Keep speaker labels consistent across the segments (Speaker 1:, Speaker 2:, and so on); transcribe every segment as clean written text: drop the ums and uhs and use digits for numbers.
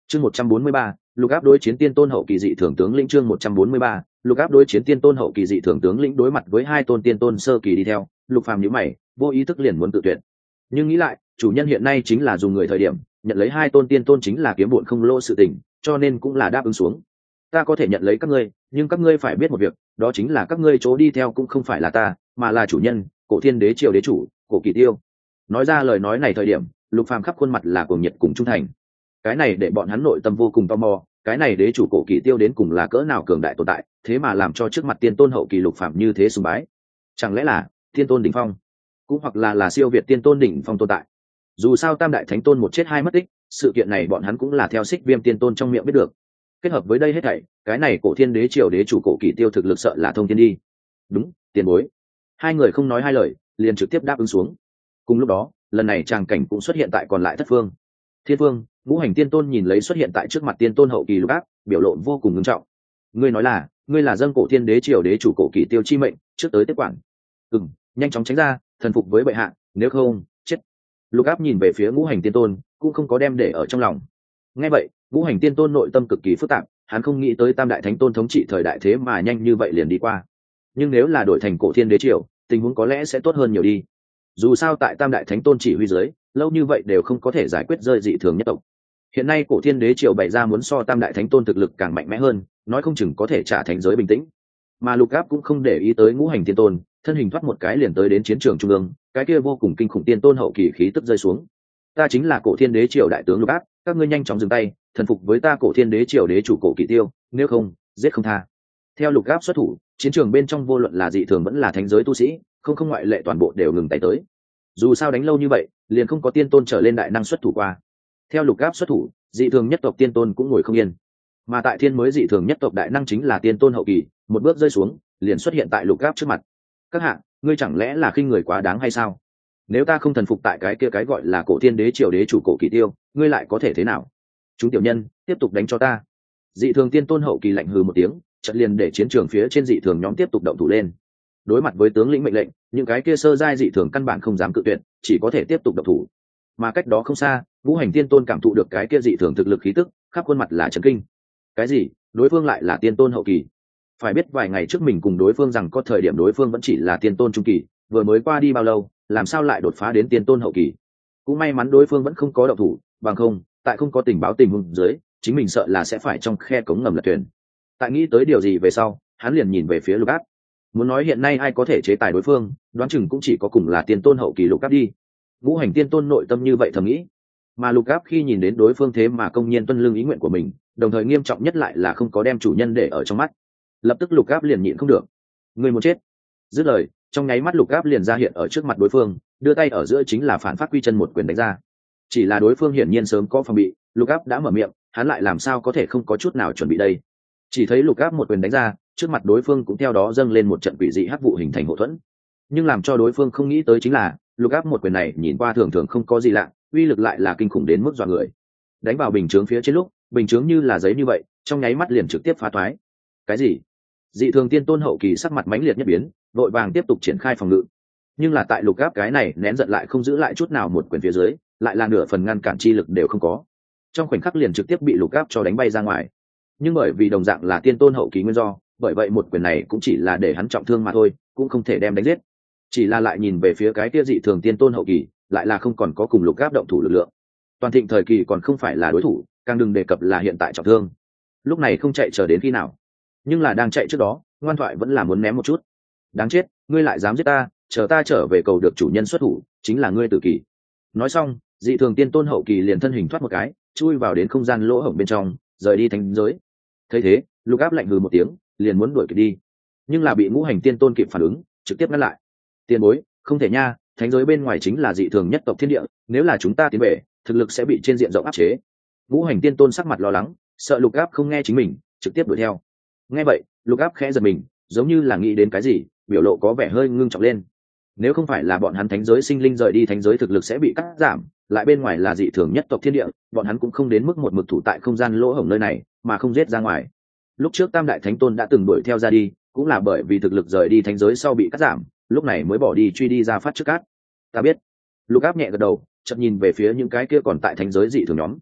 Speaker 1: Chương 143, lục áp đối chiến tiên tôn hậu kỳ dị thường tướng lĩnh. Chương 143, lục áp đối chiến tiên tôn hậu kỳ dị thường tướng lĩnh. Đối mặt với hai tôn tiên tôn sơ kỳ đi theo, Lục Phàm nhíu mày, vô ý thức liền muốn tự tuyệt. Nhưng nghĩ lại, chủ nhân hiện nay chính là dùng người thời điểm, nhận lấy hai tôn tiên tôn chính là kiếm bộn không lỗ sự tình, cho nên cũng là đáp ứng xuống. Ta có thể nhận lấy các ngươi, nhưng các ngươi phải biết một việc, đó chính là các ngươi chỗ đi theo cũng không phải là ta, mà là chủ nhân, Cổ Thiên Đế Triều đế chủ, Cổ Kỳ Tiêu. Nói ra lời nói này thời điểm, Lục Phàm khắp khuôn mặt là cuồng nhiệt cùng trung thành. Cái này để bọn hắn nội tâm vô cùng tò mò, cái này đế chủ Cổ Kỳ Tiêu đến cùng là cỡ nào cường đại tồn tại, thế mà làm cho trước mặt tiên tôn hậu kỳ Lục Phàm như thế sùng bái. Chẳng lẽ là tiên tôn đỉnh phong, cũng hoặc là siêu việt tiên tôn đỉnh phong tồn tại? Dù sao tam đại thánh tôn một chết hai mất tích, sự kiện này bọn hắn cũng là theo Xích Viêm tiên tôn trong miệng biết được. Kết hợp với đây hết thảy, cái này Cổ Thiên Đế Triều đế chủ Cổ Kỳ Tiêu thực lực sợ là thông thiên đi. Đúng, tiền bối. Hai người không nói hai lời, liền trực tiếp đáp ứng xuống. Cùng lúc đó, lần này tràng cảnh cũng xuất hiện tại còn lại thất phương. Thiên Vương, Ngũ Hành Tiên Tôn nhìn lấy xuất hiện tại trước mặt tiên tôn hậu kỳ Lục Áp, biểu lộ vô cùng nghiêm trọng. Ngươi nói là, ngươi là dâng Cổ Thiên Đế Triều đế chủ Cổ Kỳ Tiêu chi mệnh, trước tới tiếp quản. Nhanh chóng tránh ra, thần phục với bệ hạ, nếu không, chết. Lục Áp nhìn về phía Ngũ Hành Tiên Tôn, cũng không có đem để ở trong lòng. Nghe vậy, Ngũ Hành Tiên Tôn nội tâm cực kỳ phức tạp, hắn không nghĩ tới tam đại thánh tôn thống trị thời đại thế mà nhanh như vậy liền đi qua. Nhưng nếu là đổi thành Cổ Thiên Đế Triều, tình huống có lẽ sẽ tốt hơn nhiều đi. Dù sao tại tam đại thánh tôn chỉ huy dưới, lâu như vậy đều không có thể giải quyết rơi dị thường nhất tộc. Hiện nay Cổ Thiên Đế Triều bày ra muốn so tam đại thánh tôn thực lực càng mạnh mẽ hơn, nói không chừng có thể trả thánh giới bình tĩnh. Mà Lục Áp cũng không để ý tới Ngũ Hành Tiên Tôn, thân hình thoát một cái liền tới đến chiến trường trung ương, cái kia vô cùng kinh khủng tiên tôn hậu kỳ khí tức rơi xuống. Ta chính là Cổ Thiên Đế Triều đại tướng Lục Áp, các ngươi nhanh chóng dừng tay, thần phục với ta Cổ Thiên Đế Triều đế chủ Cổ Kỳ Tiêu, nếu không, giết không tha. Theo Lục Áp xuất thủ, chiến trường bên trong vô luận là dị thường vẫn là thánh giới tu sĩ, không ngoại lệ toàn bộ đều ngừng tay tới. Dù sao đánh lâu như vậy, liền không có tiên tôn trở lên đại năng xuất thủ qua. Theo Lục Áp xuất thủ, dị thường nhất tộc tiên tôn cũng ngồi không yên. Mà tại thiên mới dị thường nhất tộc đại năng chính là tiên tôn hậu kỳ, một bước rơi xuống, liền xuất hiện tại Lục Áp trước mặt. Các hạ, ngươi chẳng lẽ là khinh người quá đáng hay sao? Nếu ta không thần phục tại cái kia cái gọi là Cổ Thiên Đế Triều đế chủ Cổ Kỳ Tiêu, ngươi lại có thể thế nào? Chúng tiểu nhân, tiếp tục đánh cho ta. Dị thường tiên tôn hậu kỳ lạnh hừ một tiếng, chợt liền để chiến trường phía trên dị thường nhóm tiếp tục động thủ lên. Đối mặt với tướng lĩnh mệnh lệnh, những cái kia sơ giai dị thường căn bản không dám cự tuyệt, chỉ có thể tiếp tục động thủ. Mà cách đó không xa, Ngũ Hành Tiên Tôn cảm thụ được cái kia dị thường thực lực khí tức, khắp khuôn mặt là chấn kinh. Cái gì? Đối phương lại là tiên tôn hậu kỳ? Phải biết vài ngày trước mình cùng đối phương rằng có thời điểm đối phương vẫn chỉ là tiên tôn trung kỳ, vừa mới qua đi bao lâu, làm sao lại đột phá đến tiên tôn hậu kỳ? Cũng may mắn đối phương vẫn không có động thủ, bằng không, tại không có tình báo tình huống dưới, chính mình sợ là sẽ phải trong khe cống ngầm lật thuyền. Tại nghĩ tới điều gì về sau, hắn liền nhìn về phía Lục Áp. Muốn nói hiện nay ai có thể chế tài đối phương, đoán chừng cũng chỉ có cùng là tiên tôn hậu kỳ Lục Áp đi. Ngũ Hành Tiên Tôn nội tâm như vậy thầm nghĩ. Mà Lục Áp khi nhìn đến đối phương thế mà công nhiên tuân lương ý nguyện của mình, đồng thời nghiêm trọng nhất lại là không có đem chủ nhân để ở trong mắt. Lập tức Lục Áp liền nhịn không được. Người muốn chết. Dứt lời, trong nháy mắt Lục Áp liền ra hiện ở trước mặt đối phương, đưa tay ở giữa chính là phản phát quy chân một quyền đánh ra. Chỉ là đối phương hiển nhiên sớm có phòng bị, Lục Áp đã mở miệng, hắn lại làm sao có thể không có chút nào chuẩn bị đây. Chỉ thấy Lục Áp một quyền đánh ra, trước mặt đối phương cũng theo đó dâng lên một trận quỷ dị hắc vụ hình thành hộ thuẫn. Nhưng làm cho đối phương không nghĩ tới chính là, Lục Áp một quyền này nhìn qua thường thường không có gì lạ, uy lực lại là kinh khủng đến mức dọa người. Đánh vào bình chướng phía trên lúc, bình chướng như là giấy như vậy, trong nháy mắt liền trực tiếp phá toái. Cái gì? Dị thường tiên tôn hậu kỳ sắc mặt mãnh liệt nhất biến, vội vàng tiếp tục triển khai phòng ngự. Nhưng là tại Lục Áp cái này nén giận lại không giữ lại chút nào một quyền phía dưới, lại là nửa phần ngăn cản chi lực đều không có. Trong khoảnh khắc liền trực tiếp bị Lục Áp cho đánh bay ra ngoài. Nhưng bởi vì đồng dạng là tiên tôn hậu kỳ nguyên do, bởi vậy một quyền này cũng chỉ là để hắn trọng thương mà thôi, cũng không thể đem đánh giết. Chỉ là lại nhìn về phía cái kia dị thường tiên tôn hậu kỳ, lại là không còn có cùng Lục Áp động thủ lực lượng. Toàn thịnh thời kỳ còn không phải là đối thủ, càng đừng đề cập là hiện tại trọng thương. Lúc này không chạy chờ đến khi nào? Nhưng là đang chạy trước đó, ngoan thoại vẫn là muốn ném một chút. Đáng chết, ngươi lại dám giết ta, chờ ta trở về cầu được chủ nhân xuất thủ, chính là ngươi tử kỳ. Nói xong, dị thường tiên tôn hậu kỳ liền thân hình thoát một cái, chui vào đến không gian lỗ hổng bên trong, rời đi thánh giới. Thấy thế, Lục Áp lạnh hừ một tiếng, liền muốn đuổi kịp đi. Nhưng là bị Ngũ Hành Tiên Tôn kịp phản ứng, trực tiếp ngăn lại. Tiền bối, không thể nha, thánh giới bên ngoài chính là dị thường nhất tộc thiên địa, nếu là chúng ta tiến về, thực lực sẽ bị trên diện rộng áp chế. Ngũ Hành Tiên Tôn sắc mặt lo lắng, sợ Lục Áp không nghe chính mình, trực tiếp đuổi theo. Nghe vậy, Lục Áp khẽ giật mình, giống như là nghĩ đến cái gì, biểu lộ có vẻ hơi ngưng trọng lên. Nếu không phải là bọn hắn thánh giới sinh linh rời đi thánh giới thực lực sẽ bị cắt giảm, lại bên ngoài là dị thường nhất tộc thiên địa, bọn hắn cũng không đến mức một mực thủ tại không gian lỗ hổng nơi này mà không giết ra ngoài. Lúc trước tam đại thánh tôn đã từng đuổi theo ra đi, cũng là bởi vì thực lực rời đi thánh giới sau bị cắt giảm, lúc này mới bỏ đi truy đi ra phát trước cát. Ta biết. Lục Áp nhẹ gật đầu, chợt nhìn về phía những cái kia còn tại thánh giới dị thường nhóm.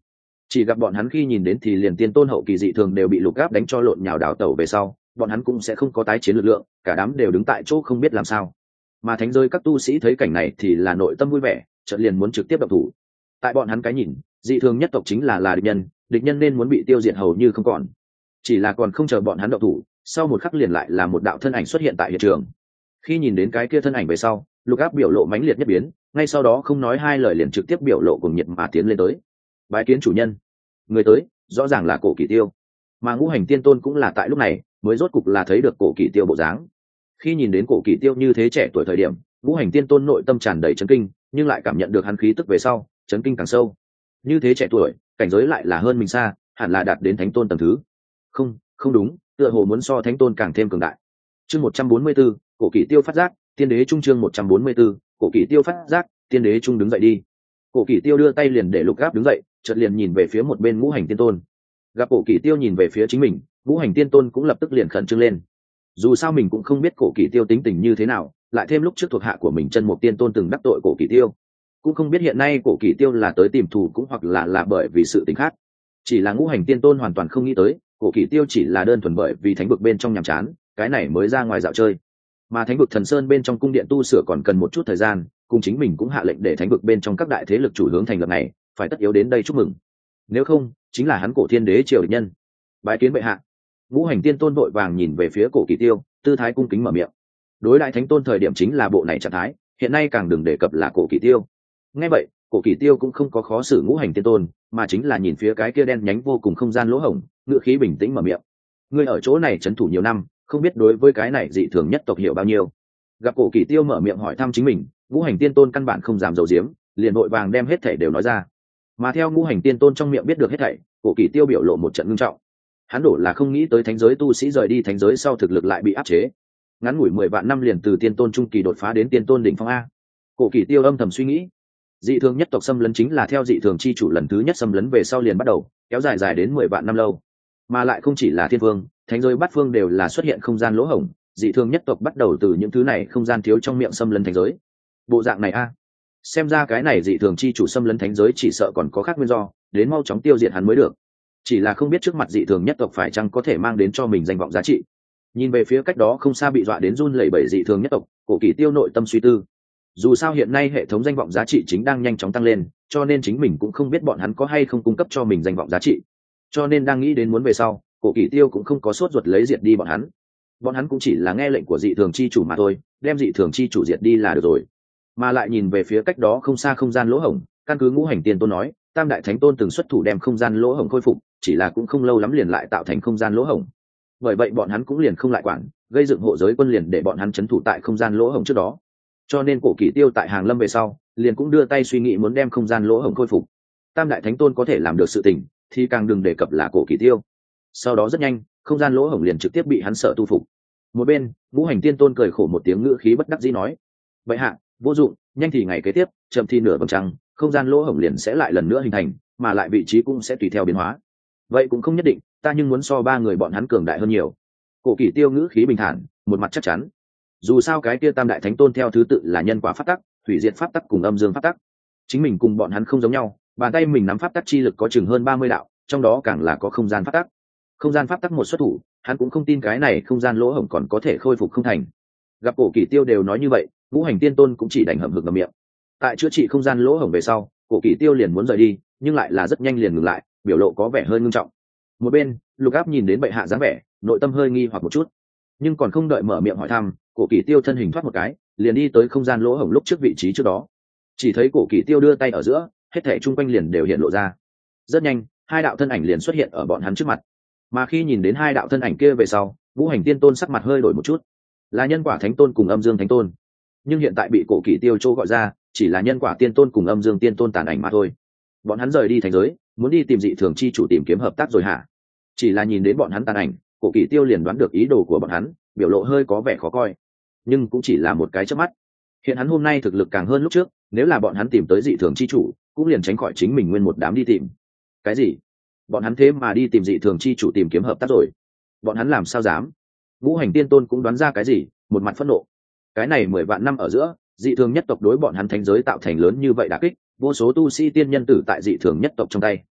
Speaker 1: Chỉ gặp bọn hắn khi nhìn đến thì liền tiên tôn hậu kỳ dị thường đều bị lục gáp đánh cho lộn nhào đảo tẩu về sau, bọn hắn cũng sẽ không có tái chiến lực lượng, cả đám đều đứng tại chỗ không biết làm sao. Mà thánh giới các tu sĩ thấy cảnh này thì là nội tâm vui vẻ, chợt liền muốn trực tiếp động thủ. Tại bọn hắn cái nhìn, dị thường nhất tộc chính là địch nhân nên muốn bị tiêu diệt hầu như không còn. Chỉ là còn không chờ bọn hắn động thủ, sau một khắc liền lại là một đạo thân ảnh xuất hiện tại hiện trường. Khi nhìn đến cái kia thân ảnh về sau, lục áp biểu lộ mãnh liệt nhất biến, ngay sau đó không nói hai lời liền trực tiếp biểu lộ cùng nhiệt mà tiến lên tới. Bái kiến chủ nhân. Người tới rõ ràng là Cổ Kỷ Tiêu, mà Ngũ Hành Tiên Tôn cũng là tại lúc này mới rốt cục là thấy được Cổ Kỷ Tiêu bộ dáng. Khi nhìn đến Cổ Kỷ Tiêu như thế trẻ tuổi thời điểm, Ngũ Hành Tiên Tôn nội tâm tràn đầy chấn kinh, nhưng lại cảm nhận được hắn khí tức về sau, chấn kinh càng sâu. Như thế trẻ tuổi, cảnh giới lại là hơn mình xa, hẳn là đạt đến thánh tôn tầng thứ. Không đúng, tựa hồ muốn so thánh tôn càng thêm cường đại. Chương 144, Cổ Kỷ Tiêu phát giác, tiên đế trung chương 144, Cổ Kỷ Tiêu phát giác, tiên đế trung đứng dậy đi. Cổ Kỷ Tiêu đưa tay liền để Lục Gáp đứng dậy, chợt liền nhìn về phía một bên Ngũ Hành Tiên Tôn. Gặp Cổ Kỷ Tiêu nhìn về phía chính mình, Ngũ Hành Tiên Tôn cũng lập tức liền khẩn trương lên. Dù sao mình cũng không biết Cổ Kỷ Tiêu tính tình như thế nào, lại thêm lúc trước thuộc hạ của mình Chân Mục Tiên Tôn từng đắc tội Cổ Kỷ Tiêu, cũng không biết hiện nay Cổ Kỷ Tiêu là tới tìm thù cũng hoặc là bởi vì sự tình khác. Chỉ là Ngũ Hành Tiên Tôn hoàn toàn không nghĩ tới, Cổ Kỷ Tiêu chỉ là đơn thuần bởi vì thánh vực bên trong nhàm chán, cái này mới ra ngoài dạo chơi. Mà thánh vực Thần Sơn bên trong cung điện tu sửa còn cần một chút thời gian, cùng chính mình cũng hạ lệnh để thánh vực bên trong các đại thế lực chủ hướng thành lập này phải tất yếu đến đây chúc mừng, nếu không chính là hắn Cổ Thiên Đế triều địch nhân. Bái kiến bệ hạ. Ngũ Hành Tiên Tôn vội vàng nhìn về phía Cổ Kỷ Tiêu, tư thái cung kính mở miệng. Đối đại thánh tôn thời điểm chính là bộ này trạng thái, hiện nay càng đừng đề cập là Cổ Kỷ Tiêu. Nghe vậy, Cổ Kỷ Tiêu cũng không có khó xử Ngũ Hành Tiên Tôn, mà chính là nhìn phía cái kia đen nhánh vô cùng không gian lỗ hổng, ngữ khí bình tĩnh mở miệng. Ngươi ở chỗ này trấn thủ nhiều năm, không biết đối với cái này dị thường nhất tộc hiểu bao nhiêu. Gặp Cổ Kỷ Tiêu mở miệng hỏi thăm chính mình, Ngũ Hành Tiên Tôn căn bản không dám giấu giếm, liền vội vàng đem hết thảy đều nói ra. Mà theo Ngũ Hành Tiên Tôn trong miệng biết được hết thảy, Cổ Kỷ Tiêu biểu lộ một trận ngưng trọng. Hắn đổ là không nghĩ tới thánh giới tu sĩ rời đi thánh giới sau thực lực lại bị áp chế, ngắn ngủi 10 vạn năm liền từ tiên tôn trung kỳ đột phá đến tiên tôn đỉnh phong a. Cổ Kỷ Tiêu âm thầm suy nghĩ, dị thường nhất tộc xâm lấn chính là theo dị thường chi chủ lần thứ nhất xâm lấn về sau liền bắt đầu, kéo dài đến 10 vạn năm lâu, mà lại không chỉ là thiên vương, thánh giới bát phương đều là xuất hiện không gian lỗ hổng, dị thường nhất tộc bắt đầu từ những thứ này không gian thiếu trong miệng xâm lấn thánh giới. Bộ dạng này a, xem ra cái này dị thường chi chủ xâm lấn thánh giới chỉ sợ còn có khác nguyên do, đến mau chóng tiêu diệt hắn mới được. Chỉ là không biết trước mặt dị thường nhất tộc phải chăng có thể mang đến cho mình danh vọng giá trị. Nhìn về phía cách đó không xa bị dọa đến run lẩy bẩy dị thường nhất tộc, Cổ Kỷ Tiêu nội tâm suy tư. Dù sao hiện nay hệ thống danh vọng giá trị chính đang nhanh chóng tăng lên, cho nên chính mình cũng không biết bọn hắn có hay không cung cấp cho mình danh vọng giá trị. Cho nên đang nghĩ đến muốn về sau, Cổ Kỷ Tiêu cũng không có sốt ruột lấy diệt đi bọn hắn. Bọn hắn cũng chỉ là nghe lệnh của dị thường chi chủ mà thôi, đem dị thường chi chủ diệt đi là được rồi. Mà lại nhìn về phía cách đó không xa không gian lỗ hổng, căn cứ Ngũ Hành Tiên Tôn nói, Tam Đại Thánh Tôn từng xuất thủ đem không gian lỗ hổng khôi phục, chỉ là cũng không lâu lắm liền lại tạo thành không gian lỗ hổng. Bởi vậy bọn hắn cũng liền không lại quản, gây dựng hộ giới quân liền để bọn hắn trấn thủ tại không gian lỗ hổng trước đó. Cho nên Cổ Kỷ Tiêu tại Hàng Lâm về sau, liền cũng đưa tay suy nghĩ muốn đem không gian lỗ hổng khôi phục. Tam Đại Thánh Tôn có thể làm được sự tình, thì càng đừng đề cập là Cổ Kỷ Tiêu. Sau đó rất nhanh, không gian lỗ hổng liền trực tiếp bị hắn sợ tu phục. Một bên, Ngũ Hành Tiên Tôn cười khổ một tiếng ngữ khí bất đắc dĩ nói: "Bệ hạ, vô dụng, nhanh thì ngày kế tiếp, chậm thì nửa vầng trăng, không gian lỗ hổng liền sẽ lại lần nữa hình thành, mà lại vị trí cũng sẽ tùy theo biến hóa. Vậy cũng không nhất định, ta nhưng muốn so ba người bọn hắn cường đại hơn nhiều." Cổ Kỷ Tiêu ngữ khí bình thản, một mặt chắc chắn. Dù sao cái kia Tam Đại Thánh Tôn theo thứ tự là nhân quả pháp tắc, hủy diệt pháp tắc cùng âm dương pháp tắc. Chính mình cùng bọn hắn không giống nhau, bàn tay mình nắm pháp tắc chi lực có chừng hơn 30 đạo, trong đó càng là có không gian pháp tắc. Không gian pháp tắc một xuất thủ, hắn cũng không tin cái này không gian lỗ hổng còn có thể khôi phục không thành. Gặp Cổ Kỷ Tiêu đều nói như vậy, Ngũ Hành Tiên Tôn cũng chỉ đành hậm hực ngậm miệng. Tại chữa trị không gian lỗ hổng về sau, Cổ Kỷ Tiêu liền muốn rời đi, nhưng lại là rất nhanh liền ngừng lại, biểu lộ có vẻ hơi nghiêm trọng. Một bên, Lục Áp nhìn đến bệ hạ dáng vẻ, nội tâm hơi nghi hoặc một chút, nhưng còn không đợi mở miệng hỏi thăm, Cổ Kỷ Tiêu thân hình thoát một cái, liền đi tới không gian lỗ hổng lúc trước vị trí trước đó. Chỉ thấy Cổ Kỷ Tiêu đưa tay ở giữa, hết thảy chung quanh liền đều hiện lộ ra. Rất nhanh, hai đạo thân ảnh liền xuất hiện ở bọn hắn trước mặt. Mà khi nhìn đến hai đạo thân ảnh kia về sau, Ngũ Hành Tiên Tôn sắc mặt hơi đổi một chút, là Nhân Quả Thánh Tôn cùng Âm Dương Thánh Tôn. Nhưng hiện tại bị Cổ Kỷ Tiêu chỗ gọi ra, chỉ là Nhân Quả Tiên Tôn cùng Âm Dương Tiên Tôn tàn ảnh mà thôi. Bọn hắn rời đi thành giới, muốn đi tìm dị thường chi chủ tìm kiếm hợp tác rồi hả? Chỉ là nhìn đến bọn hắn tàn ảnh, Cổ Kỷ Tiêu liền đoán được ý đồ của bọn hắn, biểu lộ hơi có vẻ khó coi, nhưng cũng chỉ là một cái chớp mắt. Hiện hắn hôm nay thực lực càng hơn lúc trước, nếu là bọn hắn tìm tới dị thường chi chủ, cũng liền tránh khỏi chính mình nguyên một đám đi tìm. Cái gì? Bọn hắn thế mà đi tìm dị thường chi chủ tìm kiếm hợp tác rồi? Bọn hắn làm sao dám? Ngũ Hành Tiên Tôn cũng đoán ra cái gì, một mặt phẫn nộ. Cái này 10 vạn năm ở giữa, dị thường nhất tộc đối bọn hắn thánh giới tạo thành lớn như vậy đả kích, vô số tu sĩ tiên nhân tử tại dị thường nhất tộc trong tay.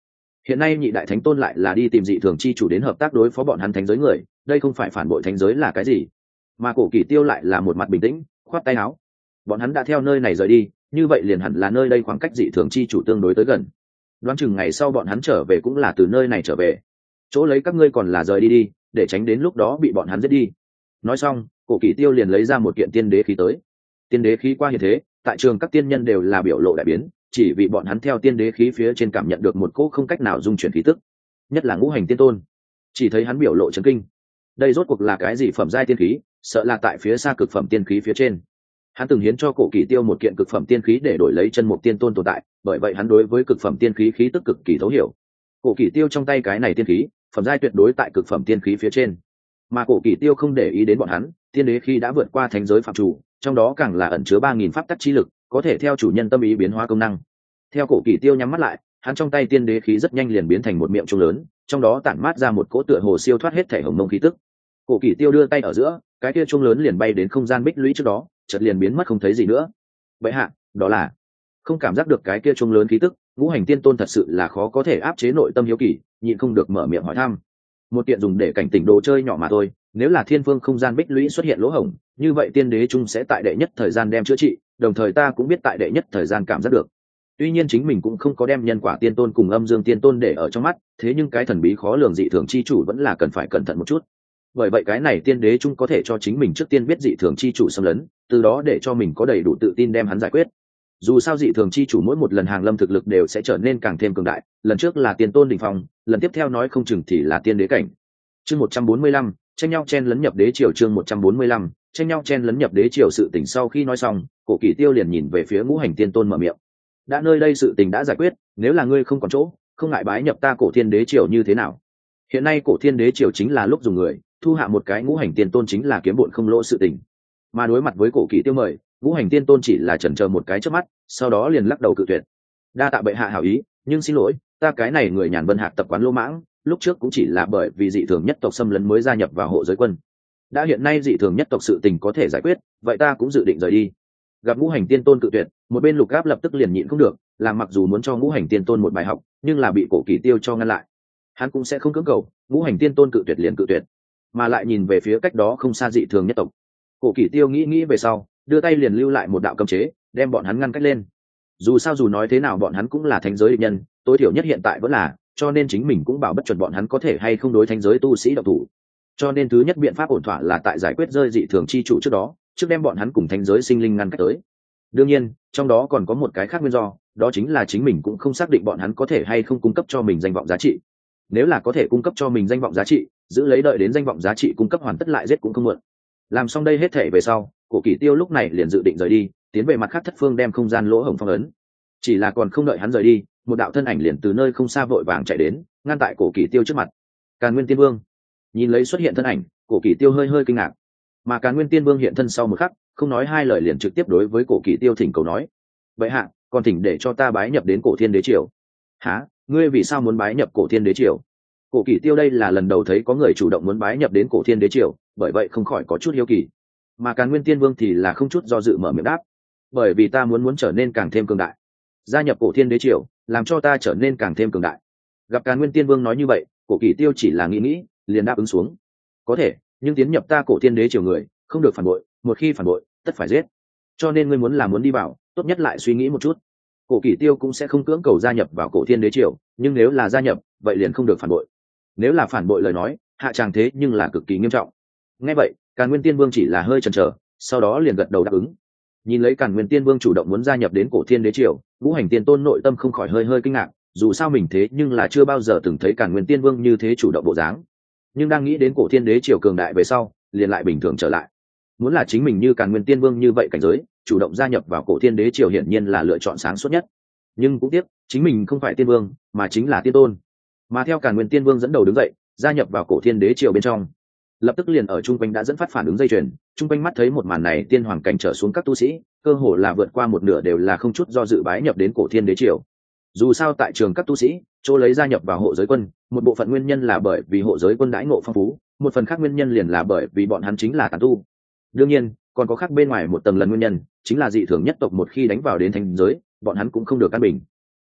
Speaker 1: Hiện nay nhị đại thánh tôn lại là đi tìm dị thường chi chủ đến hợp tác đối phó bọn hắn thánh giới người, đây không phải phản bội thánh giới là cái gì? Mà Cổ Kỷ Tiêu lại là một mặt bình tĩnh, khoát tay áo. Bọn hắn đã theo nơi này rời đi, như vậy liền hẳn là nơi đây khoảng cách dị thường chi chủ tương đối tới gần. Đoán chừng ngày sau bọn hắn trở về cũng là từ nơi này trở về. Chỗ lấy các ngươi còn là rời đi đi, để tránh đến lúc đó bị bọn hắn giết đi. Nói xong, Cổ Kỷ Tiêu liền lấy ra một kiện tiên đế khí tới. Tiên đế khí qua hiện thế, tại trường các tiên nhân đều là biểu lộ đại biến, chỉ vì bọn hắn theo tiên đế khí phía trên cảm nhận được một cỗ không cách nào dung chuyển khí tức, nhất là Ngũ Hành Tiên Tôn, chỉ thấy hắn biểu lộ chấn kinh. Đây rốt cuộc là cái gì phẩm giai tiên khí, sợ là tại phía xa cực phẩm tiên khí phía trên. Hắn từng hiến cho Cổ Kỷ Tiêu một kiện cực phẩm tiên khí để đổi lấy chân mục tiên tôn tồn tại, bởi vậy hắn đối với cực phẩm tiên khí khí tức cực kỳ thấu hiểu. Cổ Kỷ Tiêu trong tay cái này tiên khí, phẩm giai tuyệt đối tại cực phẩm tiên khí phía trên. Mà Cổ Kỷ Tiêu không để ý đến bọn hắn, tiên đế khí đã vượt qua thánh giới phạm chủ, trong đó càng là ẩn chứa 3000 pháp tắc chi lực, có thể theo chủ nhân tâm ý biến hóa công năng. Theo Cổ Kỷ Tiêu nhắm mắt lại, hắn trong tay tiên đế khí rất nhanh liền biến thành một miệng trung lớn, trong đó tản mát ra một cỗ tựa hồ siêu thoát hết thể hồng mông khí tức. Cổ Kỷ Tiêu đưa tay ở giữa, cái kia trung lớn liền bay đến không gian bích lũy trước đó, chợt liền biến mất không thấy gì nữa. Vậy hạ, đó là không cảm giác được cái kia trung lớn khí tức, Ngũ Hành Tiên Tôn thật sự là khó có thể áp chế nội tâm hiếu kỳ, nhịn không được mở miệng hỏi thăm. Một kiện dùng để cảnh tỉnh đồ chơi nhỏ mà thôi, nếu là thiên phương không gian bích lũy xuất hiện lỗ hổng, như vậy tiên đế trung sẽ tại đệ nhất thời gian đem chữa trị, đồng thời ta cũng biết tại đệ nhất thời gian cảm giác được. Tuy nhiên chính mình cũng không có đem nhân quả tiên tôn cùng âm dương tiên tôn để ở trong mắt, thế nhưng cái thần bí khó lường dị thường chi chủ vẫn là cần phải cẩn thận một chút. Bởi vậy cái này tiên đế trung có thể cho chính mình trước tiên biết dị thường chi chủ xâm lấn, từ đó để cho mình có đầy đủ tự tin đem hắn giải quyết. Dù sao dị thường chi chủ mỗi một lần hàng lâm thực lực đều sẽ trở nên càng thêm cường đại, lần trước là tiên tôn đỉnh phong, lần tiếp theo nói không chừng thì là tiên đế cảnh. Chương 145, tranh nhau chen lấn nhập đế triều. Chương 145, tranh nhau chen lấn nhập đế triều. Sự tình sau khi nói xong, Cổ Kỷ Tiêu liền nhìn về phía Ngũ Hành Tiên Tôn mở miệng. Đã nơi đây sự tình đã giải quyết, nếu là ngươi không còn chỗ, không ngại bái nhập ta Cổ Thiên Đế triều như thế nào? Hiện nay Cổ Thiên Đế triều chính là lúc dùng người, thu hạ một cái Ngũ Hành Tiên Tôn chính là kiếm bộn không lỗ sự tình. Mà đối mặt với Cổ Kỷ Tiêu mời, Ngũ Hành Tiên Tôn chỉ là chần chờ một cái trước mắt, sau đó liền lắc đầu cự tuyệt. Đa tạ bệ hạ hảo ý, nhưng xin lỗi, ta cái này người Nhàn Vân Hạc tập quán lô mãng, lúc trước cũng chỉ là bởi vì dị thường nhất tộc xâm lấn mới gia nhập vào hộ giới quân. Đã hiện nay dị thường nhất tộc sự tình có thể giải quyết, vậy ta cũng dự định rời đi. Gặp Ngũ Hành Tiên Tôn cự tuyệt, một bên Lục Áp lập tức liền nhịn không được, làm mặc dù muốn cho Ngũ Hành Tiên Tôn một bài học, nhưng là bị Cổ Kỷ Tiêu cho ngăn lại. Hắn cũng sẽ không cưỡng cầu, Ngũ Hành Tiên Tôn cự tuyệt liền cự tuyệt, mà lại nhìn về phía cách đó không xa dị thường nhất tộc. Cổ Kỷ Tiêu nghĩ về sau, đưa tay liền lưu lại một đạo cấm chế, đem bọn hắn ngăn cách lên. Dù sao dù nói thế nào bọn hắn cũng là thánh giới địch nhân, tối thiểu nhất hiện tại vẫn là, cho nên chính mình cũng bảo bất chuẩn bọn hắn có thể hay không đối thánh giới tu sĩ động thủ. Cho nên thứ nhất biện pháp ổn thỏa là tại giải quyết rơi dị thường chi chủ trước đó, trước đem bọn hắn cùng thánh giới sinh linh ngăn cách tới. Đương nhiên, trong đó còn có một cái khác nguyên do, đó chính là chính mình cũng không xác định bọn hắn có thể hay không cung cấp cho mình danh vọng giá trị. Nếu là có thể cung cấp cho mình danh vọng giá trị, giữ lấy đợi đến danh vọng giá trị cung cấp hoàn tất lại giết cũng không muộn. Làm xong đây hết thể về sau, Cổ Kỷ Tiêu lúc này liền dự định rời đi, tiến về mặt khác thất phương đem không gian lỗ hổng phong ấn. Chỉ là còn không đợi hắn rời đi, một đạo thân ảnh liền từ nơi không xa vội vàng chạy đến, ngăn tại Cổ Kỷ Tiêu trước mặt. Càn Nguyên Tiên Vương. Nhìn lấy xuất hiện thân ảnh, Cổ Kỷ Tiêu hơi kinh ngạc. Mà Càn Nguyên Tiên Vương hiện thân sau một khắc, không nói hai lời liền trực tiếp đối với Cổ Kỷ Tiêu thỉnh cầu nói: "Vậy hạ, còn thỉnh để cho ta bái nhập đến Cổ Thiên Đế triều." "Hả? Ngươi vì sao muốn bái nhập Cổ Thiên Đế triều?" Cổ Kỷ Tiêu đây là lần đầu thấy có người chủ động muốn bái nhập đến Cổ Thiên Đế triều, bởi vậy không khỏi có chút hiếu kỳ. Mà Càn Nguyên Tiên Vương thì là không chút do dự mở miệng đáp: "Bởi vì ta muốn trở nên càng thêm cường đại. Gia nhập Cổ Thiên Đế triều, làm cho ta trở nên càng thêm cường đại." Gặp Càn Nguyên Tiên Vương nói như vậy, Cổ Kỷ Tiêu chỉ là nghĩ, liền đáp ứng xuống. "Có thể, nhưng tiến nhập ta Cổ Thiên Đế triều người, không được phản bội, một khi phản bội, tất phải giết. Cho nên ngươi muốn đi vào, tốt nhất lại suy nghĩ một chút." Cổ Kỷ Tiêu cũng sẽ không cưỡng cầu gia nhập vào Cổ Thiên Đế triều, nhưng nếu là gia nhập, vậy liền không được phản bội. Nếu là phản bội lời nói, hạ tràng thế nhưng là cực kỳ nghiêm trọng. Nghe vậy, Càn Nguyên Tiên Vương chỉ là hơi chần chờ, sau đó liền gật đầu đáp ứng. Nhìn lấy Càn Nguyên Tiên Vương chủ động muốn gia nhập đến Cổ Thiên Đế triều, Ngũ Hành Tiên Tôn nội tâm không khỏi hơi kinh ngạc, dù sao mình thế nhưng là chưa bao giờ từng thấy Càn Nguyên Tiên Vương như thế chủ động bộ dáng. Nhưng đang nghĩ đến Cổ Thiên Đế triều cường đại về sau, liền lại bình thường trở lại. Muốn là chính mình như Càn Nguyên Tiên Vương như vậy cảnh giới, chủ động gia nhập vào Cổ Thiên Đế triều hiển nhiên là lựa chọn sáng suốt nhất. Nhưng cũng tiếc, chính mình không phải tiên vương, mà chính là tiên tôn. Mà theo Càn Nguyên Tiên Vương dẫn đầu đứng dậy, gia nhập vào Cổ Thiên Đế triều bên trong. Lập tức liền ở trung quanh đã dẫn phát phản ứng dây chuyền, trung quanh mắt thấy một màn này, tiên hoàng cảnh trở xuống các tu sĩ, cơ hồ là vượt qua một nửa đều là không chút do dự bái nhập đến Cổ Thiên Đế triều. Dù sao tại trường các tu sĩ, chỗ lấy gia nhập vào hộ giới quân, một bộ phận nguyên nhân là bởi vì hộ giới quân đãi ngộ phong phú, một phần khác nguyên nhân liền là bởi vì bọn hắn chính là tán tu. Đương nhiên, còn có khác bên ngoài một tầng lần nguyên nhân, chính là dị thường nhất tộc một khi đánh vào đến thánh giới, bọn hắn cũng không được an bình.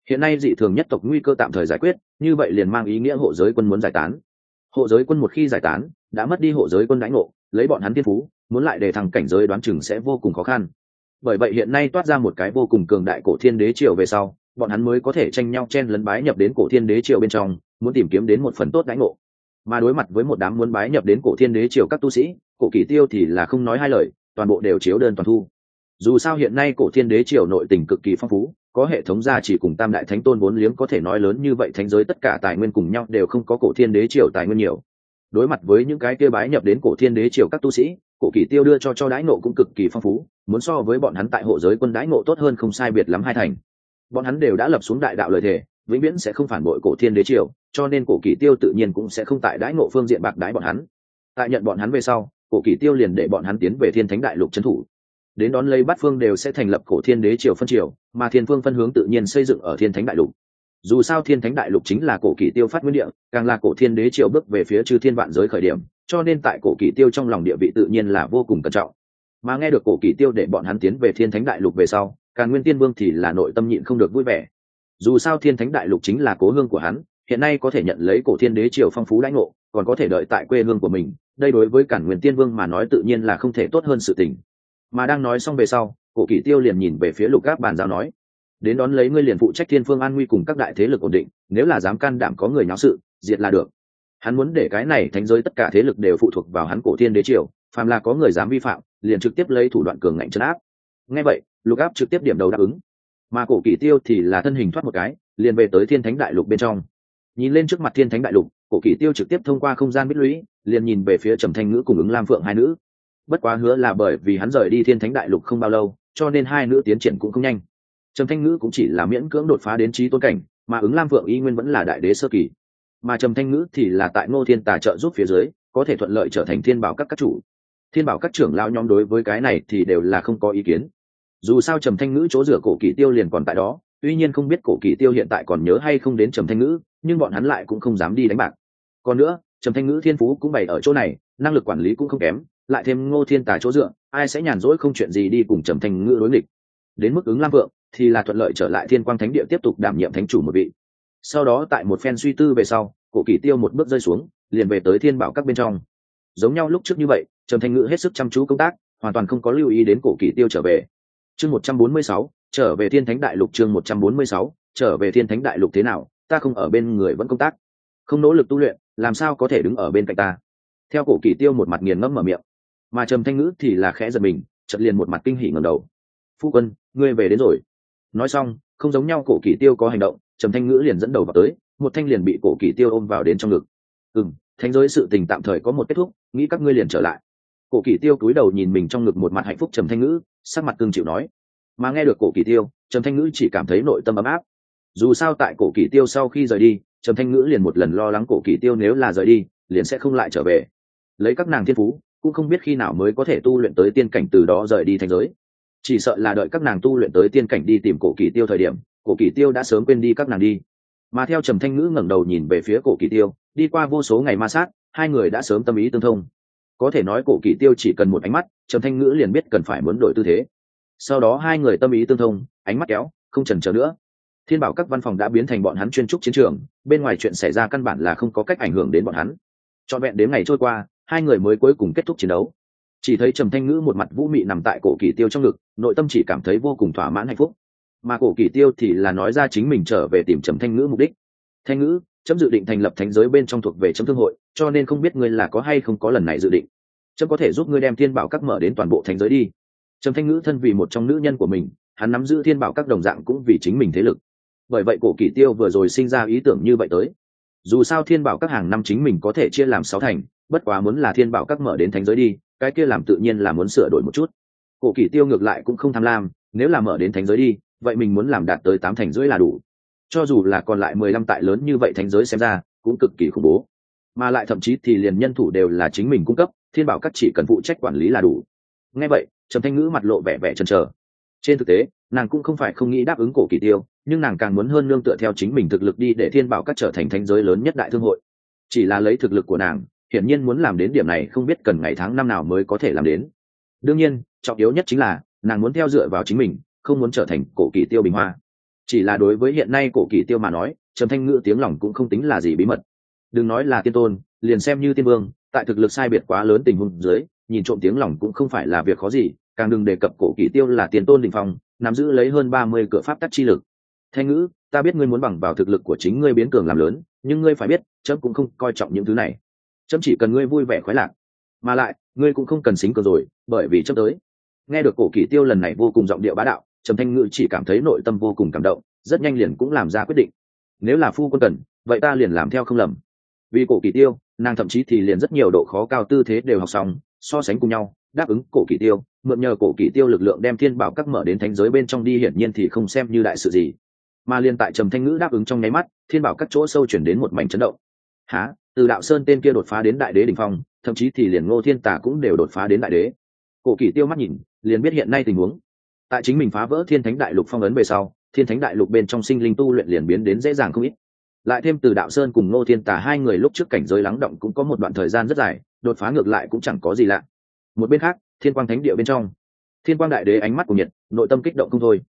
Speaker 1: Hiện nay dị thường nhất tộc nguy cơ tạm thời giải quyết, như vậy liền mang ý nghĩa hộ giới quân muốn giải tán. Hộ giới quân một khi giải tán, đã mất đi hộ giới quân đãi ngộ, lấy bọn hắn thiên phú, muốn lại để thằng cảnh giới đoán chừng sẽ vô cùng khó khăn. Bởi vậy hiện nay toát ra một cái vô cùng cường đại cổ thiên đế triều về sau, bọn hắn mới có thể tranh nhau chen lấn bái nhập đến cổ thiên đế triều bên trong, muốn tìm kiếm đến một phần tốt đãi ngộ. Mà đối mặt với một đám muốn bái nhập đến cổ thiên đế triều các tu sĩ, cổ Kỷ Tiêu thì là không nói hai lời, toàn bộ đều chiếu đơn toàn thu. Dù sao hiện nay cổ thiên đế triều nội tình cực kỳ phong phú, có hệ thống gia chỉ cùng tam đại thánh tôn vốn liếng có thể nói lớn như vậy, thánh giới tất cả tài nguyên cùng nhau đều không có cổ thiên đế triều tài nguyên nhiều. Đối mặt với những cái kia bái nhập đến cổ thiên đế triều các tu sĩ, cổ Kỷ Tiêu đưa cho đãi ngộ cũng cực kỳ phong phú, muốn so với bọn hắn tại hộ giới quân đãi ngộ tốt hơn không sai biệt lắm hai thành. Bọn hắn đều đã lập xuống đại đạo lời thề, vĩnh viễn sẽ không phản bội cổ thiên đế triều, cho nên cổ Kỷ Tiêu tự nhiên cũng sẽ không tại đãi ngộ phương diện bạc đãi bọn hắn. Tại nhận bọn hắn về sau, cổ Kỷ Tiêu liền để bọn hắn tiến về Thiên Thánh Đại Lục trấn thủ. Đến đón lấy bát phương đều sẽ thành lập cổ thiên đế triều phân triều, mà thiên phương phân hướng tự nhiên xây dựng ở Thiên Thánh Đại Lục. Dù sao Thiên Thánh Đại Lục chính là cổ Kỷ Tiêu phát nguyên địa, càng là cổ thiên đế triều bước về phía chư thiên vạn giới khởi điểm, cho nên tại cổ Kỷ Tiêu trong lòng địa vị tự nhiên là vô cùng cẩn trọng. Mà nghe được cổ Kỷ Tiêu để bọn hắn tiến về Thiên Thánh Đại Lục về sau, Càn Nguyên Tiên Vương thì là nội tâm nhịn không được vui vẻ. Dù sao Thiên Thánh Đại Lục chính là cố hương của hắn, hiện nay có thể nhận lấy cổ thiên đế triều phong phú đãi ngộ, còn có thể đợi tại quê hương của mình, đây đối với Càn Nguyên Tiên Vương mà nói tự nhiên là không thể tốt hơn sự tình. Mà đang nói xong về sau, cổ Kỷ Tiêu liền nhìn về phía Lục Áp bàn giao nói: đến đón lấy ngươi liền phụ trách thiên phương an nguy cùng các đại thế lực ổn định, nếu là dám can đảm có người nháo sự, diệt là được. Hắn muốn để cái này thánh giới tất cả thế lực đều phụ thuộc vào hắn cổ thiên đế triều, phàm là có người dám vi phạm, liền trực tiếp lấy thủ đoạn cường ngạnh trấn áp. Nghe vậy, Lục Áp trực tiếp điểm đầu đáp ứng. Mà cổ Kỷ Tiêu thì là thân hình thoát một cái, liền về tới Thiên Thánh Đại Lục bên trong. Nhìn lên trước mặt Thiên Thánh Đại Lục, cổ Kỷ Tiêu trực tiếp thông qua không gian bích lũy, liền nhìn về phía Trầm Thanh Ngữ cùng Ứng Lam Phượng hai nữ. Bất quá hứa là bởi vì hắn rời đi Thiên Thánh Đại Lục không bao lâu, cho nên hai nữ tiến triển cũng không nhanh. Trầm Thanh Ngữ cũng chỉ là miễn cưỡng đột phá đến chí tôn cảnh, mà Ứng Lam Phượng y nguyên vẫn là đại đế sơ kỳ. Mà Trầm Thanh Ngữ thì là tại Ngô Thiên Tà trợ giúp phía dưới, có thể thuận lợi trở thành Thiên Bảo các chủ. Thiên Bảo các trưởng lão nhóm đối với cái này thì đều là không có ý kiến. Dù sao Trầm Thanh Ngữ chỗ dựa cổ Kỷ Tiêu liền còn tại đó, tuy nhiên không biết cổ Kỷ Tiêu hiện tại còn nhớ hay không đến Trầm Thanh Ngữ, nhưng bọn hắn lại cũng không dám đi đánh bạc. Còn nữa, Trầm Thanh Ngữ thiên phú cũng bày ở chỗ này, năng lực quản lý cũng không kém, lại thêm Ngô Thiên Tà chỗ dựa, ai sẽ nhàn rỗi không chuyện gì đi cùng Trầm Thanh Ngữ đối nghịch. Đến mức Ứng Lam Vượng thì là thuận lợi trở lại Thiên Quang Thánh Địa tiếp tục đảm nhiệm thánh chủ một vị. Sau đó tại một phen suy tư về sau, cổ Kỷ Tiêu một bước rơi xuống, liền về tới Thiên Bảo các bên trong. Giống nhau lúc trước như vậy, Trầm Thanh Ngữ hết sức chăm chú công tác, hoàn toàn không có lưu ý đến cổ Kỷ Tiêu trở về. Chương 146, trở về Thiên Thánh Đại Lục. Chương 146, trở về Thiên Thánh Đại Lục. Thế nào, ta không ở bên người vẫn công tác, không nỗ lực tu luyện, làm sao có thể đứng ở bên cạnh ta? Theo cổ Kỷ Tiêu một mặt nghiền ngẫm mở miệng, mà Trầm Thanh Ngữ thì là khẽ giật mình, chợt liền một mặt kinh hỉ ngẩng đầu. Phu quân, ngươi về đến rồi. Nói xong, không giống nhau cổ Kỷ Tiêu có hành động, Trầm Thanh Ngữ liền dẫn đầu vào tới, một thanh liền bị cổ Kỷ Tiêu ôm vào đến trong ngực. Thánh giới sự tình tạm thời có một kết thúc, nghĩ các ngươi liền trở lại. Cổ Kỷ Tiêu cúi đầu nhìn mình trong ngực một mặt hạnh phúc Trầm Thanh Ngữ, sắc mặt cương chịu nói. Mà nghe được cổ Kỷ Tiêu, Trầm Thanh Ngữ chỉ cảm thấy nội tâm ấm áp. Dù sao tại cổ Kỷ Tiêu sau khi rời đi, Trầm Thanh Ngữ liền một lần lo lắng cổ Kỷ Tiêu nếu là rời đi, liền sẽ không lại trở về. Lấy các nàng thiên phú, cũng không biết khi nào mới có thể tu luyện tới tiên cảnh từ đó rời đi thánh giới. Chỉ sợ là đợi các nàng tu luyện tới tiên cảnh đi tìm cổ Kỷ Tiêu thời điểm, cổ Kỷ Tiêu đã sớm quên đi các nàng đi. Mà theo Trầm Thanh Ngữ ngẩng đầu nhìn về phía cổ Kỷ Tiêu, đi qua vô số ngày ma sát, hai người đã sớm tâm ý tương thông. Có thể nói cổ Kỷ Tiêu chỉ cần một ánh mắt, Trầm Thanh Ngữ liền biết cần phải muốn đổi tư thế. Sau đó hai người tâm ý tương thông, ánh mắt kéo, không chần chờ nữa. Thiên Bảo các văn phòng đã biến thành bọn hắn chuyên trúc chiến trường, bên ngoài chuyện xảy ra căn bản là không có cách ảnh hưởng đến bọn hắn. Trọn vẹn đến ngày trôi qua, hai người mới cuối cùng kết thúc chiến đấu. Chỉ thấy Trầm Thanh Ngữ một mặt vũ mị nằm tại cổ Kỷ Tiêu trong ngực, nội tâm chỉ cảm thấy vô cùng thỏa mãn hạnh phúc. Mà cổ Kỷ Tiêu thì là nói ra chính mình trở về tìm Trầm Thanh Ngữ mục đích. Thanh Ngữ, chấm dự định thành lập thánh giới bên trong thuộc về chấm thương hội, cho nên không biết ngươi là có hay không có lần này dự định. Chấm có thể giúp ngươi đem Thiên Bảo các mở đến toàn bộ thánh giới đi. Trầm Thanh Ngữ thân vì một trong nữ nhân của mình, hắn nắm giữ Thiên Bảo các đồng dạng cũng vì chính mình thế lực. Bởi vậy cổ Kỷ Tiêu vừa rồi sinh ra ý tưởng như vậy tới. Dù sao Thiên Bảo các hàng năm chính mình có thể chia làm 6 thành, bất quá muốn là Thiên Bảo các mở đến thánh giới đi, cái kia làm tự nhiên là muốn sửa đổi một chút. Cổ Kỷ Tiêu ngược lại cũng không tham lam, nếu là mở đến thánh giới đi, vậy mình muốn làm đạt tới 8 thành rưỡi là đủ. Cho dù là còn lại 15 tại lớn như vậy thánh giới xem ra cũng cực kỳ khủng bố, mà lại thậm chí thì liền nhân thủ đều là chính mình cung cấp, Thiên Bảo các chỉ cần phụ trách quản lý là đủ. Nghe vậy, Trầm Thanh Ngữ mặt lộ vẻ vẻ chần chờ. Trên thực tế, nàng cũng không phải không nghĩ đáp ứng cổ Kỷ Tiêu, nhưng nàng càng muốn hơn nương tựa theo chính mình thực lực đi để Thiên Bảo các trở thành thánh giới lớn nhất đại thương hội. Chỉ là lấy thực lực của nàng, hiển nhiên muốn làm đến điểm này không biết cần ngày tháng năm nào mới có thể làm đến. Đương nhiên, trọng yếu nhất chính là nàng muốn theo dựa vào chính mình, không muốn trở thành cổ Kỷ Tiêu bình hoa. chỉ là đối với hiện nay cổ kỳ tiêu mà nói, Trầm Thanh Ngữ tiếng lòng cũng không tính là gì bí mật. Đừng nói là tiên tôn, liền xem như tiên vương, tại thực lực sai biệt quá lớn tình huống dưới, nhìn trộm tiếng lòng cũng không phải là việc khó gì, càng đừng đề cập cổ kỳ tiêu là tiên tôn đỉnh phong, nắm giữ lấy hơn 30 cửa pháp tắc chi lực. Thanh Ngữ, ta biết ngươi muốn bằng vào thực lực của chính ngươi biến cường làm lớn, nhưng ngươi phải biết, chấm cũng không coi trọng những thứ này. Chấm chỉ cần ngươi vui vẻ khoái lạc, mà lại, ngươi cũng không cần xính cờ rồi, bởi vì chấm tới. Nghe được cổ kỳ tiêu lần này vô cùng giọng điệu bá đạo, Trầm Thanh Ngữ chỉ cảm thấy nội tâm vô cùng cảm động, rất nhanh liền cũng làm ra quyết định. Nếu là phu quân cần, vậy ta liền làm theo không lầm. Vì cổ kỳ tiêu, nàng thậm chí thì liền rất nhiều độ khó cao tư thế đều học xong, so sánh cùng nhau, đáp ứng cổ kỳ tiêu, mượn nhờ cổ kỳ tiêu lực lượng đem thiên bảo các mở đến thánh giới bên trong đi, hiển nhiên thì không xem như đại sự gì. Mà liên tại Trầm Thanh Ngữ đáp ứng trong nháy mắt, thiên bảo các chỗ sâu chuyển đến một mảnh chấn động. Hả? Từ đạo sơn tên kia đột phá đến đại đế đỉnh phong, thậm chí thì liền Ngô Thiên Tà cũng đều đột phá đến đại đế. Cổ kỳ tiêu mắt nhìn, liền biết hiện nay tình huống. Tại chính mình phá vỡ thiên thánh đại lục phong ấn về sau, thiên thánh đại lục bên trong sinh linh tu luyện liền biến đến dễ dàng không ít. Lại thêm từ đạo sơn cùng Ngô Thiên Tà hai người lúc trước cảnh giới lắng động cũng có một đoạn thời gian rất dài, đột phá ngược lại cũng chẳng có gì lạ. Một bên khác, thiên quang thánh địa bên trong, thiên quang đại đế ánh mắt của nhiệt, nội tâm kích động không thôi.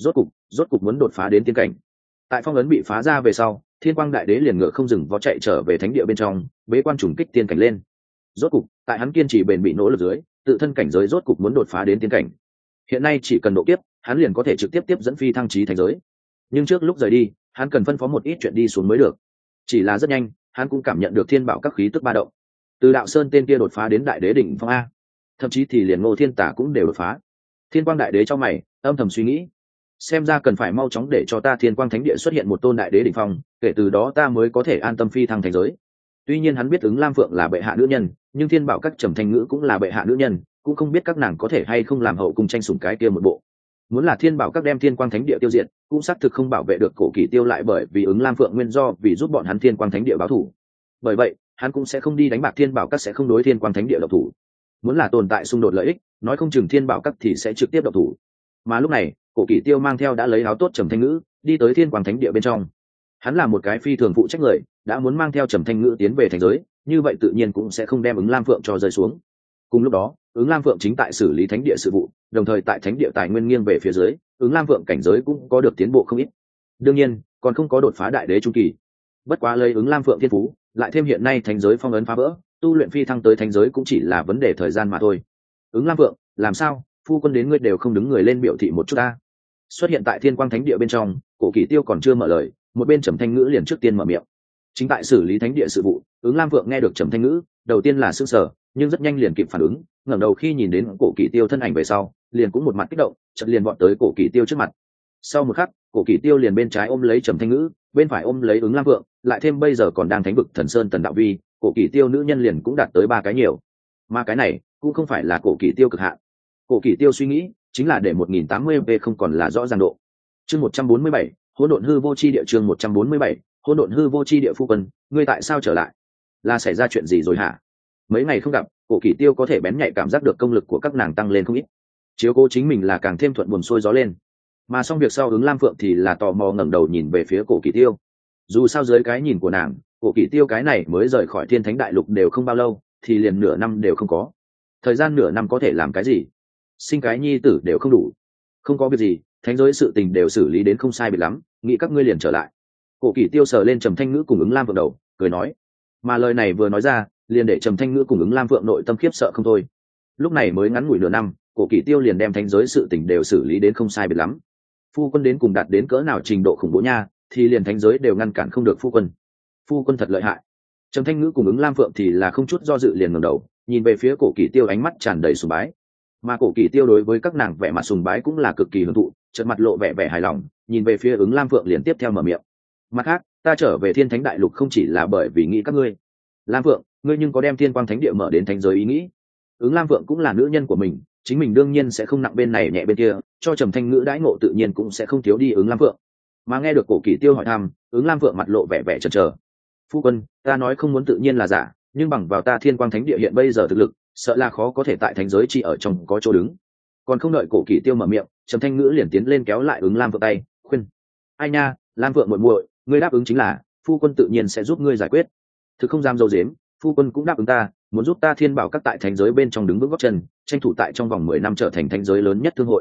Speaker 1: Rốt cục muốn đột phá đến tiên cảnh. Tại phong ấn bị phá ra về sau, thiên quang đại đế liền ngựa không dừng vó chạy trở về thánh địa bên trong, bế quan trùng kích tiên cảnh lên. Rốt cục, tại hắn kiên trì bền bỉ nỗ lực dưới, tự thân cảnh giới rốt cục muốn đột phá đến tiên cảnh. Hiện nay chỉ cần độ kiếp, hắn liền có thể trực tiếp tiếp dẫn phi thăng chí thành giới. Nhưng trước lúc rời đi, hắn cần phân phó một ít chuyện đi xuống mới được. Chỉ là rất nhanh, hắn cũng cảm nhận được thiên bảo các khí tức ba động. Từ đạo sơn tên kia đột phá đến đại đế đỉnh phong a, thậm chí thì liền Ngô Thiên Tả cũng đều đột phá. Thiên quang đại đế cho mày, âm thầm suy nghĩ, xem ra cần phải mau chóng để cho ta thiên quang thánh địa xuất hiện một tôn đại đế đỉnh phong, kể từ đó ta mới có thể an tâm phi thăng thành giới. Tuy nhiên hắn biết ứng Lam Phượng là bệ hạ nữ nhân, nhưng thiên bảo các Trầm Thanh Ngữ cũng là bệ hạ nữ nhân, cũng không biết các nàng có thể hay không làm hậu cung tranh sủng cái kia một bộ. Muốn là thiên bảo các đem thiên quang thánh địa tiêu diệt, cũng xác thực không bảo vệ được cổ kỳ tiêu lại, bởi vì ứng Lam Phượng nguyên do vì giúp bọn hắn thiên quang thánh địa báo thù. Bởi vậy hắn cũng sẽ không đi đánh bạc thiên bảo các, sẽ không đối thiên quang thánh địa độc thủ. Muốn là tồn tại xung đột lợi ích, nói không chừng thiên bảo các thì sẽ trực tiếp độc thủ. Mà lúc này cổ kỳ tiêu mang theo đã lấy áo tốt Trầm Thanh Ngữ đi tới thiên quang thánh địa bên trong. Hắn là một cái phi thường phụ trách người, đã muốn mang theo Trầm Thanh Ngữ tiến về thành giới, như vậy tự nhiên cũng sẽ không đem ứng Lam Phượng cho rơi xuống. Cùng lúc đó, ứng Lam Phượng chính tại xử lý thánh địa sự vụ, đồng thời tại thánh địa tài nguyên nghiêng về phía dưới, ứng Lam Phượng cảnh giới cũng có được tiến bộ không ít. Đương nhiên còn không có đột phá đại đế trung kỳ. Bất quá lấy ứng Lam Phượng thiên phú, lại thêm hiện nay thánh giới phong ấn phá vỡ, tu luyện phi thăng tới thánh giới cũng chỉ là vấn đề thời gian mà thôi. Ứng Lam Phượng, làm sao phu quân đến ngươi đều không đứng người lên biểu thị một chút ta? Xuất hiện tại thiên quang thánh địa bên trong, cổ kỳ tiêu còn chưa mở lời, một bên Trầm Thanh Ngữ liền trước tiên mở miệng. Chính tại xử lý thánh địa sự vụ, ứng Lam Phượng nghe được Trầm Thanh Ngữ, đầu tiên là sững sờ, nhưng rất nhanh liền kịp phản ứng, ngẩng đầu khi nhìn đến cổ kỳ tiêu thân ảnh về sau, liền cũng một mặt kích động, chợt liền vọt tới cổ kỳ tiêu trước mặt. Sau một khắc, cổ kỳ tiêu liền bên trái ôm lấy Trầm Thanh Ngữ, bên phải ôm lấy ứng Lam Phượng, lại thêm bây giờ còn đang thánh vực Thần Sơn Tần Đạo Vi, cổ kỳ tiêu nữ nhân liền cũng đạt tới 3 cái nhiều. Mà cái này cũng không phải là cổ kỳ tiêu cực hạn. Cổ kỳ tiêu suy nghĩ, chính là để 1080p không còn là rõ ràng độ. Chương 147, hỗn độn hư vô chi địa. Chương 147, hỗn độn hư vô chi địa. Phu quân, ngươi tại sao trở lại? Là xảy ra chuyện gì rồi hả? Mấy ngày không gặp, cổ kỳ tiêu có thể bén nhạy cảm giác được công lực của các nàng tăng lên không ít, chiếu cố chính mình là càng thêm thuận buồm xuôi gió lên. Mà xong việc sau, ứng Lam Phượng thì là tò mò ngẩng đầu nhìn về phía cổ kỳ tiêu. Dù sao dưới cái nhìn của nàng, cổ kỳ tiêu cái này mới rời khỏi thiên thánh đại lục đều không bao lâu, thì liền nửa năm đều không có. Thời gian nửa năm có thể làm cái gì? Sinh cái nhi tử đều không đủ. Không có việc gì, thánh giới sự tình đều xử lý đến không sai biệt lắm, nghĩ các ngươi liền trở lại. Cổ kỳ tiêu sờ lên Trầm Thanh Ngữ cùng ứng Lam Phượng đầu, cười nói. Mà lời này vừa nói ra, liền để Trầm Thanh Ngữ cùng ứng Lam Phượng nội tâm khiếp sợ không thôi. Lúc này mới ngắn ngủi nửa năm, cổ kỳ tiêu liền đem thánh giới sự tình đều xử lý đến không sai biệt lắm. Phu quân đến cùng đạt đến cỡ nào trình độ khủng bố nha, thì liền thánh giới đều ngăn cản không được phu quân. Phu quân thật lợi hại. Trầm Thanh Ngữ cùng ứng Lam Phượng thì là không chút do dự liền ngẩng đầu, nhìn về phía cổ kỳ tiêu, ánh mắt tràn đầy sùng bái. Mà cổ kỳ tiêu đối với các nàng vẻ mặt sùng bái cũng là cực kỳ hưởng thụ, chợt mặt lộ vẻ vẻ hài lòng, nhìn về phía ứng Lam Phượng liền tiếp theo mở miệng. Mặt khác, ta trở về thiên thánh đại lục không chỉ là bởi vì nghĩ các ngươi. Lam Phượng, ngươi nhưng có đem thiên quang thánh địa mở đến thánh giới ý nghĩ? Ứng Lam Phượng cũng là nữ nhân của mình, chính mình đương nhiên sẽ không nặng bên này nhẹ bên kia, cho Trầm Thanh Ngữ đãi ngộ tự nhiên cũng sẽ không thiếu đi ứng Lam Phượng. Mà nghe được cổ kỳ tiêu hỏi thăm, ứng Lam Phượng mặt lộ vẻ vẻ chần chờ. Phu quân, ta nói không muốn tự nhiên là giả, nhưng bằng vào ta thiên quang thánh địa hiện bây giờ thực lực, sợ là khó có thể tại thánh giới chỉ ở trong có chỗ đứng. Còn không đợi cổ kỳ tiêu mở miệng, Trầm Thanh Ngữ liền tiến lên kéo lại ứng Lam Phượng tay, khuyên. Ai nha, Lam Phượng muội muội, ngươi đáp ứng chính là, phu quân tự nhiên sẽ giúp ngươi giải quyết. Thực không dám dâu dếm, phu quân cũng đáp ứng ta, muốn giúp ta thiên bảo các tại thánh giới bên trong đứng vững gót chân, tranh thủ tại trong vòng 10 năm trở thành thánh giới lớn nhất thương hội.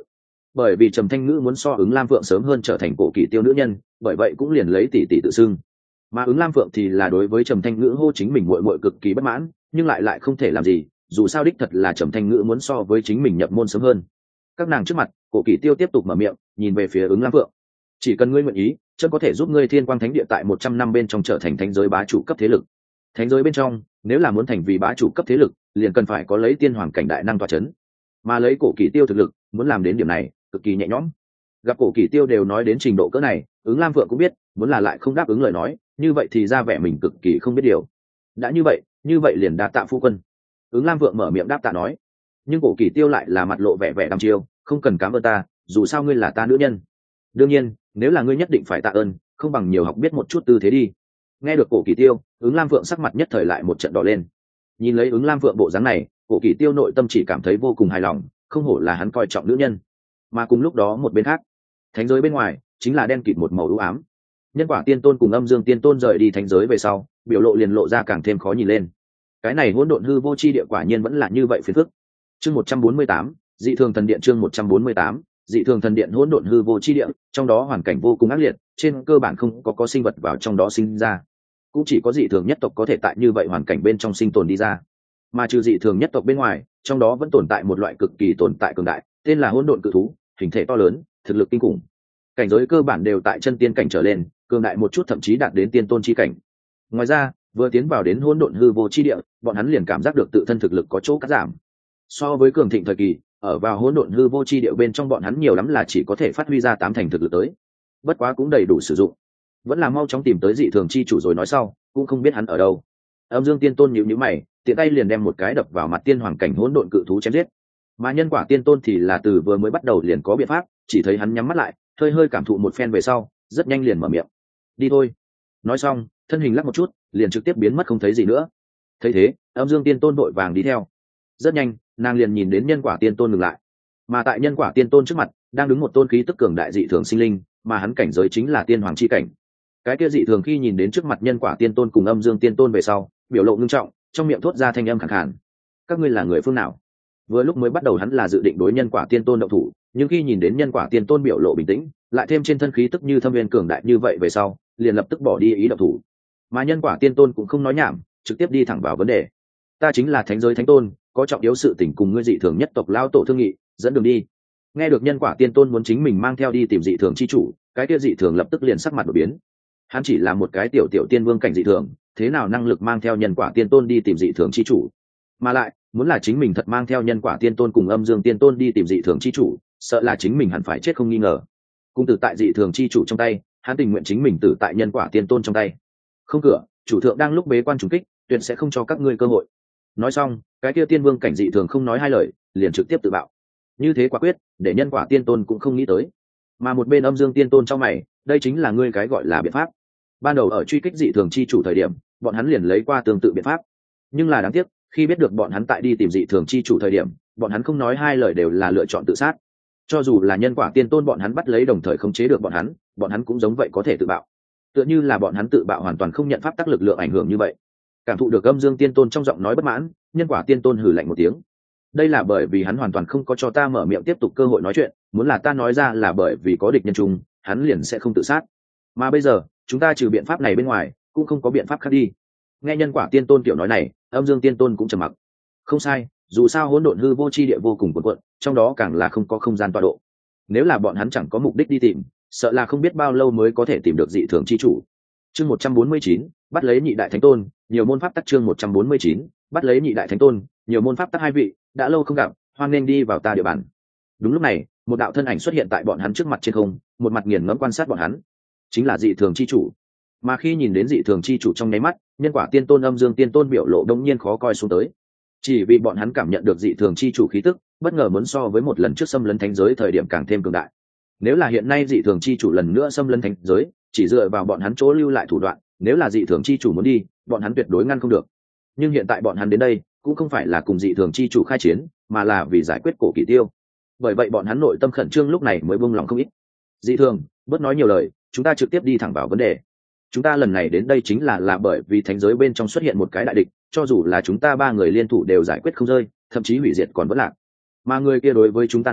Speaker 1: bởi vì Trầm Thanh Ngữ muốn so Ứng Lam Phượng sớm hơn trở thành cổ kỷ tiêu nữ nhân, bởi vậy cũng liền lấy tỷ tỷ tự xưng. Mà Ứng Lam Phượng thì là đối với Trầm Thanh Ngữ hô chính mình muội muội cực kỳ bất mãn, nhưng lại không thể làm gì, dù sao đích thật là Trầm Thanh Ngữ muốn so với chính mình nhập môn sớm hơn. Các nàng trước mặt, cổ kỷ tiêu tiếp tục mở miệng, nhìn về phía Ứng Lam Phượng. Chỉ cần ngươi nguyện ý, chân có thể giúp ngươi Thiên Quang Thánh Địa tại 100 năm bên trong trở thành thánh giới bá chủ cấp thế lực. Thánh giới bên trong, nếu là muốn thành vì bá chủ cấp thế lực, liền cần phải có lấy tiên hoàng cảnh đại năng tọa chấn. Mà lấy cổ kỷ tiêu thực lực, muốn làm đến điểm này, cực kỳ nhẹ nhõm. Gặp cổ kỷ tiêu đều nói đến trình độ cỡ này, Ứng Lam Phượng cũng biết, muốn là lại không đáp ứng lời nói, như vậy thì ra vẻ mình cực kỳ không biết điều. Đã như vậy liền đa tạ phu quân. Ứng Lam Phượng mở miệng đáp tạ nói. Nhưng cổ kỷ tiêu lại là mặt lộ vẻ vẻ đăm chiêu, không cần cảm ơn ta, dù sao ngươi là ta nữ nhân. Đương nhiên, nếu là ngươi nhất định phải tạ ơn, không bằng nhiều học biết một chút tư thế đi. Nghe được cổ kỷ tiêu, Ứng Lam Phượng sắc mặt nhất thời lại một trận đỏ lên. Nhìn lấy Ứng Lam Phượng bộ dáng này, cổ kỷ tiêu nội tâm chỉ cảm thấy vô cùng hài lòng, không hổ là hắn coi trọng nữ nhân. Mà cùng lúc đó một bên khác, thánh giới bên ngoài chính là đen kịt một màu u ám. Nhân Quả Tiên Tôn cùng Âm Dương Tiên Tôn rời đi thánh giới về sau, biểu lộ liền lộ ra càng thêm khó nhìn lên. Cái này hỗn độn hư vô chi địa quả nhiên vẫn là như vậy phiền phức. Chương 148, dị thường thần điện. Chương 148, dị thường thần điện. Hỗn độn hư vô chi địa, trong đó hoàn cảnh vô cùng ác liệt, trên cơ bản không có sinh vật vào trong đó sinh ra, cũng chỉ có dị thường nhất tộc có thể tại như vậy hoàn cảnh bên trong sinh tồn đi ra. Mà trừ dị thường nhất tộc bên ngoài, trong đó vẫn tồn tại một loại cực kỳ tồn tại cường đại, tên là hỗn độn cự thú, hình thể to lớn, thực lực kinh khủng, cảnh giới cơ bản đều tại chân tiên cảnh trở lên, cường đại một chút thậm chí đạt đến tiên tôn chi cảnh. Ngoài ra, vừa tiến vào đến hỗn độn hư vô chi địa, bọn hắn liền cảm giác được tự thân thực lực có chỗ cắt giảm. So với cường thịnh thời kỳ, ở vào hỗn độn hư vô chi địa bên trong bọn hắn nhiều lắm là chỉ có thể phát huy ra 8 thành thực lực tới. Bất quá cũng đầy đủ sử dụng. Vẫn là mau chóng tìm tới dị thường chi chủ rồi nói sau, cũng không biết hắn ở đâu. Âm Dương Tiên Tôn nhíu nhíu mày, tiện tay liền đem một cái đập vào mặt tiên hoàng cảnh hỗn độn cự thú chém giết. Mà Nhân Quả Tiên Tôn thì là từ vừa mới bắt đầu liền có biện pháp, chỉ thấy hắn nhắm mắt lại, hơi cảm thụ một phen về sau, rất nhanh liền mở miệng. Đi thôi. Nói xong, thân hình lắc một chút, liền trực tiếp biến mất không thấy gì nữa. Thấy thế, Âm Dương Tiên Tôn vội vàng đi theo. Rất nhanh, nàng liền nhìn đến Nhân Quả Tiên Tôn ngừng lại. Mà tại Nhân Quả Tiên Tôn trước mặt, đang đứng một tôn khí tức cường đại dị thường sinh linh, mà hắn cảnh giới chính là tiên hoàng chi cảnh. Cái kia dị thường khi nhìn đến trước mặt Nhân Quả Tiên Tôn cùng Âm Dương Tiên Tôn về sau, biểu lộ ngưng trọng, trong miệng thốt ra thanh âm khàn khàn. Các ngươi là người phương nào? Vừa lúc mới bắt đầu hắn là dự định đối Nhân Quả Tiên Tôn động thủ, nhưng khi nhìn đến Nhân Quả Tiên Tôn biểu lộ bình tĩnh, lại thêm trên thân khí tức như thâm viên cường đại như vậy về sau, liền lập tức bỏ đi ý động thủ. Mà Nhân Quả Tiên Tôn cũng không nói nhảm, trực tiếp đi thẳng vào vấn đề. Ta chính là thánh giới thánh tôn, có trọng yếu sự tình cùng ngươi dị thường nhất tộc lao tổ thương nghị, dẫn đường đi. Nghe được Nhân Quả Tiên Tôn muốn chính mình mang theo đi tìm dị thường chi chủ, cái kia dị thường lập tức liền sắc mặt đổi biến. Hắn chỉ là một cái tiểu tiên vương cảnh dị thường, thế nào năng lực mang theo Nhân Quả Tiên Tôn đi tìm dị thường chi chủ? Mà lại, muốn là chính mình thật mang theo Nhân Quả Tiên Tôn cùng Âm Dương Tiên Tôn đi tìm dị thường chi chủ, sợ là chính mình hẳn phải chết không nghi ngờ. Cung tử tại dị thường chi chủ trong tay, hắn tình nguyện chính mình tử tại Nhân Quả Tiên Tôn trong tay. Không cửa, chủ thượng đang lúc bế quan trùng kích, tuyệt sẽ không cho các ngươi cơ hội. Nói xong, cái kia tiên vương cảnh dị thường không nói hai lời, liền trực tiếp tự bạo. Như thế quả quyết, để Nhân Quả Tiên Tôn cũng không nghĩ tới. Mà một bên Âm Dương Tiên Tôn trong mày, đây chính là ngươi cái gọi là biện pháp. Ban đầu ở truy kích dị thường chi chủ thời điểm, bọn hắn liền lấy qua tương tự biện pháp. Nhưng là đáng tiếc, khi biết được bọn hắn tại đi tìm dị thường chi chủ thời điểm, bọn hắn không nói hai lời đều là lựa chọn tự sát. Cho dù là Nhân Quả Tiên Tôn bọn hắn bắt lấy đồng thời khống chế được bọn hắn cũng giống vậy có thể tự bạo. Tựa như là bọn hắn tự bạo hoàn toàn không nhận pháp tắc lực lượng ảnh hưởng như vậy. Cảm thụ được Âm Dương Tiên Tôn trong giọng nói bất mãn, Nhân Quả Tiên Tôn hừ lạnh một tiếng. Đây là bởi vì hắn hoàn toàn không có cho ta mở miệng tiếp tục cơ hội nói chuyện, muốn là ta nói ra là bởi vì có địch nhân chung, hắn liền sẽ không tự sát. Mà bây giờ, chúng ta trừ biện pháp này bên ngoài, cũng không có biện pháp khác đi. Nghe Nhân Quả Tiên Tôn kiểu nói này, Âm Dương Tiên Tôn cũng trầm mặc. Không sai, dù sao hỗn độn hư vô chi địa vô cùng cuồn cuộn, trong đó càng là không có không gian tọa độ. Nếu là bọn hắn chẳng có mục đích đi tìm, sợ là không biết bao lâu mới có thể tìm được dị thường chi chủ. Chương 149, bắt lấy nhị đại thánh tôn, nhiều môn pháp tắc. Chương 149, bắt lấy nhị đại thánh tôn, nhiều môn pháp tắc. Hai vị đã lâu không gặp, hoan nên đi vào ta địa bàn. Đúng lúc này, một đạo thân ảnh xuất hiện tại bọn hắn trước mặt trên không, một mặt nghiền ngẫm quan sát bọn hắn. Chính là dị thường chi chủ. Mà khi nhìn đến dị thường chi chủ trong nháy mắt, Nhân Quả Tiên Tôn Âm Dương Tiên Tôn biểu lộ đông nhiên khó coi xuống tới. Chỉ vì bọn hắn cảm nhận được dị thường chi chủ khí tức, bất ngờ muốn so với một lần trước xâm lấn thánh giới thời điểm càng thêm cường đại. Nếu là hiện nay dị thường chi chủ lần nữa xâm lấn thánh giới, chỉ dựa vào bọn hắn chỗ lưu lại thủ đoạn, nếu là dị thường chi chủ muốn đi, bọn hắn tuyệt đối ngăn không được. Nhưng hiện tại bọn hắn đến đây, cũng không phải là cùng dị thường chi chủ khai chiến, mà là vì giải quyết cổ kỷ tiêu. Bởi vậy bọn hắn nội tâm khẩn trương lúc này mới buông lòng không ít. Dị thường, bớt nói nhiều lời, chúng ta trực tiếp đi thẳng vào vấn đề. Chúng ta lần này đến đây chính là bởi vì thánh giới bên trong xuất hiện một cái đại địch, cho dù là chúng ta 3 người liên thủ đều giải quyết không rơi, thậm chí hủy diệt còn vẫn lạc. Mà người kia đối với chúng ta nói,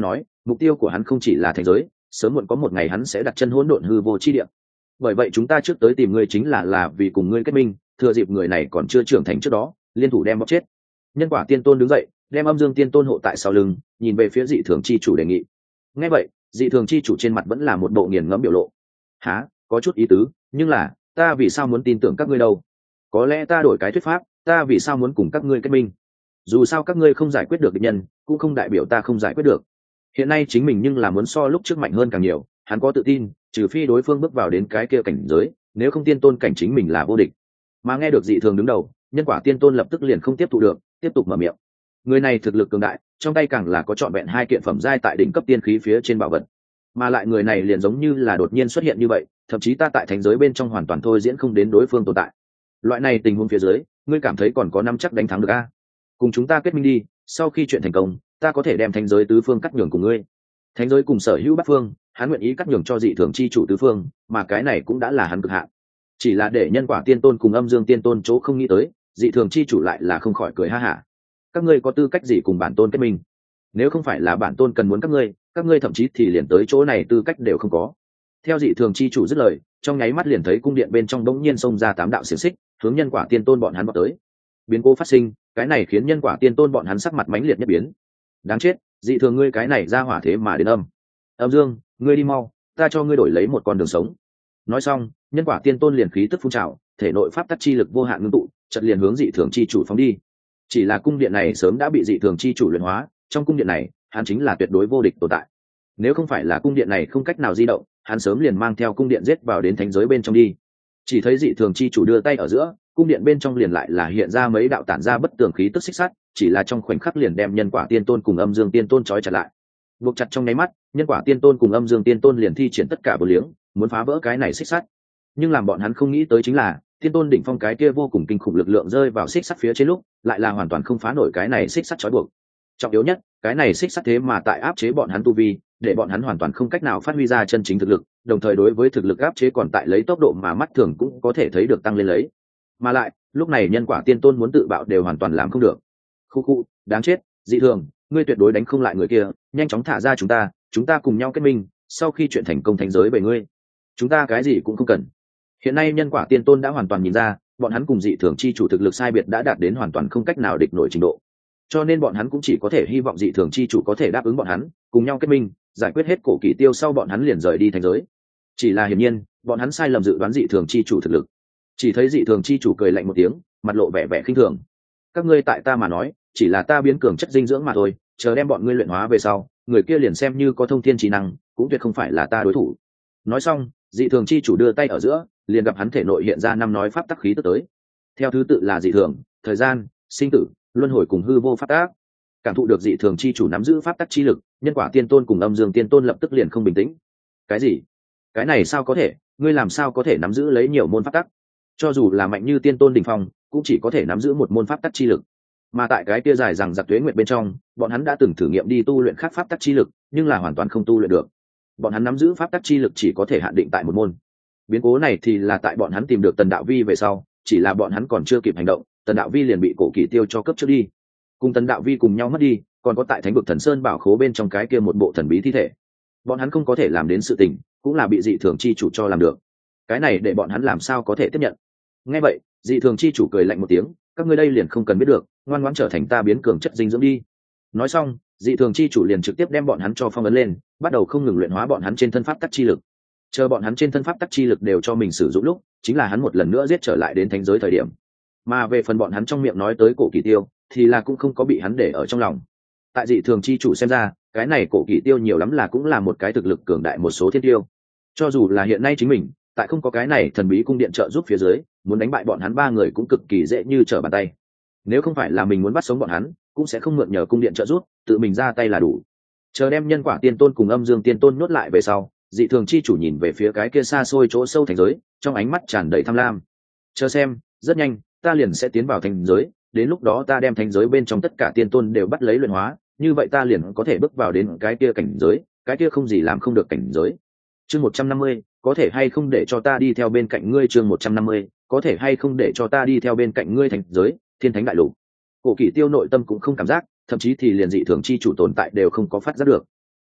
Speaker 1: mục tiêu của hắn không chỉ là thành giới, sớm muộn có một ngày hắn sẽ đặt chân hỗn độn hư vô chi địa. Bởi vậy chúng ta trước tới tìm ngươi chính là vì cùng ngươi kết minh, thừa dịp người này còn chưa trưởng thành trước đó, liên thủ đem bóc chết. Nhân quả tiên tôn đứng dậy, đem âm dương tiên tôn hộ tại sau lưng, nhìn về phía dị thường chi chủ đề nghị. Nghe vậy, dị thường chi chủ trên mặt vẫn là một bộ nghiền ngẫm biểu lộ. Hả, có chút ý tứ, nhưng là ta vì sao muốn tin tưởng các ngươi đâu? Có lẽ ta đổi cái thuyết pháp, ta vì sao muốn cùng các ngươi kết minh? Dù sao các ngươi không giải quyết được địch nhân, cũng không đại biểu ta không giải quyết được. Hiện nay chính mình nhưng là muốn so lúc trước mạnh hơn càng nhiều, hắn có tự tin, trừ phi đối phương bước vào đến cái kia cảnh giới, nếu không tiên tôn cảnh chính mình là vô địch. Mà nghe được dị thường đứng đầu, nhân quả tiên tôn lập tức liền không tiếp thụ được, tiếp tục mở miệng. Người này thực lực cường đại, trong tay càng là có trọn vẹn 2 kiện phẩm giai tại đỉnh cấp tiên khí phía trên bảo vật. Mà lại người này liền giống như là đột nhiên xuất hiện như vậy, thậm chí ta tại thánh giới bên trong hoàn toàn thôi diễn không đến đối phương tồn tại. Loại này tình huống phía dưới, ngươi cảm thấy còn có nắm chắc đánh thắng được a? Cùng chúng ta kết minh đi, sau khi chuyện thành công, ta có thể đem thánh giới tứ phương cắt nhường cùng ngươi. Thánh giới cùng sở hữu bát phương, hắn nguyện ý cắt nhường cho dị thường chi chủ tứ phương, mà cái này cũng đã là hắn cực hạn. Chỉ là để nhân quả tiên tôn cùng âm dương tiên tôn chỗ không nghĩ tới, dị thường chi chủ lại là không khỏi cười ha hả. Các ngươi có tư cách gì cùng bản tôn kết minh? Nếu không phải là bản tôn cần muốn các ngươi thậm chí thì liền tới chỗ này tư cách đều không có. Theo dị thường chi chủ dứt lời, trong nháy mắt liền thấy cung điện bên trong đống nhiên xông ra 8 đạo xiềng xích, hướng nhân quả tiên tôn bọn hắn vọt tới. Biến cố phát sinh, cái này khiến nhân quả tiên tôn bọn hắn sắc mặt mãnh liệt nhất biến. Đáng chết, dị thường ngươi cái này ra hỏa thế mà đến âm dương, ngươi đi mau, ta cho ngươi đổi lấy một con đường sống. Nói xong, nhân quả tiên tôn liền khí tức phun trào, thể nội pháp tắc chi lực vô hạn ngưng tụ, chợt liền hướng dị thường chi chủ phóng đi. Chỉ là cung điện này sớm đã bị dị thường chi chủ luyện hóa, trong cung điện này, hắn chính là tuyệt đối vô địch tồn tại. Nếu không phải là cung điện này không cách nào di động, hắn sớm liền mang theo cung điện giết vào đến thánh giới bên trong đi. Chỉ thấy dị thường chi chủ đưa tay ở giữa, cung điện bên trong liền lại là hiện ra mấy đạo tản ra bất tường khí tức xích sắt, chỉ là trong khoảnh khắc liền đem nhân quả tiên tôn cùng âm dương tiên tôn trói chặt lại. Buộc chặt trong nháy mắt, nhân quả tiên tôn cùng âm dương tiên tôn liền thi triển tất cả bờ liếng, muốn phá vỡ cái này xích sắt. Nhưng làm bọn hắn không nghĩ tới chính là, tiên tôn đỉnh phong cái kia vô cùng kinh khủng lực lượng rơi vào xích sắt phía trên lúc, lại là hoàn toàn không phá nổi cái này xích sắt trói buộc. Trọng yếu nhất, cái này xích sắt thế mà tại áp chế bọn hắn tu vi, để bọn hắn hoàn toàn không cách nào phát huy ra chân chính thực lực, đồng thời đối với thực lực áp chế còn tại lấy tốc độ mà mắt thường cũng có thể thấy được tăng lên lấy. Mà lại, lúc này nhân quả tiên tôn muốn tự bạo đều hoàn toàn làm không được. Khu, đáng chết, dị thường, ngươi tuyệt đối đánh không lại người kia, nhanh chóng thả ra chúng ta cùng nhau kết minh, sau khi chuyện thành công thánh giới về ngươi, chúng ta cái gì cũng không cần. Hiện nay nhân quả tiên tôn đã hoàn toàn nhìn ra, bọn hắn cùng dị thường chi chủ thực lực sai biệt đã đạt đến hoàn toàn không cách nào địch nổi trình độ. Cho nên bọn hắn cũng chỉ có thể hy vọng dị thường chi chủ có thể đáp ứng bọn hắn, cùng nhau kết minh, giải quyết hết cổ kỷ tiêu sau bọn hắn liền rời đi thành giới. Chỉ là hiển nhiên, bọn hắn sai lầm dự đoán dị thường chi chủ thực lực. Chỉ thấy dị thường chi chủ cười lạnh một tiếng, mặt lộ vẻ vẻ khinh thường. Các ngươi tại ta mà nói, chỉ là ta biến cường chất dinh dưỡng mà thôi, chờ đem bọn ngươi luyện hóa về sau, người kia liền xem như có thông thiên trí năng, cũng tuyệt không phải là ta đối thủ. Nói xong, dị thường chi chủ đưa tay ở giữa, liền gặp hắn thể nội hiện ra 5 nói pháp tắc khí tức tới. Theo thứ tự là dị thường, thời gian, sinh tử, luân hồi cùng hư vô pháp tắc. Cảm thụ được dị thường chi chủ nắm giữ pháp tắc chi lực, nhân quả tiên tôn cùng âm dương tiên tôn lập tức liền không bình tĩnh. Cái gì? Cái này sao có thể? Ngươi làm sao có thể nắm giữ lấy nhiều môn pháp tắc? Cho dù là mạnh như tiên tôn đỉnh phong, cũng chỉ có thể nắm giữ một môn pháp tắc chi lực. Mà tại cái kia dài rằng giặc tuế nguyệt bên trong, bọn hắn đã từng thử nghiệm đi tu luyện khác pháp tắc chi lực, nhưng là hoàn toàn không tu luyện được. Bọn hắn nắm giữ pháp tắc chi lực chỉ có thể hạn định tại một môn. Biến cố này thì là tại bọn hắn tìm được Tần Đạo Vi về sau, chỉ là bọn hắn còn chưa kịp hành động, Tần Đạo Vi liền bị cổ kỷ tiêu cho cướp trước đi. Cùng Tần Đạo Vi cùng nhau mất đi, còn có tại thánh vực Thần Sơn bảo khố bên trong cái kia một bộ thần bí thi thể. Bọn hắn không có thể làm đến sự tình, cũng là bị dị thường chi chủ cho làm được. Cái này để bọn hắn làm sao có thể tiếp nhận? Nghe vậy, dị thường chi chủ cười lạnh một tiếng, các ngươi đây liền không cần biết được, ngoan ngoãn trở thành ta biến cường chất dinh dưỡng đi. Nói xong, dị thường chi chủ liền trực tiếp đem bọn hắn cho phong ấn lên, bắt đầu không ngừng luyện hóa bọn hắn trên thân pháp tắc chi lực. Chờ bọn hắn trên thân pháp tắc chi lực đều cho mình sử dụng lúc, chính là hắn một lần nữa giết trở lại đến thánh giới thời điểm. Mà về phần bọn hắn trong miệng nói tới cổ kỷ tiêu, thì là cũng không có bị hắn để ở trong lòng. Tại dị thường chi chủ xem ra, cái này cổ kỷ tiêu nhiều lắm là cũng là một cái thực lực cường đại một số thiên tiêu. Cho dù là hiện nay chính mình, tại không có cái này thần bí cung điện trợ giúp phía dưới, muốn đánh bại bọn hắn 3 người cũng cực kỳ dễ như trở bàn tay. Nếu không phải là mình muốn bắt sống bọn hắn, cũng sẽ không mượn nhờ cung điện trợ giúp, tự mình ra tay là đủ. Chờ đem nhân quả tiên tôn cùng âm dương tiên tôn nhốt lại về sau, dị thường chi chủ nhìn về phía cái kia xa xôi chỗ sâu thành giới, trong ánh mắt tràn đầy tham lam. Chờ xem, rất nhanh, ta liền sẽ tiến vào thành giới, đến lúc đó ta đem thành giới bên trong tất cả tiên tôn đều bắt lấy luyện hóa, như vậy ta liền có thể bước vào đến cái kia cảnh giới, cái kia không gì làm không được cảnh giới. Chương 150, có thể hay không để cho ta đi theo bên cạnh ngươi? Chương 150, có thể hay không để cho ta đi theo bên cạnh ngươi? Thành giới, thiên thánh đại lục. Cổ kỷ tiêu nội tâm cũng không cảm giác, thậm chí thì liền dị thường chi chủ tồn tại đều không có phát giác được.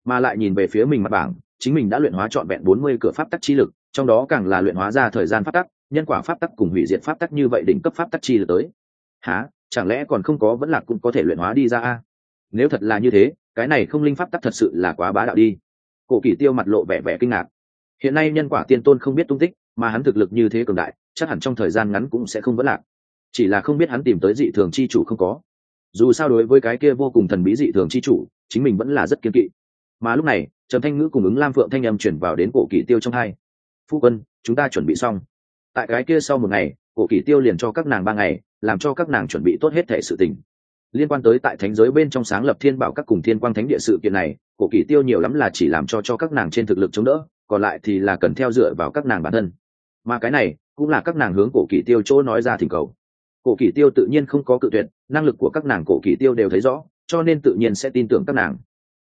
Speaker 1: mà lại nhìn về phía mình mặt bảng, chính mình đã luyện hóa trọn vẹn 40 cửa pháp tắc chi lực, trong đó càng là luyện hóa ra thời gian pháp tắc, nhân quả pháp tắc cùng hủy diệt pháp tắc như vậy đỉnh cấp pháp tắc chi lực tới. Hả? Chẳng lẽ còn không có vẫn lạc cũng có thể luyện hóa đi ra a? Nếu thật là như thế, cái này không linh pháp tắc thật sự là quá bá đạo đi. Cổ Kỳ Tiêu mặt lộ vẻ vẻ kinh ngạc. Hiện nay nhân quả tiên tôn không biết tung tích, mà hắn thực lực như thế cường đại, chắc hẳn trong thời gian ngắn cũng sẽ không vẫn lạc. Chỉ là không biết hắn tìm tới dị thường chi chủ không có. Dù sao đối với cái kia vô cùng thần bí dị thường chi chủ, chính mình vẫn là rất kiên kỵ. Mà lúc này, Trầm Thanh Ngữ cùng ứng Lam Phượng thanh âm chuyển vào đến Cổ Kỳ Tiêu trong hai. Phu quân, chúng ta chuẩn bị xong. Tại cái kia sau một ngày, Cổ Kỳ Tiêu liền cho các nàng 3 ngày, làm cho các nàng chuẩn bị tốt hết thể sự tình. Liên quan tới tại thánh giới bên trong sáng lập Thiên Bảo các cùng Thiên Quang Thánh địa sự kiện này, Cổ Kỳ Tiêu nhiều lắm là chỉ làm cho các nàng trên thực lực chống đỡ, còn lại thì là cần theo dựa vào các nàng bản thân. Mà cái này cũng là các nàng hướng Cổ Kỳ Tiêu chỗ nói ra thỉnh cầu. Cổ Kỳ Tiêu tự nhiên không có cự tuyệt, năng lực của các nàng Cổ Kỳ Tiêu đều thấy rõ, cho nên tự nhiên sẽ tin tưởng các nàng.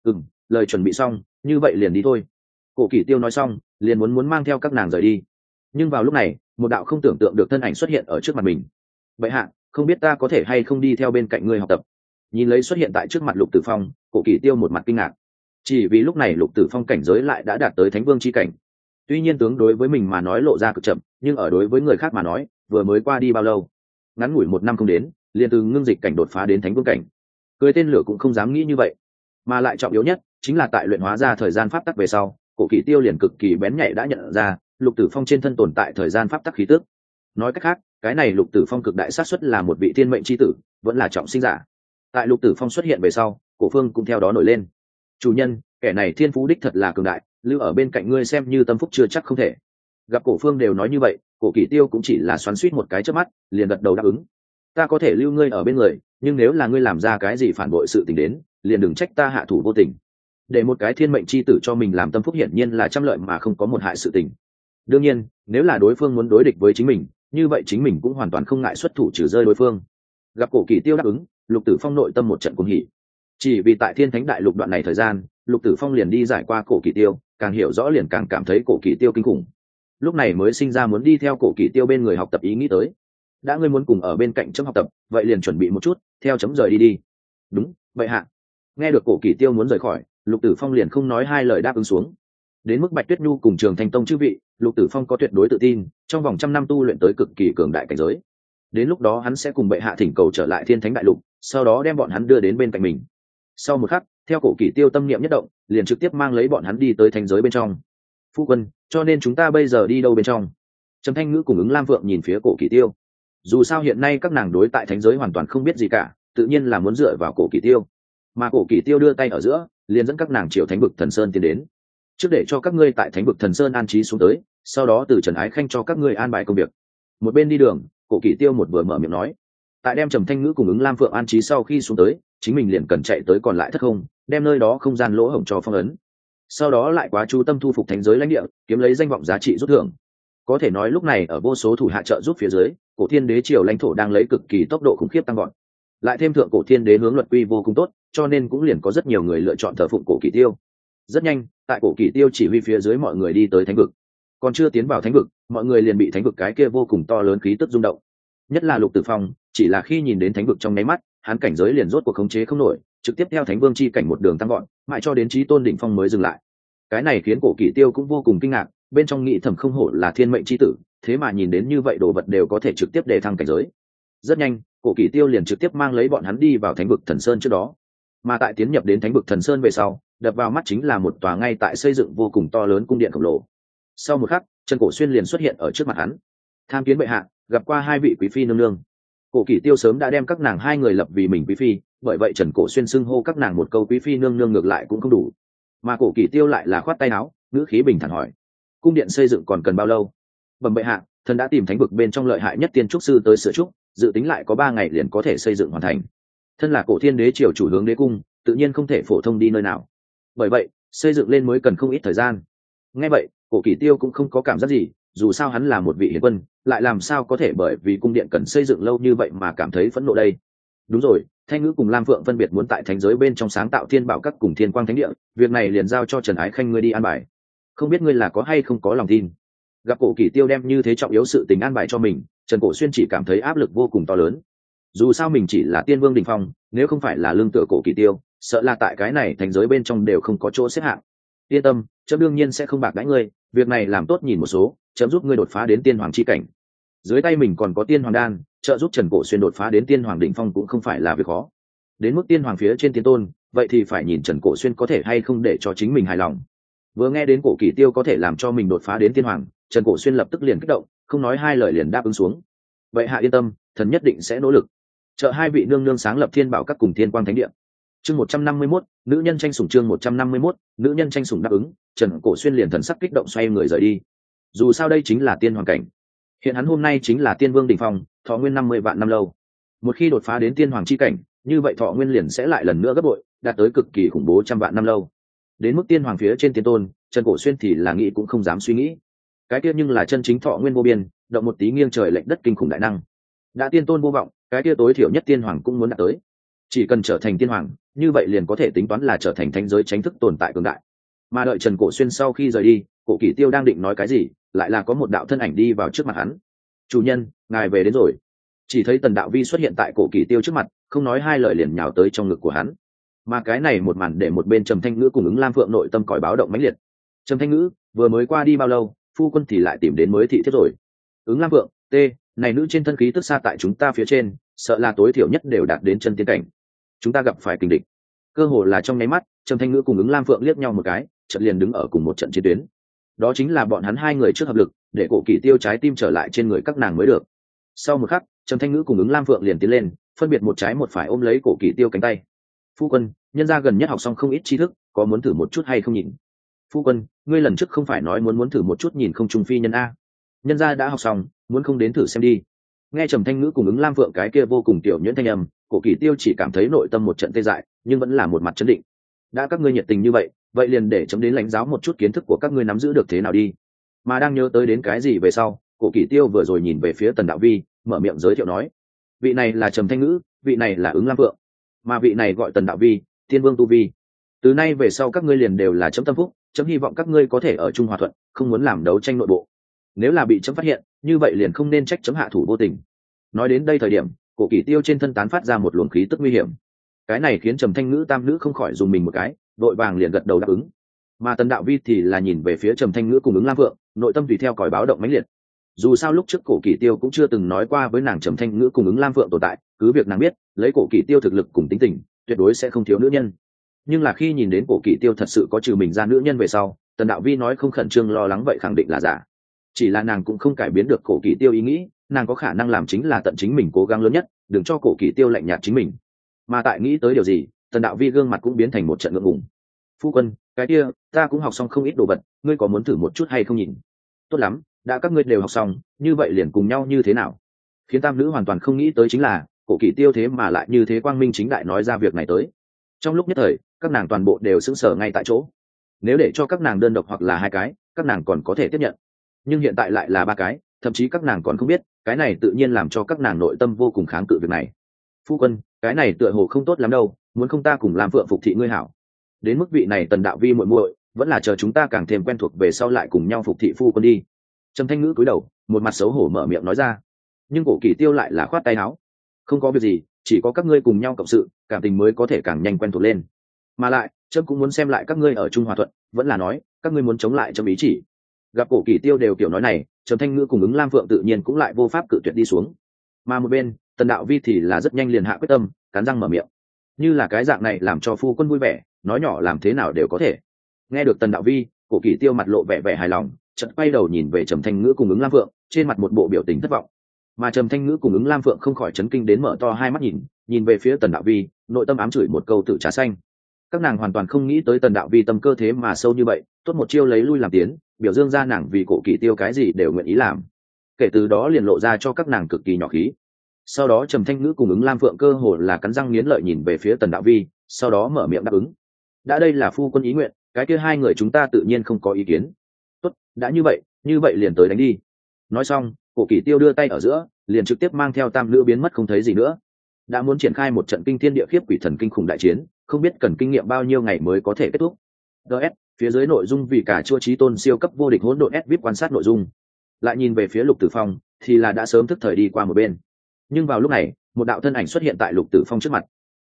Speaker 1: Lời chuẩn bị xong, như vậy liền đi thôi. Cổ Kỳ Tiêu nói xong, liền muốn mang theo các nàng rời đi. Nhưng vào lúc này, một đạo không tưởng tượng được thân ảnh xuất hiện ở trước mặt mình. Bệ hạ, không biết ta có thể hay không đi theo bên cạnh ngươi học tập? Nhìn lấy xuất hiện tại trước mặt Lục Tử Phong, Cổ Kỳ Tiêu một mặt kinh ngạc. Chỉ vì lúc này Lục Tử Phong cảnh giới lại đã đạt tới Thánh Vương chi cảnh. Tuy nhiên tướng đối với mình mà nói lộ ra cực chậm, nhưng ở đối với người khác mà nói, vừa mới qua đi bao lâu? Ngắn ngủi 1 năm không đến, liền từ ngưng dịch cảnh đột phá đến Thánh Vương cảnh. Cười tên lửa cũng không dám nghĩ như vậy. Mà lại trọng yếu nhất, chính là tại luyện hóa ra thời gian pháp tắc về sau, Cổ Kỳ Tiêu liền cực kỳ bén nhạy đã nhận ra, Lục Tử Phong trên thân tồn tại thời gian pháp tắc khí tức. Nói cách khác, cái này Lục Tử Phong cực đại xác suất là một vị thiên mệnh chi tử, vẫn là trọng sinh giả. Tại Lục Tử Phong xuất hiện về sau, Cổ Phương cũng theo đó nổi lên. Chủ nhân, kẻ này thiên phú đích thật là cường đại, lưu ở bên cạnh ngươi xem như tâm phúc chưa chắc không thể. Gặp Cổ Phương đều nói như vậy, Cổ Kỳ Tiêu cũng chỉ là xoắn xuýt một cái chớp mắt, liền gật đầu đáp ứng. Ta có thể lưu ngươi ở bên người, nhưng nếu là ngươi làm ra cái gì phản bội sự tình đến, liền đừng trách ta hạ thủ vô tình. Để một cái thiên mệnh chi tử cho mình làm tâm phúc hiển nhiên là trăm lợi mà không có một hại sự tình. Đương nhiên, nếu là đối phương muốn đối địch với chính mình, như vậy chính mình cũng hoàn toàn không ngại xuất thủ trừ rơi đối phương. Gặp Cổ Kỳ Tiêu đáp ứng, Lục Tử Phong nội tâm một trận cuồng hỉ. Chỉ vì tại Thiên Thánh Đại Lục đoạn này thời gian, Lục Tử Phong liền đi giải qua Cổ Kỳ Tiêu, càng hiểu rõ liền càng cảm thấy Cổ Kỳ Tiêu kinh khủng. Lúc này mới sinh ra muốn đi theo Cổ Kỳ Tiêu bên người học tập ý nghĩ tới. Đã ngươi muốn cùng ở bên cạnh chấm học tập, vậy liền chuẩn bị một chút, theo chấm rời đi đi. Đúng, vậy hạ. Nghe được Cổ Kỳ Tiêu muốn rời khỏi, Lục Tử Phong liền không nói hai lời đáp ứng xuống. Đến mức Bạch Tuyết Nhu cùng Trường Thanh Tông chư vị, Lục Tử Phong có tuyệt đối tự tin, trong vòng 100 năm tu luyện tới cực kỳ cường đại cảnh giới. Đến lúc đó hắn sẽ cùng bệ hạ thỉnh cầu trở lại Thiên Thánh Đại Lục, sau đó đem bọn hắn đưa đến bên cạnh mình. Sau một khắc, theo Cổ Kỳ Tiêu tâm niệm nhất động, liền trực tiếp mang lấy bọn hắn đi tới thành giới bên trong. Phu quân, cho nên chúng ta bây giờ đi đâu bên trong? Trầm Thanh Ngữ cùng ứng Lam Phượng nhìn phía Cổ Kỳ Tiêu. Dù sao hiện nay các nàng đối tại thánh giới hoàn toàn không biết gì cả, tự nhiên là muốn dựa vào Cổ Kỳ Tiêu. Mà Cổ Kỳ Tiêu đưa tay ở giữa, liền dẫn các nàng chiều Thánh vực Thần Sơn tiến đến. Trước để cho các ngươi tại Thánh vực Thần Sơn an trí xuống tới, sau đó từ Trần Ái Khanh cho các ngươi an bài công việc. Một bên đi đường, Cổ Kỳ Tiêu một vừa mở miệng nói. Tại đem Trầm Thanh Ngữ cùng ứng Lam Phượng an trí sau khi xuống tới, chính mình liền cần chạy tới còn lại thất không, đem nơi đó không gian lỗ hổng cho phong ấn. Sau đó lại quá chú tâm thu phục thánh giới lãnh địa, kiếm lấy danh vọng giá trị rút thưởng. Có thể nói lúc này ở vô số thủ hạ trợ giúp phía dưới, Cổ Thiên Đế triều lãnh thổ đang lấy cực kỳ tốc độ khủng khiếp tăng vọt. Lại thêm thượng Cổ Thiên Đế hướng luật quy vô cùng tốt, cho nên cũng liền có rất nhiều người lựa chọn thờ phụng Cổ Kỳ Tiêu. Rất nhanh, tại Cổ Kỳ Tiêu chỉ huy phía dưới mọi người đi tới thánh vực. Còn chưa tiến vào thánh vực, mọi người liền bị thánh vực cái kia vô cùng to lớn khí tức rung động. Nhất là Lục Tử Phong, chỉ là khi nhìn đến thánh vực trong nháy mắt, hắn cảnh giới liền rốt cuộc khống chế không nổi, trực tiếp theo thánh vương chi cảnh một đường tăng vọt, mãi cho đến chí tôn đỉnh phong mới dừng lại. Cái này khiến Cổ Kỳ Tiêu cũng vô cùng kinh ngạc, bên trong nghĩ thầm không hổ là thiên mệnh chi tử, thế mà nhìn đến như vậy đồ vật đều có thể trực tiếp đề thăng cảnh giới. Rất nhanh, Cổ Kỳ Tiêu liền trực tiếp mang lấy bọn hắn đi vào thánh vực Thần Sơn trước đó. Mà tại tiến nhập đến thánh vực Thần Sơn về sau, đập vào mắt chính là một tòa ngay tại xây dựng vô cùng to lớn cung điện khổng lồ. Sau một khắc, Trần Cổ Xuyên liền xuất hiện ở trước mặt hắn. Tham kiến bệ hạ, gặp qua hai vị quý phi nương nương. Cổ Kỳ Tiêu sớm đã đem các nàng hai người lập vì mình quý phi, bởi vậy Trần Cổ Xuyên xưng hô các nàng một câu quý phi nương nương ngược lại cũng không đủ. Mà Cổ Kỳ Tiêu lại là khoát tay áo, ngữ khí bình thản hỏi: cung điện xây dựng còn cần bao lâu? Bẩm bệ hạ, thần đã tìm thánh vực bên trong lợi hại nhất tiên trúc sư tới sửa trúc, dự tính lại có 3 ngày liền có thể xây dựng hoàn thành. Thân là Cổ Thiên Đế triều chủ hướng đế cung, tự nhiên không thể phổ thông đi nơi nào. Bởi vậy, xây dựng lên mới cần không ít thời gian. Nghe vậy, Cổ Kỳ Tiêu cũng không có cảm giác gì, dù sao hắn là một vị hiền quân, lại làm sao có thể bởi vì cung điện cần xây dựng lâu như vậy mà cảm thấy phẫn nộ đây. Đúng rồi, Thanh Ngữ cùng Lam Phượng phân biệt muốn tại thánh giới bên trong sáng tạo Thiên Bảo các cùng Thiên Quang Thánh địa, việc này liền giao cho Trần Ái Khanh ngươi đi an bài. Không biết ngươi là có hay không có lòng tin. Gặp Cổ Kỳ Tiêu đem như thế trọng yếu sự tình an bài cho mình, Trần Cổ Xuyên chỉ cảm thấy áp lực vô cùng to lớn. Dù sao mình chỉ là tiên vương đỉnh phong, nếu không phải là lương tựa Cổ Kỳ Tiêu, sợ là tại cái này thành giới bên trong đều không có chỗ xếp hạng. Yên tâm, chấm đương nhiên sẽ không bạc đãi ngươi, việc này làm tốt nhìn một số, chấm giúp ngươi đột phá đến tiên hoàng chi cảnh. Dưới tay mình còn có tiên hoàng đan, trợ giúp Trần Cổ Xuyên đột phá đến tiên hoàng đỉnh phong cũng không phải là việc khó. Đến mức tiên hoàng phía trên tiên tôn, vậy thì phải nhìn Trần Cổ Xuyên có thể hay không để cho chính mình hài lòng. Vừa nghe đến Cổ Kỷ Tiêu có thể làm cho mình đột phá đến tiên hoàng, Trần Cổ Xuyên lập tức liền kích động, không nói hai lời liền đáp ứng xuống. Vậy hạ yên tâm, thần nhất định sẽ nỗ lực. Trợ hai vị nương nương sáng lập Thiên Bảo Các cùng Thiên Quang Thánh Địa. Chương 151, nữ nhân tranh sủng. Chương 151, nữ nhân tranh sủng đáp ứng, Trần Cổ Xuyên liền thần sắc kích động xoay người rời đi. Dù sao đây chính là tiên hoàng cảnh. Hiện hắn hôm nay chính là tiên vương đỉnh phong, thọ nguyên 50 vạn năm lâu. Một khi đột phá đến tiên hoàng chi cảnh, như vậy thọ nguyên liền sẽ lại lần nữa gấp bội, đạt tới cực kỳ khủng bố trăm vạn năm lâu. Đến mức tiên hoàng phía trên tiên tôn, Trần Cổ Xuyên thì là nghĩ cũng không dám suy nghĩ. Cái kia nhưng là chân chính thọ nguyên vô biên, động một tí nghiêng trời lệch đất kinh khủng đại năng. Đã tiên tôn vô vọng, cái kia tối thiểu nhất tiên hoàng cũng muốn đạt tới. Chỉ cần trở thành tiên hoàng, như vậy liền có thể tính toán là trở thành thánh giới chính thức tồn tại cường đại. Mà đợi Trần Cổ Xuyên sau khi rời đi, Cổ Kỷ Tiêu đang định nói cái gì, lại là có một đạo thân ảnh đi vào trước mặt hắn. "Chủ nhân, ngài về đến rồi." Chỉ thấy Tần Đạo Vi xuất hiện tại Cổ Kỷ Tiêu trước mặt, không nói hai lời liền nhào tới trong ngực của hắn. Mà cái này một màn để một bên Trầm Thanh Ngữ cùng Ứng Lam Phượng nội tâm còi báo động mãnh liệt. Trầm Thanh Ngữ, vừa mới qua đi bao lâu, phu quân thì lại tìm đến mới thị thiếp rồi. Ứng Lam Phượng, này nữ trên thân khí tức xa tại chúng ta phía trên, sợ là tối thiểu nhất đều đạt đến chân tiên cảnh. Chúng ta gặp phải kình địch. Cơ hồ là trong nháy mắt, Trầm Thanh Ngữ cùng Ứng Lam Phượng liếc nhau một cái, chợt liền đứng ở cùng một trận chiến tuyến. Đó chính là bọn hắn hai người trước hợp lực, để Cổ Kỷ Tiêu trái tim trở lại trên người các nàng mới được. Sau một khắc, Trầm Thanh Ngữ cùng Ứng Lam Phượng liền tiến lên, phân biệt một trái một phải ôm lấy Cổ Kỷ Tiêu cánh tay. "Phu quân, nhân gia gần nhất học xong không ít tri thức, có muốn thử một chút hay không nhìn?" "Phu quân, ngươi lần trước không phải nói muốn thử một chút nhìn không trùng phi nhân a? Nhân gia đã học xong, muốn không đến thử xem đi." Nghe Trầm Thanh Ngữ cùng Ứng Lam Phượng cái kia vô cùng tiểu nhuyễn thanh âm, Cổ Kỷ Tiêu chỉ cảm thấy nội tâm một trận tê dại, nhưng vẫn là một mặt trấn định. "Đã các ngươi nhiệt tình như vậy, vậy liền để chấm đến lãnh giáo một chút kiến thức của các ngươi nắm giữ được thế nào đi." Mà đang nhớ tới đến cái gì về sau, Cổ Kỷ Tiêu vừa rồi nhìn về phía Tần Đạo Vi, mở miệng giới thiệu nói: "Vị này là Trầm Thanh Ngữ, vị này là Ứng Lam Phượng, mà vị này gọi Tần Đạo Vi, Tiên Vương tu vi. Từ nay về sau các ngươi liền đều là chấm tâm phúc, chấm hy vọng các ngươi có thể ở chung hòa thuận, không muốn làm đấu tranh nội bộ. Nếu là bị chấm phát hiện, như vậy liền không nên trách chấm hạ thủ vô tình." Nói đến đây thời điểm, Cổ Kỷ Tiêu trên thân tán phát ra một luồng khí tức nguy hiểm. Cái này khiến Trầm Thanh Ngữ tam nữ không khỏi dùng mình một cái, đội vàng liền gật đầu đáp ứng. Mà Tần Đạo Vi thì là nhìn về phía Trầm Thanh Ngữ cùng Ứng Lam Phượng, nội tâm tùy theo còi báo động mãnh liệt. Dù sao lúc trước Cổ Kỷ Tiêu cũng chưa từng nói qua với nàng Trầm Thanh Ngữ cùng Ứng Lam Phượng tồn tại, cứ việc nàng biết, lấy Cổ Kỷ Tiêu thực lực cùng tính tình, tuyệt đối sẽ không thiếu nữ nhân. Nhưng là khi nhìn đến Cổ Kỷ Tiêu thật sự có trừ mình ra nữ nhân về sau, Tần Đạo Vi nói không khẩn trương lo lắng vậy khẳng định là giả. Chỉ là nàng cũng không cải biến được Cổ Kỷ Tiêu ý nghĩ, nàng có khả năng làm chính là tận chính mình cố gắng lớn nhất, đừng cho Cổ Kỷ Tiêu lạnh nhạt chính mình. Mà tại nghĩ tới điều gì, Tần Đạo Vi gương mặt cũng biến thành một trận ngượng ngùng. "Phu quân, cái kia, ta cũng học xong không ít đồ vật, ngươi có muốn thử một chút hay không nhìn?" "Tốt lắm, đã các ngươi đều học xong, như vậy liền cùng nhau như thế nào?" Khiến tam nữ hoàn toàn không nghĩ tới chính là, Cổ Kỷ Tiêu thế mà lại như thế quang minh chính đại nói ra việc này tới. Trong lúc nhất thời, các nàng toàn bộ đều sững sờ ngay tại chỗ. Nếu để cho các nàng đơn độc hoặc là hai cái, các nàng còn có thể tiếp nhận. Nhưng hiện tại lại là ba cái, thậm chí các nàng còn không biết, cái này tự nhiên làm cho các nàng nội tâm vô cùng kháng cự việc này. "Phu quân, cái này tựa hồ không tốt lắm đâu, muốn không ta cùng làm Phượng phục thị ngươi hảo. Đến mức vị này Tần Đạo Vi muội muội, vẫn là chờ chúng ta càng thêm quen thuộc về sau lại cùng nhau phục thị phu quân đi." Trầm Thanh Ngữ cúi đầu, một mặt xấu hổ mở miệng nói ra. Nhưng Cổ Kỷ Tiêu lại là khoát tay áo: "Không có việc gì, chỉ có các ngươi cùng nhau cộng sự, cảm tình mới có thể càng nhanh quen thuộc lên. Mà lại, trẫm cũng muốn xem lại các ngươi ở chung hòa thuận, vẫn là nói, các ngươi muốn chống lại trẫm ý chỉ." Gặp Cổ Kỷ Tiêu đều kiểu nói này, Trầm Thanh Ngữ cùng Ứng Lam Phượng tự nhiên cũng lại vô pháp cự tuyệt đi xuống. Mà một bên, Tần Đạo Vi thì là rất nhanh liền hạ quyết tâm, cắn răng mở miệng: "Như là cái dạng này làm cho phu quân vui vẻ, nói nhỏ làm thế nào đều có thể." Nghe được Tần Đạo Vi, Cổ Kỷ Tiêu mặt lộ vẻ vẻ hài lòng, chợt quay đầu nhìn về Trầm Thanh Ngữ cùng Ứng Lam Phượng, trên mặt một bộ biểu tình thất vọng. Mà Trầm Thanh Ngữ cùng Ứng Lam Phượng không khỏi chấn kinh đến mở to hai mắt nhìn về phía Tần Đạo Vi, nội tâm ám chửi một câu tự trà xanh. Các nàng hoàn toàn không nghĩ tới Tần Đạo Vi tâm cơ thế mà sâu như vậy, tốt một chiêu lấy lui làm tiến, biểu dương ra nàng vì Cổ Kỷ Tiêu cái gì đều nguyện ý làm. Kể từ đó liền lộ ra cho các nàng cực kỳ nhỏ khí. Sau đó Trầm Thanh Ngữ cùng Ứng Lam Phượng cơ hồ là cắn răng nghiến lợi nhìn về phía Tần Đạo Vi, sau đó mở miệng đáp ứng. "Đã đây là phu quân ý nguyện, cái kia hai người chúng ta tự nhiên không có ý kiến." "Tốt, đã như vậy liền tới đánh đi." Nói xong, Cổ Kỷ Tiêu đưa tay ở giữa, liền trực tiếp mang theo tam nữ biến mất không thấy gì nữa. Đã muốn triển khai một trận kinh thiên địa khiếp quỷ thần kinh khủng đại chiến, không biết cần kinh nghiệm bao nhiêu ngày mới có thể kết thúc. DS, phía dưới nội dung vì cả chua chí tôn siêu cấp vô địch hỗn độn VIP quan sát nội dung. Lại nhìn về phía Lục Tử Phong, thì là đã sớm thức thời đi qua một bên. Nhưng vào lúc này, một đạo thân ảnh xuất hiện tại Lục Tử Phong trước mặt.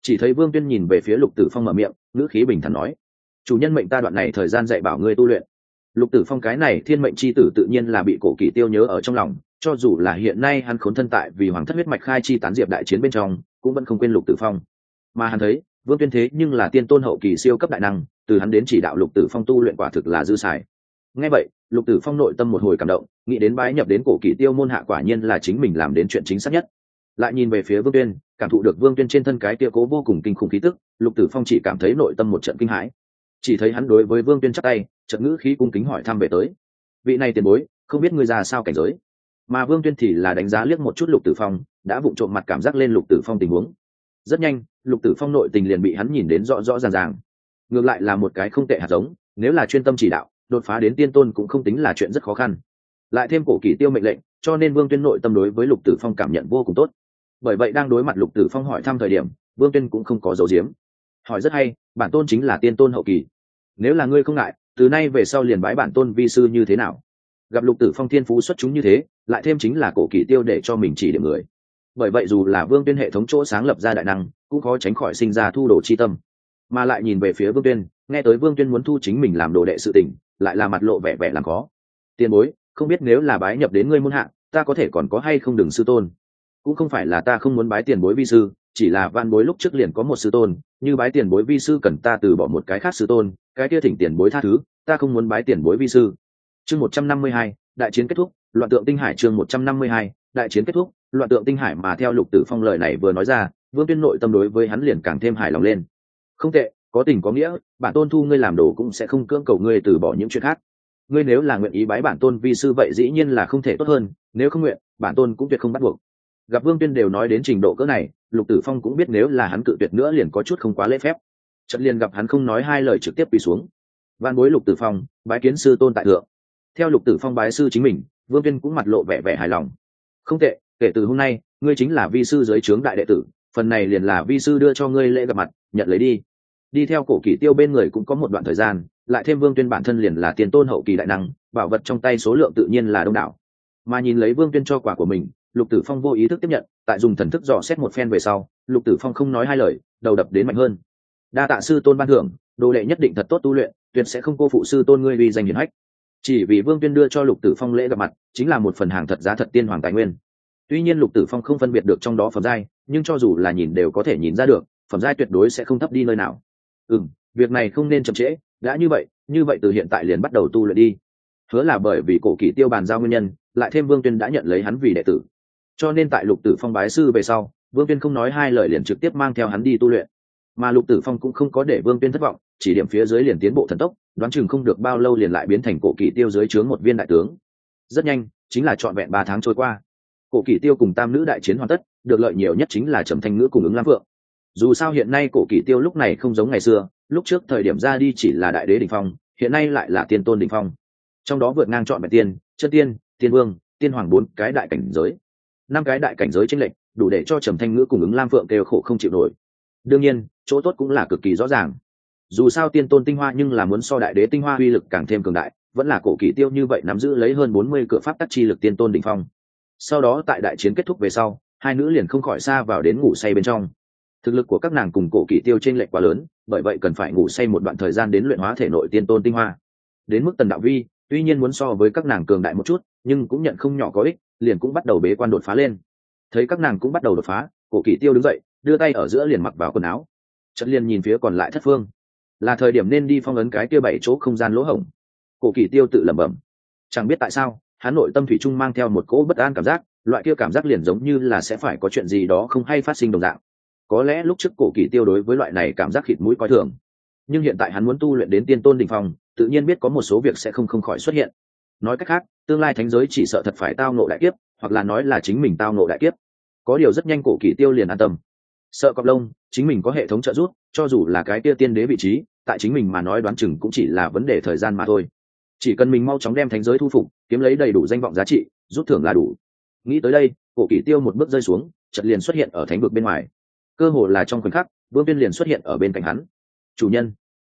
Speaker 1: Chỉ thấy Vương Tuyên nhìn về phía Lục Tử Phong mở miệng, ngữ khí bình thản nói: chủ nhân mệnh ta đoạn này thời gian dạy bảo ngươi tu luyện. Lục Tử Phong cái này thiên mệnh chi tử tự nhiên là bị Cổ Kỷ Tiêu nhớ ở trong lòng, cho dù là hiện nay hắn khốn thân tại vì hoàng thất huyết mạch khai chi tán diệp đại chiến bên trong, cũng vẫn không quên Lục Tử Phong. Mà hắn thấy, Vương Tuyên thế nhưng là tiên tôn hậu kỳ siêu cấp đại năng, từ hắn đến chỉ đạo Lục Tử Phong tu luyện quả thực là dư xài. Nghe vậy, Lục Tử Phong nội tâm một hồi cảm động, nghĩ đến bái nhập đến Cổ Kỷ Tiêu môn hạ quả nhiên là chính mình làm đến chuyện chính xác nhất. Lại nhìn về phía Vương Tuyên, cảm thụ được Vương Tuyên trên thân cái kia cố vô cùng kinh khủng khí tức, Lục Tử Phong chỉ cảm thấy nội tâm một trận kinh hãi. Chỉ thấy hắn đối với Vương Tuyên chắp tay, chợt ngữ khí cung kính hỏi thăm về tới: vị này tiền bối, không biết ngươi ra sao cảnh giới? Mà Vương Tuyên thì là đánh giá liếc một chút Lục Tử Phong, đã vụng trộm mặt cảm giác lên Lục Tử Phong tình huống. Rất nhanh, Lục Tử Phong nội tình liền bị hắn nhìn đến rõ rõ ràng ràng. Ngược lại là một cái không tệ hạt giống, nếu là chuyên tâm chỉ đạo, đột phá đến tiên tôn cũng không tính là chuyện rất khó khăn. Lại thêm Cổ Kỷ Tiêu mệnh lệnh, cho nên Vương Tuyên nội tâm đối với Lục Tử Phong cảm nhận vô cùng tốt. Bởi vậy đang đối mặt Lục Tử Phong hỏi thăm thời điểm, Vương Tuyên cũng không có giấu giếm. Hỏi rất hay, bản tôn chính là tiên tôn hậu kỳ. Nếu là ngươi không ngại, từ nay về sau liền bái bản tôn vi sư như thế nào? Gặp Lục Tử Phong thiên phú xuất chúng như thế, lại thêm chính là Cổ Kỷ Tiêu để cho mình chỉ điểm người. Bởi vậy dù là Vương Tuyên hệ thống chỗ sáng lập ra đại năng, cũng khó tránh khỏi sinh ra thu đồ chi tâm. Mà lại nhìn về phía Vương Tuyên, nghe tới Vương Tuyên muốn thu chính mình làm đồ đệ sự tình, lại là mặt lộ vẻ vẻ làm khó. Tiền bối, không biết nếu là bái nhập đến ngươi môn hạ, ta có thể còn có hay không đừng sư tôn? Cũng không phải là ta không muốn bái tiền bối vi sư, chỉ là van bối lúc trước liền có một sư tôn, như bái tiền bối vi sư cần ta từ bỏ một cái khác sư tôn, cái kia thỉnh tiền bối tha thứ, ta không muốn bái tiền bối vi sư. Chương 152, đại chiến kết thúc, loạn tượng tinh hải. Chương 152, đại chiến kết thúc, loạn tượng tinh hải. Mà theo Lục Tử Phong lời này vừa nói ra, Vương Tuyên nội tâm đối với hắn liền càng thêm hài lòng lên. Không tệ, có tình có nghĩa, bản tôn thu ngươi làm đồ cũng sẽ không cưỡng cầu ngươi từ bỏ những chuyện khác. Ngươi nếu là nguyện ý bái bản tôn vi sư vậy dĩ nhiên là không thể tốt hơn, nếu không nguyện, bản tôn cũng tuyệt không bắt buộc. Gặp Vương Tuyên đều nói đến trình độ cỡ này, Lục Tử Phong cũng biết nếu là hắn cự tuyệt nữa liền có chút không quá lễ phép. Chợt liền gặp hắn không nói hai lời trực tiếp quỳ xuống. Van bối Lục Tử Phong, bái kiến sư tôn tại thượng. Theo Lục Tử Phong bái sư chính mình, Vương Tuyên cũng mặt lộ vẻ vẻ hài lòng. Không tệ, kể từ hôm nay, ngươi chính là vi sư dưới trướng đại đệ tử, phần này liền là vi sư đưa cho ngươi lễ gặp mặt, nhận lấy đi. Đi theo Cổ Kỷ Tiêu bên người cũng có một đoạn thời gian, lại thêm Vương Tuyên bản thân liền là tiền tôn hậu kỳ đại năng, bảo vật trong tay số lượng tự nhiên là đông đảo. Mà nhìn lấy Vương Tuyên cho quà của mình, Lục Tử Phong vô ý thức tiếp nhận, tại dùng thần thức dò xét một phen về sau, Lục Tử Phong không nói hai lời, đầu đập đến mạnh hơn. Đa tạ sư tôn ban thưởng, đồ đệ nhất định thật tốt tu luyện, tuyệt sẽ không cô phụ sư tôn ngươi uy danh hiển hách. Chỉ vì Vương Tuyên đưa cho Lục Tử Phong lễ gặp mặt, chính là một phần hàng thật giá thật tiên hoàng tài nguyên. Tuy nhiên Lục Tử Phong không phân biệt được trong đó phẩm giai, nhưng cho dù là nhìn đều có thể nhìn ra được, phẩm giai tuyệt đối sẽ không thấp đi nơi nào. Việc này không nên chậm trễ, đã như vậy từ hiện tại liền bắt đầu tu luyện đi. Hứa là bởi vì Cổ Kỷ Tiêu bàn giao nguyên nhân, lại thêm Vương Tuyên đã nhận lấy hắn vì đệ tử. Cho nên tại Lục Tử Phong bái sư về sau, Vương Tuyên không nói hai lời liền trực tiếp mang theo hắn đi tu luyện. Mà Lục Tử Phong cũng không có để Vương Tuyên thất vọng, chỉ điểm phía dưới liền tiến bộ thần tốc, đoán chừng không được bao lâu liền lại biến thành Cổ Kỷ Tiêu dưới trướng một viên đại tướng. Rất nhanh, chính là trọn vẹn 3 tháng trôi qua. Cổ Kỷ Tiêu cùng tam nữ đại chiến hoàn tất, được lợi nhiều nhất chính là Trầm Thanh Ngữ cùng Ứng Lam Phượng. Dù sao hiện nay Cổ Kỷ Tiêu lúc này không giống ngày xưa, lúc trước thời điểm ra đi chỉ là đại đế đỉnh phong, hiện nay lại là tiên tôn đỉnh phong. Trong đó vượt ngang trọn vẹn tiên, chân tiên, tiên vương, tiên hoàng 4 cái đại cảnh giới. 5 cái đại cảnh giới chênh lệch, đủ để cho Trầm Thanh Ngữ cùng Ứng Lam Phượng kêu khổ không chịu nổi. Đương nhiên, chỗ tốt cũng là cực kỳ rõ ràng. Dù sao tiên tôn tinh hoa nhưng là muốn so đại đế tinh hoa uy lực càng thêm cường đại, vẫn là Cổ Kỷ Tiêu như vậy nắm giữ lấy hơn 40 cửa pháp tắc chi lực tiên tôn đỉnh phong. Sau đó tại đại chiến kết thúc về sau, hai nữ liền không khỏi xa vào đến ngủ say bên trong. Thực lực của các nàng cùng Cổ Kỷ Tiêu chênh lệch quá lớn, bởi vậy cần phải ngủ say một đoạn thời gian đến luyện hóa thể nội tiên tôn tinh hoa. Đến mức Tần Đạo Vi, tuy nhiên muốn so với các nàng cường đại một chút, nhưng cũng nhận không nhỏ có ích, liền cũng bắt đầu bế quan đột phá lên. Thấy các nàng cũng bắt đầu đột phá, Cổ Kỷ Tiêu đứng dậy, đưa tay ở giữa liền mặc vào quần áo. Chợt liền nhìn phía còn lại thất phương, là thời điểm nên đi phong ấn cái kia 7 chỗ không gian lỗ hổng. Cổ Kỷ Tiêu tự lẩm bẩm, chẳng biết tại sao, hắn nội tâm thủy chung mang theo một cỗ bất an cảm giác, loại kia cảm giác liền giống như là sẽ phải có chuyện gì đó không hay phát sinh đồng dạng. Có lẽ lúc trước Cổ Kỷ Tiêu đối với loại này cảm giác khịt mũi coi thường, nhưng hiện tại hắn muốn tu luyện đến tiên tôn đỉnh phong, tự nhiên biết có một số việc sẽ không khỏi xuất hiện. Nói cách khác, tương lai thánh giới chỉ sợ thật phải tao ngộ đại kiếp, hoặc là nói là chính mình tao ngộ đại kiếp. Có điều rất nhanh Cổ Kỷ Tiêu liền an tâm. Sợ cọp lông, chính mình có hệ thống trợ giúp, cho dù là cái kia tiên đế vị trí, tại chính mình mà nói đoán chừng cũng chỉ là vấn đề thời gian mà thôi. Chỉ cần mình mau chóng đem thánh giới thu phục, kiếm lấy đầy đủ danh vọng giá trị, rút thưởng là đủ. Nghĩ tới đây, Cổ Kỷ Tiêu một bước rơi xuống, chợt liền xuất hiện ở thánh vực bên ngoài. Cơ hồ là trong khoảnh khắc, Vương Tuyên liền xuất hiện ở bên cạnh hắn. "Chủ nhân."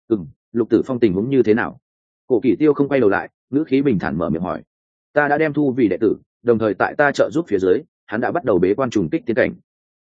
Speaker 1: Lục Tử Phong tình huống như thế nào?" Cổ Kỷ Tiêu không quay đầu lại, ngữ khí bình thản mở miệng hỏi. "Ta đã đem thu vì đệ tử, đồng thời tại ta trợ giúp phía dưới, hắn đã bắt đầu bế quan trùng kích tiên cảnh."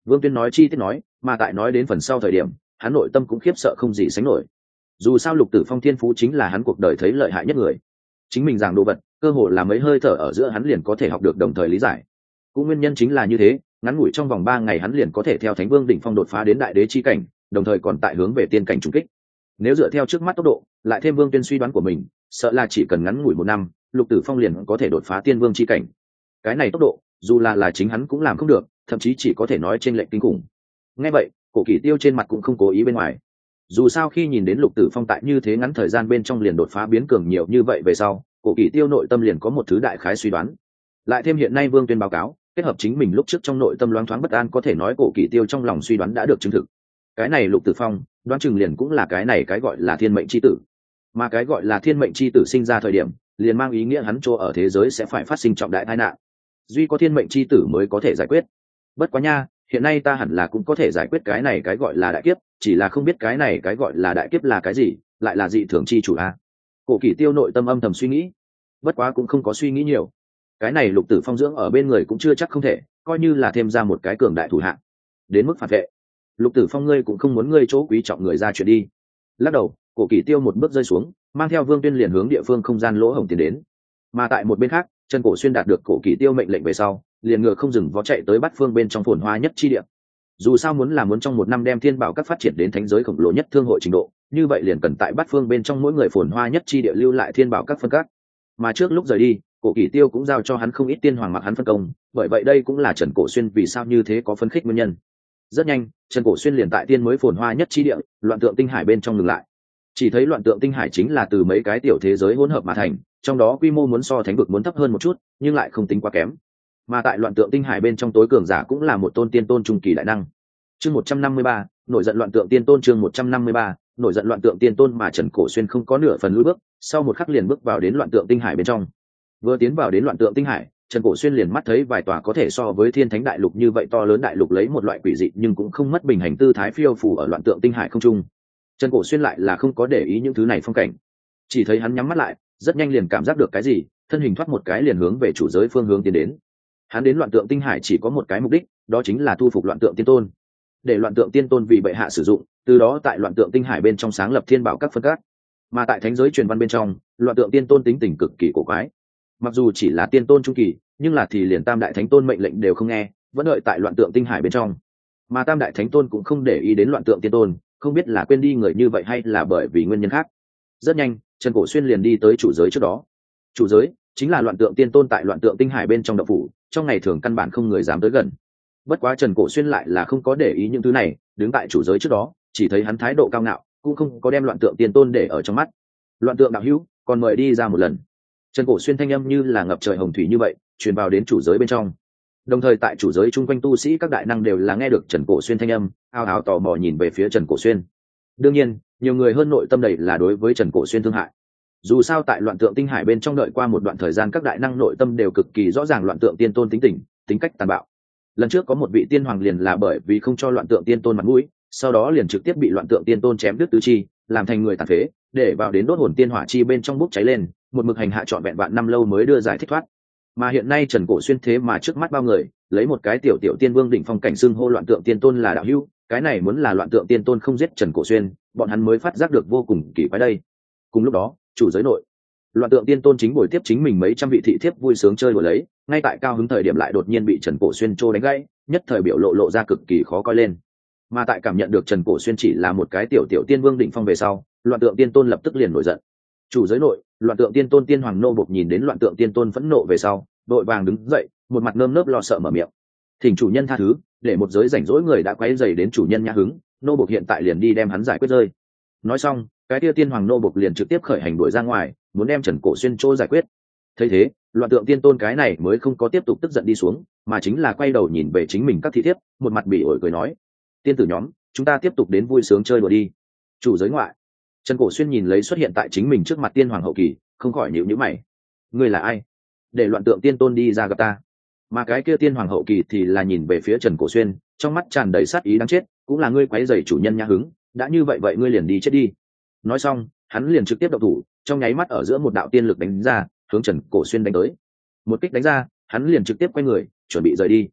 Speaker 1: Vương Tuyên nói chi tiết nói, mà tại nói đến phần sau thời điểm, hắn nội tâm cũng khiếp sợ không gì sánh nổi. Dù sao Lục Tử Phong thiên phú chính là hắn cuộc đời thấy lợi hại nhất người. Chính mình giảng đồ vật, cơ hồ là mấy hơi thở ở giữa hắn liền có thể học được đồng thời lý giải. Cũng nguyên nhân chính là như thế, ngắn ngủi trong vòng 3 ngày hắn liền có thể theo Thánh Vương đỉnh phong đột phá đến đại đế chi cảnh, đồng thời còn tại hướng về tiên cảnh trùng kích. Nếu dựa theo trước mắt tốc độ, lại thêm Vương Tuyên suy đoán của mình, sợ là chỉ cần ngắn ngủi 1 năm, Lục Tử Phong liền có thể đột phá tiên vương chi cảnh. Cái này tốc độ, dù là chính hắn cũng làm không được, thậm chí chỉ có thể nói trên lệnh kinh khủng. Nghe vậy, Cổ Kỷ Tiêu trên mặt cũng không cố ý bên ngoài. Dù sao khi nhìn đến Lục Tử Phong tại như thế ngắn thời gian bên trong liền đột phá biến cường nhiều như vậy về sau, Cổ Kỷ Tiêu nội tâm liền có một thứ đại khái suy đoán. Lại thêm hiện nay Vương Tuyên báo cáo, kết hợp chính mình lúc trước trong nội tâm loáng thoáng bất an, có thể nói Cổ Kỷ Tiêu trong lòng suy đoán đã được chứng thực. Cái này Lục Tử Phong, đoán chừng liền cũng là cái gọi là thiên mệnh chi tử. Mà cái gọi là thiên mệnh chi tử sinh ra thời điểm, liền mang ý nghĩa hắn chỗ ở thế giới sẽ phải phát sinh trọng đại tai nạn. Duy có thiên mệnh chi tử mới có thể giải quyết. Bất quá nha, hiện nay ta hẳn là cũng có thể giải quyết cái gọi là đại kiếp, chỉ là không biết cái gọi là đại kiếp là cái gì, lại là dị thường chi chủ a. Cổ Kỷ Tiêu nội tâm âm thầm suy nghĩ, bất quá cũng không có suy nghĩ nhiều. Cái này Lục Tử Phong dưỡng ở bên người cũng chưa chắc không thể, coi như là thêm ra một cái cường đại thủ hạng. Đến mức phản vệ, Lục Tử Phong ngươi cũng không muốn ngươi chỗ quý trọng người ra chuyện đi. Lắc đầu, Cổ Kỷ Tiêu một bước rơi xuống, mang theo Vương Tuyên liền hướng địa phương không gian lỗ hổng tiến đến. Mà tại một bên khác, Trần Cổ Xuyên đạt được Cổ Kỷ Tiêu mệnh lệnh về sau, liền ngựa không dừng vó chạy tới Bát Phương bên trong phồn hoa nhất chi địa. Dù sao muốn trong 1 năm đem thiên bảo các phát triển đến thánh giới khổng lồ nhất thương hội trình độ, như vậy liền cần tại Bát Phương bên trong mỗi người phồn hoa nhất chi địa lưu lại thiên bảo các phân các. Mà trước lúc rời đi, Cổ Kỷ Tiêu cũng giao cho hắn không ít tiên hoàng mặc hắn phân công, bởi vậy đây cũng là Trần Cổ Xuyên vì sao như thế có phấn khích nguyên nhân. Rất nhanh, Trần Cổ Xuyên liền tại tiên mới phồn hoa nhất chi địa, Loạn Tượng Tinh Hải bên trong ngừng lại. Chỉ thấy Loạn Tượng Tinh Hải chính là từ mấy cái tiểu thế giới hỗn hợp mà thành, trong đó quy mô muốn so thánh vực muốn thấp hơn một chút, nhưng lại không tính quá kém. Mà tại Loạn Tượng Tinh Hải bên trong tối cường giả cũng là một tôn tiên tôn trung kỳ đại năng. Chương 153, nổi giận Loạn Tượng Tiên Tôn. Chương 153, nổi giận Loạn Tượng Tiên Tôn. Mà Trần Cổ Xuyên không có nửa phần lùi bước, sau một khắc liền bước vào đến Loạn Tượng Tinh Hải bên trong. Vừa tiến vào đến Loạn Tượng Tinh Hải, Trần Cổ Xuyên liền mắt thấy vài tòa có thể so với Thiên Thánh Đại Lục như vậy to lớn đại lục lấy một loại quỷ dị nhưng cũng không mất bình hành tư thái phiêu phù ở Loạn Tượng Tinh Hải không trung. Trần Cổ Xuyên lại là không có để ý những thứ này phong cảnh, chỉ thấy hắn nhắm mắt lại, rất nhanh liền cảm giác được cái gì, thân hình thoát một cái liền hướng về chủ giới phương hướng tiến đến. Hắn đến Loạn Tượng Tinh Hải chỉ có một cái mục đích, đó chính là thu phục Loạn Tượng Tiên Tôn, để Loạn Tượng Tiên Tôn vì bệ hạ sử dụng, từ đó tại Loạn Tượng Tinh Hải bên trong sáng lập thiên bảo các phân các. Mà tại thánh giới truyền văn bên trong, Loạn Tượng Tiên Tôn tính tình cực kỳ cổ quái, mặc dù chỉ là tiên tôn trung kỳ, nhưng là thì liền tam đại thánh tôn mệnh lệnh đều không nghe, vẫn đợi tại Loạn Tượng Tinh Hải bên trong. Mà tam đại thánh tôn cũng không để ý đến Loạn Tượng Tiên Tôn, không biết là quên đi người như vậy hay là bởi vì nguyên nhân khác. Rất nhanh, Trần Cổ Xuyên liền đi tới chủ giới trước đó. Chủ giới chính là Loạn Tượng Tiên Tôn tại Loạn Tượng Tinh Hải bên trong động phủ, trong ngày thường căn bản không người dám tới gần. Bất quá Trần Cổ Xuyên lại là không có để ý những thứ này, đứng tại chủ giới trước đó, chỉ thấy hắn thái độ cao ngạo, cũng không có đem Loạn Tượng Tiên Tôn để ở trong mắt. Loạn Tượng đạo hữu, còn mời đi ra một lần. Trần Cổ Xuyên thanh âm như là ngập trời hồng thủy như vậy, truyền vào đến chủ giới bên trong. Đồng thời tại chủ giới chung quanh tu sĩ các đại năng đều là nghe được Trần Cổ Xuyên thanh âm, ao ào tò mò nhìn về phía Trần Cổ Xuyên. Đương nhiên, nhiều người hơn nội tâm đầy là đối với Trần Cổ Xuyên thương hại. Dù sao tại Loạn Tượng Tinh Hải bên trong đợi qua một đoạn thời gian, các đại năng nội tâm đều cực kỳ rõ ràng Loạn Tượng Tiên Tôn tính tình, tính cách tàn bạo. Lần trước có một vị tiên hoàng liền là bởi vì không cho Loạn Tượng Tiên Tôn mặt mũi, sau đó liền trực tiếp bị Loạn Tượng Tiên Tôn chém đứt tứ chi, làm thành người tàn phế, để vào đến đốt hồn tiên hỏa chi bên trong bốc cháy lên, một mực hành hạ trọn vẹn vạn năm lâu mới đưa giải thích thoát. Mà hiện nay Trần Cổ Xuyên thế mà trước mắt bao người, lấy một cái tiểu tiểu tiên vương đỉnh phong cảnh xưng hô Loạn Tượng Tiên Tôn là đạo hữu, cái này muốn là Loạn Tượng Tiên Tôn không giết Trần Cổ Xuyên, bọn hắn mới phát giác được vô cùng kỳ quái đây. Cùng lúc đó, chủ giới nội, Loạn Tượng Tiên Tôn chính buổi tiếp chính mình mấy trăm vị thị thiếp vui sướng chơi đùa lấy, ngay tại cao hứng thời điểm lại đột nhiên bị Trần Cổ Xuyên trô đánh gãy, nhất thời biểu lộ ra cực kỳ khó coi lên. Mà tại cảm nhận được Trần Cổ Xuyên chỉ là một cái tiểu tiểu tiên vương đỉnh phong về sau, Loạn Tượng Tiên Tôn lập tức liền nổi giận. Chủ giới nội, Loạn Tượng Tiên Tôn tiên hoàng nô bộc nhìn đến Loạn Tượng Tiên Tôn phẫn nộ về sau, đội vàng đứng dậy, một mặt nơm nớp lo sợ mở miệng: "Thỉnh chủ nhân tha thứ, để một giới rảnh rỗi người đã quấy rầy đến chủ nhân nhã hứng, nô bộc hiện tại liền đi đem hắn giải quyết rơi." Nói xong, cái kia tiên hoàng nô bộc liền trực tiếp khởi hành đuổi ra ngoài, muốn đem Trần Cổ Xuyên chỗ giải quyết. Thấy thế, Loạn Tượng Tiên Tôn cái này mới không có tiếp tục tức giận đi xuống, mà chính là quay đầu nhìn về chính mình các thị thiếp, một mặt bỉ ổi cười nói: "Tiên tử nhóm, chúng ta tiếp tục đến vui sướng chơi đùa đi." Chủ giới ngoại, Trần Cổ Xuyên nhìn lấy xuất hiện tại chính mình trước mặt tiên hoàng hậu kỳ, không khỏi nhíu nhíu mày. "Ngươi là ai? Để Loạn Tượng Tiên Tôn đi ra gặp ta." Mà cái kia tiên hoàng hậu kỳ thì là nhìn về phía Trần Cổ Xuyên, trong mắt tràn đầy sát ý đáng chết, "Cũng là ngươi quấy rầy chủ nhân nhã hứng, đã như vậy vậy ngươi liền đi chết đi." Nói xong, hắn liền trực tiếp động thủ, trong nháy mắt ở giữa một đạo tiên lực đánh ra, hướng Trần Cổ Xuyên đánh tới. Một kích đánh ra, hắn liền trực tiếp quay người, chuẩn bị rời đi.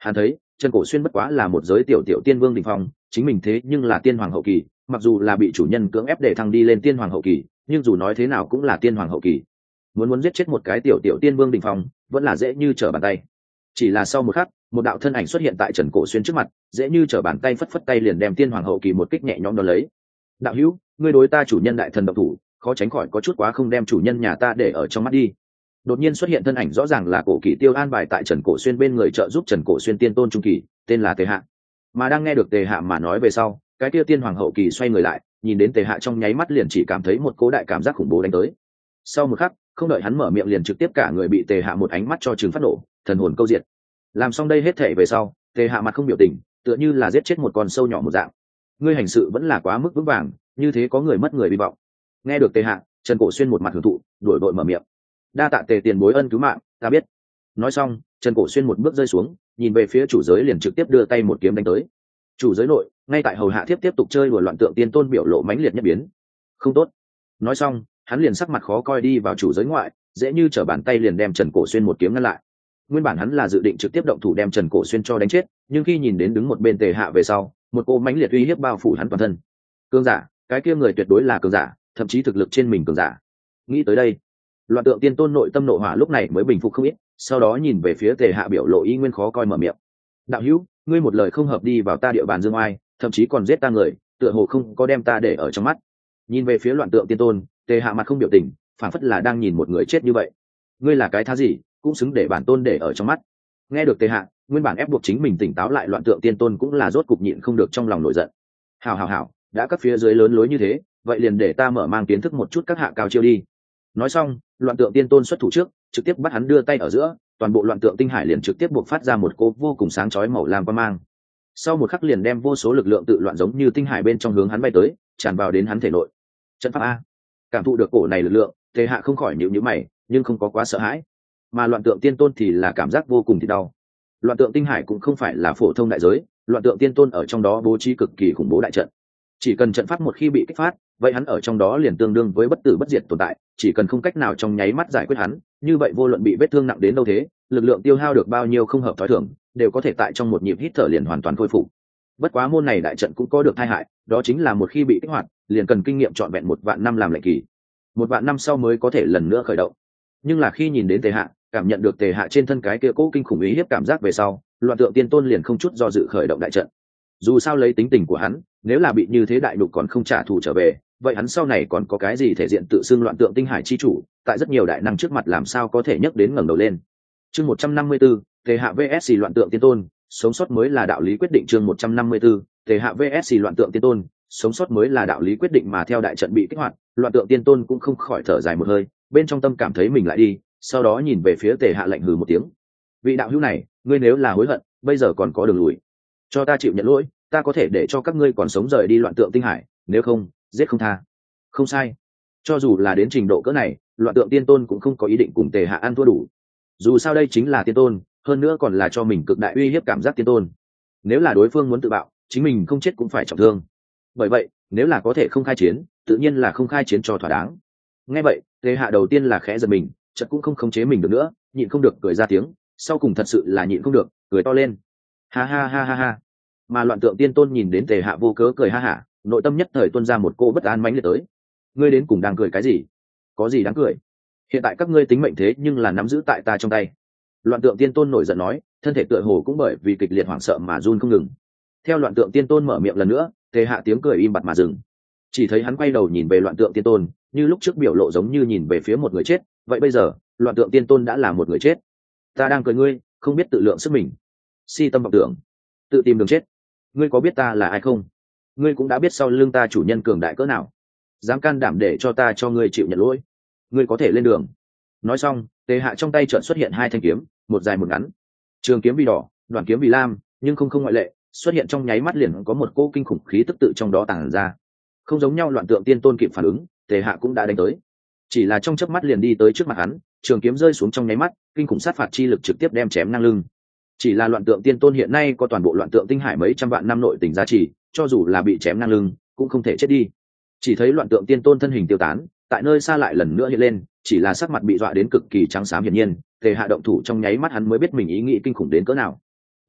Speaker 1: Hắn thấy Trần Cổ Xuyên bất quá là một giới tiểu tiểu tiên vương đỉnh phong, chính mình thế nhưng là tiên hoàng hậu kỳ, mặc dù là bị chủ nhân cưỡng ép để thăng đi lên tiên hoàng hậu kỳ, nhưng dù nói thế nào cũng là tiên hoàng hậu kỳ. Muốn giết chết một cái tiểu tiểu tiên vương đỉnh phong, vẫn là dễ như trở bàn tay. Chỉ là sau một khắc, một đạo thân ảnh xuất hiện tại Trần Cổ Xuyên trước mặt, dễ như trở bàn tay phất phất tay liền đem tiên hoàng hậu kỳ một kích nhẹ nhõm đón lấy. Đạo hữu, ngươi đối ta chủ nhân đại thần độc thủ, khó tránh khỏi có chút quá không đem chủ nhân nhà ta để ở trong mắt đi. Đột nhiên xuất hiện thân ảnh rõ ràng là Cổ Kỷ Tiêu an bài tại Trần Cổ Xuyên bên người trợ giúp Trần Cổ Xuyên tiên tôn trung kỳ, tên là Tề Hạ. Mà đang nghe được Tề Hạ mà nói về sau, cái kia tiên hoàng hậu kỳ xoay người lại, nhìn đến Tề Hạ trong nháy mắt liền chỉ cảm thấy một cố đại cảm giác khủng bố đánh tới. Sau một khắc, không đợi hắn mở miệng liền trực tiếp cả người bị Tề Hạ một ánh mắt cho trừng phát nổ, thần hồn câu diệt. Làm xong đây hết thể về sau, Tề Hạ mặt không biểu tình, tựa như là giết chết một con sâu nhỏ một dạng. Ngươi hành sự vẫn là quá mức vững vàng, như thế có người mất người bị vọng. Nghe được Tề Hạ, Trần Cổ Xuyên một mặt hưởng thụ, đổi vội mở miệng. Đa tạ Tề tiền bối ân cứu mạng, ta biết. Nói xong, Trần Cổ Xuyên một bước rơi xuống, nhìn về phía chủ giới liền trực tiếp đưa tay một kiếm đánh tới. Chủ giới nội, ngay tại hầu hạ tiếp tục chơi đùa loạn tượng tiên tôn biểu lộ mãnh liệt nhất biến. Không tốt. Nói xong, hắn liền sắc mặt khó coi đi vào chủ giới ngoại, dễ như trở bàn tay liền đem Trần Cổ Xuyên một kiếm ngăn lại. Nguyên bản hắn là dự định trực tiếp động thủ đem Trần Cổ Xuyên cho đánh chết, nhưng khi nhìn đến đứng một bên Tề Hạ về sau, một cô mãnh liệt uy hiếp bao phủ hắn toàn thân. Cường giả, cái kia người tuyệt đối là cường giả, thậm chí thực lực trên mình cường giả. Nghĩ tới đây, loạn tượng tiên tôn nội tâm nộ hỏa lúc này mới bình phục không ít, sau đó nhìn về phía Tề Hạ biểu lộ y nguyên khó coi mở miệng. Đạo hữu, ngươi một lời không hợp đi vào ta địa bàn dương oai, thậm chí còn giết ta người, tựa hồ không có đem ta để ở trong mắt. Nhìn về phía loạn tượng tiên tôn, Tề Hạ mặt không biểu tình, phản phất là đang nhìn một người chết như vậy. Ngươi là cái thá gì, cũng xứng để bản tôn để ở trong mắt. Nghe được Tề Hạ, nguyên bản ép buộc chính mình tỉnh táo lại loạn tượng tiên tôn cũng là rốt cục nhịn không được trong lòng nổi giận. Hảo, đã các phía dưới lớn lối như thế, vậy liền để ta mở mang kiến thức một chút các hạ cao chiêu đi. Nói xong, loạn tượng tiên tôn xuất thủ trước, trực tiếp bắt hắn đưa tay ở giữa, toàn bộ loạn tượng tinh hải liền trực tiếp buộc phát ra một cỗ vô cùng sáng chói màu lam quang mang. Sau một khắc liền đem vô số lực lượng tự loạn giống như tinh hải bên trong hướng hắn bay tới, tràn vào đến hắn thể nội. Trận pháp a. Cảm thụ được cổ này lực lượng, Tề Hạ không khỏi nhíu nhíu mày, nhưng không có quá sợ hãi. Mà loạn tượng tiên tôn thì là cảm giác vô cùng thì đau. Loạn tượng tinh hải cũng không phải là phổ thông đại giới, loạn tượng tiên tôn ở trong đó bố trí cực kỳ khủng bố đại trận. Chỉ cần trận pháp một khi bị kích phát, vậy hắn ở trong đó liền tương đương với bất tử bất diệt tồn tại, chỉ cần không cách nào trong nháy mắt giải quyết hắn, như vậy vô luận bị vết thương nặng đến đâu thế, lực lượng tiêu hao được bao nhiêu không hợp thói thường, đều có thể tại trong một nhịp hít thở liền hoàn toàn khôi phục. Bất quá môn này đại trận cũng có được tai hại, đó chính là một khi bị kích hoạt, liền cần kinh nghiệm trọn vẹn 1.000 năm làm lệnh kỳ. 1.000 năm sau mới có thể lần nữa khởi động. Nhưng là khi nhìn đến Tề Hạ, cảm nhận được Tề Hạ trên thân cái kia cố kinh khủng ý hiếp cảm giác về sau, loạn tượng tiên tôn liền không chút do dự khởi động đại trận. Dù sao lấy tính tình của hắn, nếu là bị như thế đại đục còn không trả thù trở về, vậy hắn sau này còn có cái gì thể diện tự xưng loạn tượng tinh hải chi chủ, tại rất nhiều đại năng trước mặt làm sao có thể nhấc đến ngẩng đầu lên. Chương 154, Tề Hạ vs loạn tượng tiên tôn, sống sót mới là đạo lý quyết định. Chương 154, Tề Hạ vs loạn tượng tiên tôn, sống sót mới là đạo lý quyết định. Mà theo đại trận bị kích hoạt, loạn tượng tiên tôn cũng không khỏi thở dài một hơi, bên trong tâm cảm thấy mình lại đi, sau đó nhìn về phía Tề Hạ lạnh hừ một tiếng. Vị đạo hữu này, ngươi nếu là hối hận, bây giờ còn có đường lùi. Cho ta chịu nhận lỗi, ta có thể để cho các ngươi còn sống rời đi loạn tượng tinh hải, nếu không, giết không tha. Không sai, cho dù là đến trình độ cỡ này, loạn tượng tiên tôn cũng không có ý định cùng Tề Hạ ăn thua đủ. Dù sao đây chính là tiên tôn, hơn nữa còn là cho mình cực đại uy hiếp cảm giác tiên tôn. Nếu là đối phương muốn tự bạo, chính mình không chết cũng phải trọng thương. Bởi vậy, nếu là có thể không khai chiến, tự nhiên là không khai chiến cho thỏa đáng. Nghe vậy, Tề Hạ đầu tiên là khẽ giật mình, chợt cũng không khống chế mình được nữa, nhịn không được cười ra tiếng, sau cùng thật sự là nhịn không được, cười to lên. Ha ha ha ha ha. Mà loạn tượng tiên tôn nhìn đến Tề Hạ vô cớ cười ha hả, nội tâm nhất thời tuôn ra một cô bất an mãnh liệt tới. Ngươi đến cùng đang cười cái gì? Có gì đáng cười? Hiện tại các ngươi tính mệnh thế nhưng là nắm giữ tại ta trong tay. Loạn tượng tiên tôn nổi giận nói, thân thể tựa hồ cũng bởi vì kịch liệt hoảng sợ mà run không ngừng. Theo loạn tượng tiên tôn mở miệng lần nữa, Tề Hạ tiếng cười im bặt mà dừng. Chỉ thấy hắn quay đầu nhìn về loạn tượng tiên tôn, như lúc trước biểu lộ giống như nhìn về phía một người chết, vậy bây giờ, loạn tượng tiên tôn đã là một người chết. Ta đang cười ngươi, không biết tự lượng sức mình. Si tâm vọng tưởng, tự tìm đường chết. Ngươi có biết ta là ai không? Ngươi cũng đã biết sau lưng ta chủ nhân cường đại cỡ nào, dám can đảm để cho ta cho ngươi chịu nhận lỗi, ngươi có thể lên đường. Nói xong, Tề Hạ trong tay chợt xuất hiện hai thanh kiếm, một dài một ngắn, trường kiếm vì đỏ, đoạn kiếm vì lam, nhưng không ngoại lệ, xuất hiện trong nháy mắt liền có một cỗ kinh khủng khí tức tự trong đó tàng ra. Không giống nhau loạn tượng tiên tôn kịp phản ứng, Tề Hạ cũng đã đánh tới, chỉ là trong chớp mắt liền đi tới trước mặt hắn, trường kiếm rơi xuống trong nháy mắt, kinh khủng sát phạt chi lực trực tiếp đem chém ngang lưng. Chỉ là loạn tượng tiên tôn hiện nay có toàn bộ loạn tượng tinh hải mấy trăm vạn năm nội tình giá trị, cho dù là bị chém ngang lưng cũng không thể chết đi. Chỉ thấy loạn tượng tiên tôn thân hình tiêu tán, tại nơi xa lại lần nữa hiện lên, chỉ là sắc mặt bị dọa đến cực kỳ trắng xám. Hiển nhiên, Tề Hạ động thủ trong nháy mắt hắn mới biết mình ý nghĩ kinh khủng đến cỡ nào.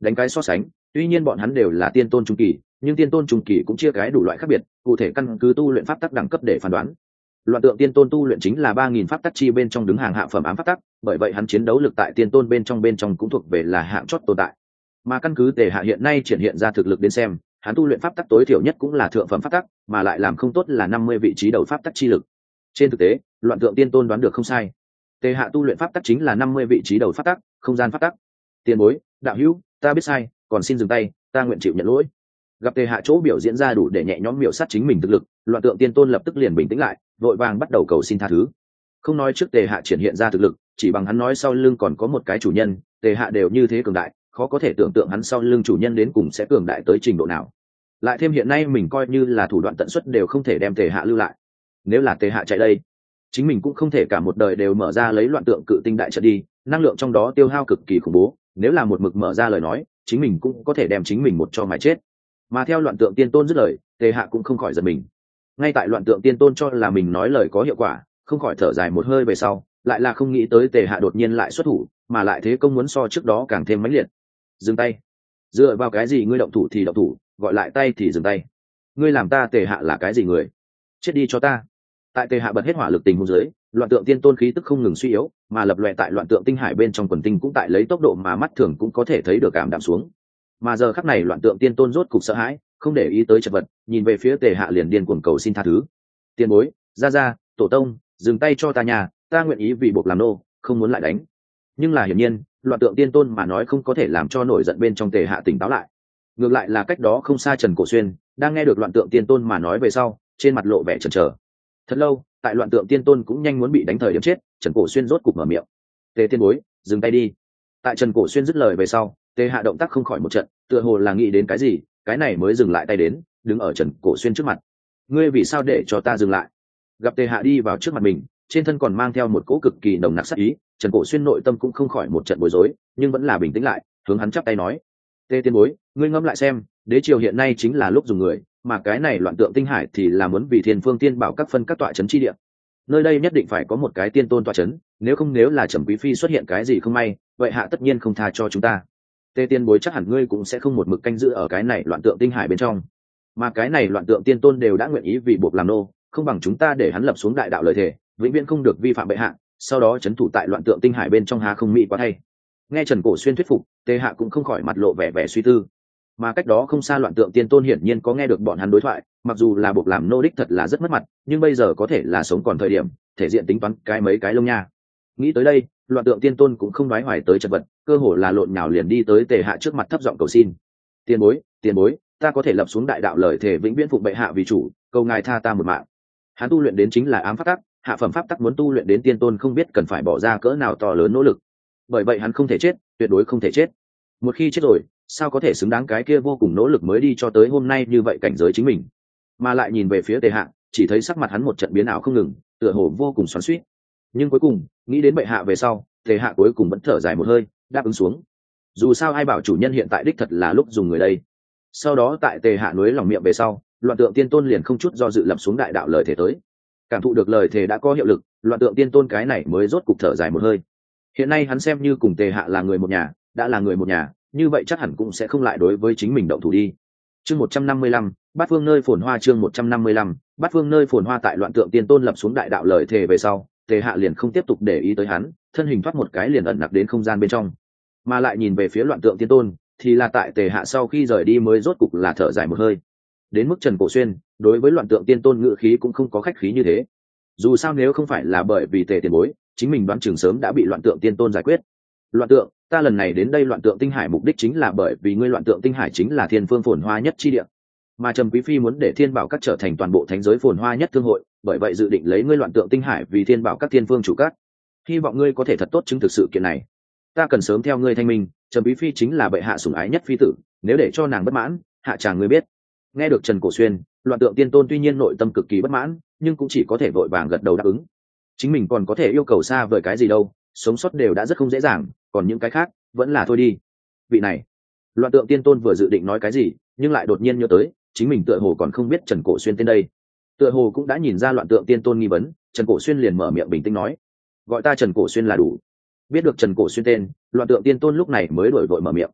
Speaker 1: đánh cái so sánh, tuy nhiên bọn hắn đều là tiên tôn trung kỳ, nhưng tiên tôn trung kỳ cũng chia cái đủ loại khác biệt, cụ thể căn cứ tu luyện pháp tắc đẳng cấp để phán đoán. Loạn tượng tiên tôn tu luyện chính là 3000 pháp tắc chi bên trong đứng hàng hạ phẩm ám pháp tắc, bởi vậy hắn chiến đấu lực tại tiên tôn bên trong cũng thuộc về là hạng chót tồn tại. Mà căn cứ Tề Hạ hiện nay triển hiện ra thực lực đến xem, hắn tu luyện pháp tắc tối thiểu nhất cũng là thượng phẩm pháp tắc, mà lại làm không tốt là 50 vị trí đầu pháp tắc chi lực. Trên thực tế, Loạn tượng tiên tôn đoán được không sai. Tề Hạ tu luyện pháp tắc chính là 50 vị trí đầu pháp tắc, không gian pháp tắc. Tiền bối, đạo hữu, ta biết sai, còn xin dừng tay, ta nguyện chịu nhận lỗi. Gặp Tề Hạ chỗ biểu diễn ra đủ để nhẹ nhõm miểu sát chính mình thực lực, Loạn tượng tiên tôn lập tức liền bình tĩnh lại, vội vàng bắt đầu cầu xin tha thứ. Không nói trước Tề Hạ triển hiện ra thực lực, chỉ bằng hắn nói sau lưng còn có một cái chủ nhân, Tề Hạ đều như thế cường đại, khó có thể tưởng tượng hắn sau lưng chủ nhân đến cùng sẽ cường đại tới trình độ nào. Lại thêm hiện nay mình coi như là thủ đoạn tận xuất đều không thể đem Tề Hạ lưu lại. Nếu là Tề Hạ chạy đây, chính mình cũng không thể cả một đời đều mở ra lấy loạn tượng cự tinh đại trận đi, năng lượng trong đó tiêu hao cực kỳ khủng bố, nếu là một mực mở ra lời nói, chính mình cũng có thể đem chính mình một cho mà chết. Mà theo loạn tượng tiên tôn dứt lời, Tề Hạ cũng không khỏi giật mình. Ngay tại loạn tượng tiên tôn cho là mình nói lời có hiệu quả, không khỏi thở dài một hơi về sau, lại là không nghĩ tới Tề Hạ đột nhiên lại xuất thủ, mà lại thế công muốn so trước đó càng thêm mãnh liệt. Dừng tay. Dựa vào cái gì ngươi động thủ thì động thủ, gọi lại tay thì dừng tay. Ngươi làm ta Tề Hạ là cái gì người? Chết đi cho ta. Tại Tề Hạ bật hết hỏa lực tình huống dưới, loạn tượng tiên tôn khí tức không ngừng suy yếu, mà lập loè tại loạn tượng tinh hải bên trong quần tinh cũng tại lấy tốc độ mà mắt thường cũng có thể thấy được cảm đạm xuống. Mà giờ khắc này loạn tượng tiên tôn rốt cục sợ hãi, không để ý tới chật vật, nhìn về phía Tề Hạ liền điên cuồng cầu xin tha thứ. Tiền bối, ra, tổ tông, dừng tay cho ta nhà, ta nguyện ý vì buộc làm nô, không muốn lại đánh. Nhưng là hiển nhiên, loạn tượng tiên tôn mà nói không có thể làm cho nổi giận bên trong Tề Hạ tỉnh táo lại. Ngược lại là cách đó không xa Trần Cổ Xuyên, đang nghe được loạn tượng tiên tôn mà nói về sau, trên mặt lộ vẻ chần chờ. Thật lâu, tại loạn tượng tiên tôn cũng nhanh muốn bị đánh thời điểm chết, Trần Cổ Xuyên rốt cục mở miệng. Tề tiên bối, dừng tay đi. Tại Trần Cổ Xuyên dứt lời về sau, Tề Hạ động tác không khỏi một trận, tựa hồ là nghĩ đến cái gì, cái này mới dừng lại tay đến, đứng ở Trần Cổ Xuyên trước mặt. Ngươi vì sao để cho ta dừng lại? Gặp Tề Hạ đi vào trước mặt mình, trên thân còn mang theo một cỗ cực kỳ nồng nặc sát ý, Trần Cổ Xuyên nội tâm cũng không khỏi một trận bối rối, nhưng vẫn là bình tĩnh lại, hướng hắn chắp tay nói: Tề tiên bối, ngươi ngẫm lại xem, đế triều hiện nay chính là lúc dùng người, mà cái này loạn tượng tinh hải thì là muốn vì thiên phương tiên bảo các phân các tọa trấn chi địa. Nơi đây nhất định phải có một cái tiên tôn tọa trấn, nếu là Trầm Quý phi xuất hiện cái gì không may, vậy hạ tất nhiên không tha cho chúng ta. Tề tiên bối chắc hẳn ngươi cũng sẽ không một mực canh giữ ở cái này loạn tượng tinh hải bên trong, mà cái này loạn tượng tiên tôn đều đã nguyện ý vì buộc làm nô, không bằng chúng ta để hắn lập xuống đại đạo lời thề, vĩnh viễn không được vi phạm bệ hạ, sau đó trấn thủ tại loạn tượng tinh hải bên trong hà không mỹ quá thay. Nghe Trần Cổ Xuyên thuyết phục, Tề Hạ cũng không khỏi mặt lộ vẻ suy tư. Mà cách đó không xa loạn tượng tiên tôn hiển nhiên có nghe được bọn hắn đối thoại, mặc dù là buộc làm nô đích thật là rất mất mặt, nhưng bây giờ có thể là sống còn thời điểm, thể diện tính toán cái mấy cái lông nha. Nghĩ tới đây, loạn tượng tiên tôn cũng không nói hoài tới chật vật, cơ hồ là lộn nhào liền đi tới Tề Hạ trước mặt thấp giọng cầu xin: tiền bối, ta có thể lập xuống đại đạo lời thề vĩnh viễn phụng bệ hạ vì chủ, cầu ngài tha ta một mạng. Hắn tu luyện đến chính là ám pháp tắc, hạ phẩm pháp tắc muốn tu luyện đến tiên tôn không biết cần phải bỏ ra cỡ nào to lớn nỗ lực, bởi vậy hắn không thể chết, tuyệt đối không thể chết. Một khi chết rồi, sao có thể xứng đáng cái kia vô cùng nỗ lực mới đi cho tới hôm nay như vậy cảnh giới chính mình. Mà lại nhìn về phía Tề Hạ, chỉ thấy sắc mặt hắn một trận biến ảo không ngừng, tựa hồ vô cùng xoắn xuýt. Nhưng cuối cùng, nghĩ đến bệ hạ về sau, Tề Hạ cuối cùng vẫn thở dài một hơi, đáp ứng xuống. Dù sao ai bảo chủ nhân hiện tại đích thật là lúc dùng người đây. Sau đó tại Tề Hạ nuối lòng miệng về sau, loạn tượng tiên tôn liền không chút do dự lập xuống đại đạo lời thề tới. Cảm thụ được lời thề đã có hiệu lực, loạn tượng tiên tôn cái này mới rốt cục thở dài một hơi. Hiện nay hắn xem như cùng Tề Hạ là người một nhà, đã là người một nhà, như vậy chắc hẳn cũng sẽ không lại đối với chính mình động thủ đi. Chương 155, Bát Phương nơi phồn hoa. Chương 155, Bát Phương nơi phồn hoa. Tại loạn tượng tiên tôn lập xuống đại đạo lời thề về sau, Tề Hạ liền không tiếp tục để ý tới hắn, thân hình thoát một cái liền ẩn nặc đến không gian bên trong. Mà lại nhìn về phía loạn tượng tiên tôn, thì là tại Tề Hạ sau khi rời đi mới rốt cục là thở dài một hơi. Đến mức Trần Cổ Xuyên, đối với loạn tượng tiên tôn ngữ khí cũng không có khách khí như thế. Dù sao nếu không phải là bởi vì Tề tiền bối, chính mình đoán chừng sớm đã bị loạn tượng tiên tôn giải quyết. Loạn tượng, ta lần này đến đây loạn tượng tinh hải mục đích chính là bởi vì ngươi loạn tượng tinh hải chính là thiên phương phồn hoa nhất chi địa, mà Trầm Quý phi muốn để thiên bảo các trở thành toàn bộ thánh giới phồn hoa nhất thương hội, bởi vậy dự định lấy ngươi loạn tượng tinh hải vì thiên bảo các thiên phương chủ các. Hy vọng ngươi có thể thật tốt chứng thực sự kiện này. Ta cần sớm theo ngươi thanh minh, Trầm Quý phi chính là bệ hạ sủng ái nhất phi tử, nếu để cho nàng bất mãn, hạ tràng ngươi biết. Nghe được Trần Cổ Xuyên, loạn tượng tiên tôn tuy nhiên nội tâm cực kỳ bất mãn, nhưng cũng chỉ có thể vội vàng gật đầu đáp ứng. Chính mình còn có thể yêu cầu xa vời cái gì đâu, sống sót đều đã rất không dễ dàng, còn những cái khác vẫn là thôi đi. Vị này, loạn tượng tiên tôn vừa dự định nói cái gì, nhưng lại đột nhiên nhớ tới chính mình tựa hồ còn không biết Trần Cổ Xuyên tên đây. Tựa hồ cũng đã nhìn ra loạn tượng tiên tôn nghi vấn, Trần Cổ Xuyên liền mở miệng bình tĩnh nói: gọi ta Trần Cổ Xuyên là đủ. Biết được Trần Cổ Xuyên tên, loạn tượng tiên tôn lúc này mới đổi vội mở miệng: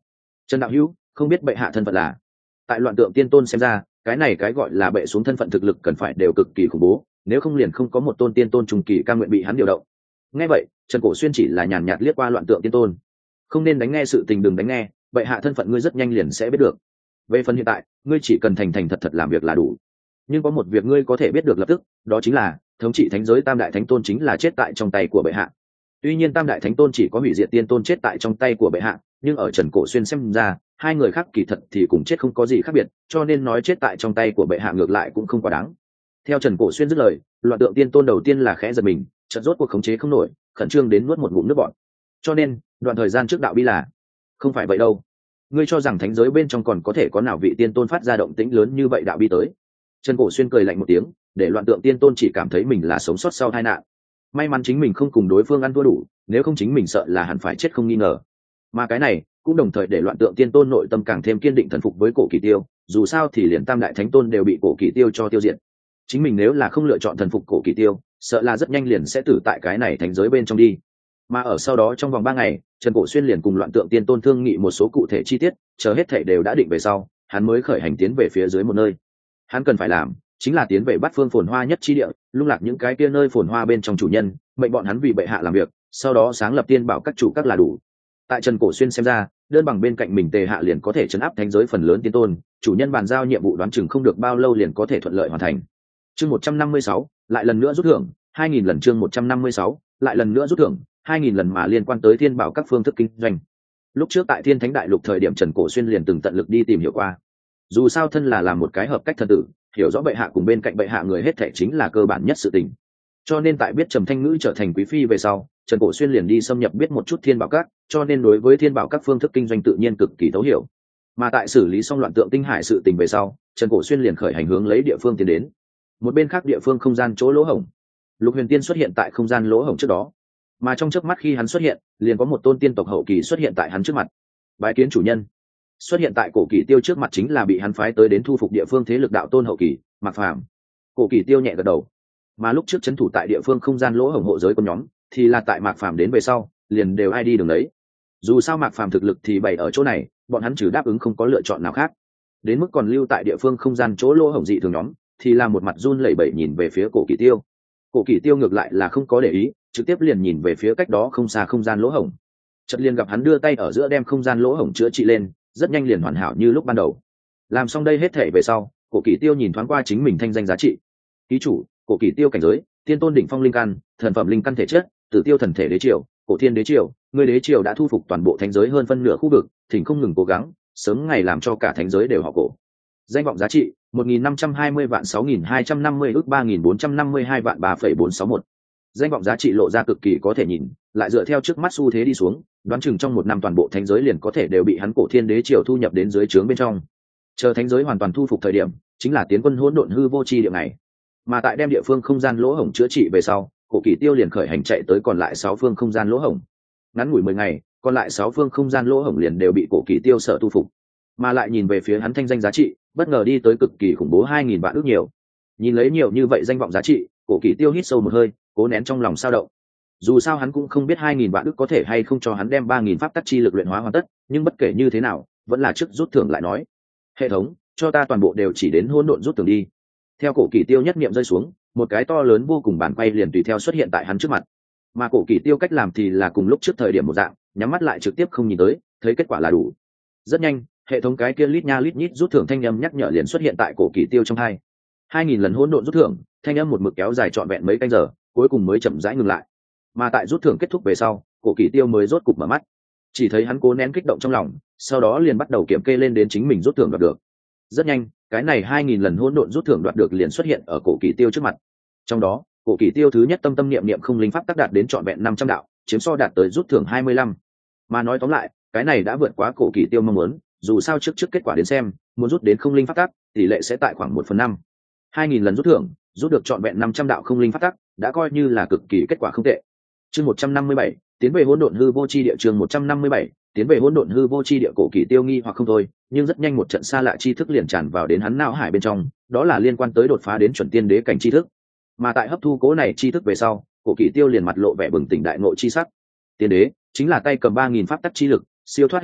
Speaker 1: Trần đạo hữu, không biết bệ hạ thân phận là? Tại Loạn Tượng Tiên Tôn xem ra, cái này cái gọi là bệ xuống thân phận thực lực cần phải đều cực kỳ khủng bố, nếu không liền không có một tôn tiên tôn trùng kỳ cam nguyện bị hắn điều động. Nghe vậy, Trần Cổ Xuyên chỉ là nhàn nhạt liếc qua Loạn Tượng Tiên Tôn. Không nên đánh nghe sự tình, đừng đánh nghe, bệ hạ thân phận ngươi rất nhanh liền sẽ biết được. Về phần hiện tại, ngươi chỉ cần thành thành thật thật làm việc là đủ. Nhưng có một việc ngươi có thể biết được lập tức, đó chính là thống trị thánh giới Tam Đại Thánh Tôn chính là chết tại trong tay của bệ hạ. Tuy nhiên Tam Đại Thánh Tôn chỉ có hủy diệt tiên tôn chết tại trong tay của bệ hạ, nhưng ở Trần Cổ Xuyên xem ra, hai người khác kỳ thật thì cùng chết không có gì khác biệt, cho nên nói chết tại trong tay của bệ hạ ngược lại cũng không quá đáng. Theo Trần Cổ Xuyên dứt lời, Loạn Tượng Tiên Tôn đầu tiên là khẽ giật mình, chợt rốt cuộc khống chế không nổi, khẩn trương đến nuốt một ngụm nước bọt. Cho nên, đoạn thời gian trước đạo bi là không phải vậy đâu. Ngươi cho rằng thánh giới bên trong còn có thể có nào vị tiên tôn phát ra động tĩnh lớn như vậy đạo bi tới? Trần Cổ Xuyên cười lạnh một tiếng, để Loạn Tượng Tiên Tôn chỉ cảm thấy mình là sống sót sau tai nạn. May mắn chính mình không cùng đối phương ăn thua đủ, nếu không chính mình sợ là hẳn phải chết không nghi ngờ. Mà cái này cũng đồng thời để Loạn Tượng Tiên Tôn nội tâm càng thêm kiên định thần phục với Cổ Kỳ Tiêu, dù sao thì liền Tam Đại Thánh Tôn đều bị Cổ Kỳ Tiêu cho tiêu diệt. Chính mình nếu là không lựa chọn thần phục Cổ Kỳ Tiêu, sợ là rất nhanh liền sẽ tử tại cái này thánh giới bên trong đi. Mà ở sau đó trong vòng 3 ngày, Trần Cổ Xuyên liền cùng Loạn Tượng Tiên Tôn thương nghị một số cụ thể chi tiết, chờ hết thảy đều đã định về sau, hắn mới khởi hành tiến về phía dưới một nơi. Hắn cần phải làm chính là tiến về Bát Phương phồn hoa nhất chi địa, lung lạc những cái kia nơi phồn hoa bên trong chủ nhân, mệnh bọn hắn vì bệ hạ làm việc, sau đó sáng lập tiên bảo các chủ các là đủ. Tại Trần Cổ Xuyên xem ra, đơn bằng bên cạnh mình Tề Hạ liền có thể trấn áp thánh giới phần lớn tiên tôn, chủ nhân bàn giao nhiệm vụ đoán chừng không được bao lâu liền có thể thuận lợi hoàn thành. Chương 156, lại lần nữa rút thưởng, 2000 lần. Chương 156, lại lần nữa rút thưởng, 2000 lần mà liên quan tới thiên bảo các phương thức kinh doanh. Lúc trước tại Thiên Thánh Đại Lục thời điểm Trần Cổ Xuyên liền từng tận lực đi tìm hiểu qua. Dù sao thân là làm một cái hợp cách thân tử, hiểu rõ bệ hạ cùng bên cạnh bệ hạ người hết thảy chính là cơ bản nhất sự tình. Cho nên tại biết Trầm Thanh Ngữ trở thành quý phi về sau, Trần Cổ Xuyên liền đi xâm nhập biết một chút thiên bảo các, cho nên đối với thiên bảo các phương thức kinh doanh tự nhiên cực kỳ thấu hiểu. Mà tại xử lý xong Loạn Tượng Tinh Hải sự tình về sau, Trần Cổ Xuyên liền khởi hành hướng lấy địa phương tiến đến. Một bên khác địa phương không gian chỗ lỗ hổng, Lục Huyền Tiên xuất hiện tại không gian lỗ hổng trước đó, mà trong chớp mắt khi hắn xuất hiện, liền có một tôn tiên tộc hậu kỳ xuất hiện tại hắn trước mặt. Bái kiến chủ nhân. Xuất hiện tại Cổ Kỳ Tiêu trước mặt chính là bị hắn phái tới đến thu phục địa phương thế lực đạo tôn hậu kỳ, Mạc Phàm. Cổ Kỳ Tiêu nhẹ gật đầu. Mà lúc trước trấn thủ tại địa phương không gian lỗ hổng hộ giới con nhóm, thì là tại Mạc Phàm đến về sau, liền đều ai đi đường đấy. Dù sao Mạc Phàm thực lực thì bày ở chỗ này, bọn hắn trừ đáp ứng không có lựa chọn nào khác. Đến mức còn lưu tại địa phương không gian chỗ lỗ hổng dị thường nhóm, thì là một mặt run lẩy bẩy nhìn về phía Cổ Kỳ Tiêu. Cổ Kỳ Tiêu ngược lại là không có để ý, trực tiếp liền nhìn về phía cách đó không xa không gian lỗ hổng. Chợt liền gặp hắn đưa tay ở giữa đem không gian lỗ hổng chữa trị lên, rất nhanh liền hoàn hảo như lúc ban đầu. Làm xong đây hết thể về sau, Cổ Kỳ Tiêu nhìn thoáng qua chính mình thanh danh giá trị. Ký chủ, Cổ Kỳ Tiêu cảnh giới, tiên tôn đỉnh phong linh căn, thần phẩm linh căn thể chất, Tử Tiêu thần thể đế triều, Cổ Thiên đế triều, người đế triều đã thu phục toàn bộ thánh giới hơn phân nửa khu vực, thỉnh không ngừng cố gắng, sớm ngày làm cho cả thánh giới đều họ Cổ. Danh vọng giá trị 1.520 vạn 6.250 ước 3.452 vạn 3,461. Danh vọng giá trị lộ ra cực kỳ có thể nhìn, lại dựa theo trước mắt xu thế đi xuống, đoán chừng trong 1 năm toàn bộ thánh giới liền có thể đều bị hắn Cổ Thiên đế triều thu nhập đến dưới trướng bên trong. Chờ thánh giới hoàn toàn thu phục thời điểm, chính là tiến quân hỗn độn hư vô chi địa này. Mà tại đem địa phương không gian lỗ hổng chữa trị về sau, Cổ Kỳ Tiêu liền khởi hành chạy tới còn lại 6 phương không gian lỗ hổng. Ngắn ngủi 10 ngày, còn lại 6 phương không gian lỗ hổng liền đều bị Cổ Kỳ Tiêu sở thu phục. Mà lại nhìn về phía hắn thanh danh giá trị, bất ngờ đi tới cực kỳ khủng bố 2000 vạn ước nhiều. Nhìn lấy nhiều như vậy danh vọng giá trị, Cổ Kỳ Tiêu hít sâu một hơi, cố nén trong lòng sao động. Dù sao hắn cũng không biết 2000 vạn ước có thể hay không cho hắn đem 3000 pháp tắc chi lực luyện hóa hoàn tất, nhưng bất kể như thế nào, vẫn là trước rút thưởng lại nói. Hệ thống, cho ta toàn bộ đều chỉ đến hỗn độn rút thưởng đi. Theo Cổ Kỳ Tiêu nhất niệm rơi xuống, một cái to lớn vô cùng bàn quay liền tùy theo xuất hiện tại hắn trước mặt. Mà Cổ Kỳ Tiêu cách làm thì là cùng lúc trước thời điểm một dạng, nhắm mắt lại trực tiếp không nhìn tới, thấy kết quả là đủ. Rất nhanh, hệ thống cái kia lít nha lít nhít rút thưởng thanh âm nhắc nhở liền xuất hiện tại Cổ Kỳ Tiêu trong hai. 2000 lần hỗn độn rút thưởng, thanh âm một mực kéo dài trọn vẹn mấy canh giờ, cuối cùng mới chậm rãi ngừng lại. Mà tại rút thưởng kết thúc về sau, Cổ Kỳ Tiêu mới rốt cục mở mắt. Chỉ thấy hắn cố nén kích động trong lòng, sau đó liền bắt đầu kiểm kê lên đến chính mình rút thưởng đoạt được. Rất nhanh, cái này 2000 lần hỗn độn rút thưởng đoạt được liền xuất hiện ở Cổ Kỳ Tiêu trước mặt. Trong đó, Cổ Kỳ Tiêu thứ nhất tâm tâm niệm niệm không linh pháp tác đạt đến trọn vẹn 500 đạo, chiếm so đạt tới rút thưởng 25. Mà nói tóm lại, cái này đã vượt quá Cổ Kỳ Tiêu mong muốn, dù sao trước kết quả đến xem, muốn rút đến không linh pháp tắc, tỷ lệ sẽ tại khoảng 1/5. 2000 lần rút thưởng, rút được trọn vẹn 500 đạo không linh pháp tắc, đã coi như là cực kỳ kết quả không tệ. Chương 157, tiến về hỗn độn hư vô chi địa. Chương 157, tiến về hỗn độn hư vô chi địa. Cổ Kỳ Tiêu nghi hoặc không thôi, nhưng rất nhanh một trận xa lạ tri thức liền tràn vào đến hắn não hải bên trong, đó là liên quan tới đột phá đến chuẩn tiên đế cảnh tri thức. Mà tại hấp thu cố này tri thức về sau, Cổ Kỳ Tiêu liền mặt lộ vẻ bừng tỉnh đại ngộ chi sắc. Tiên đế chính là tay cầm 3000 pháp tắc chi lực, siêu thoát hết thảy,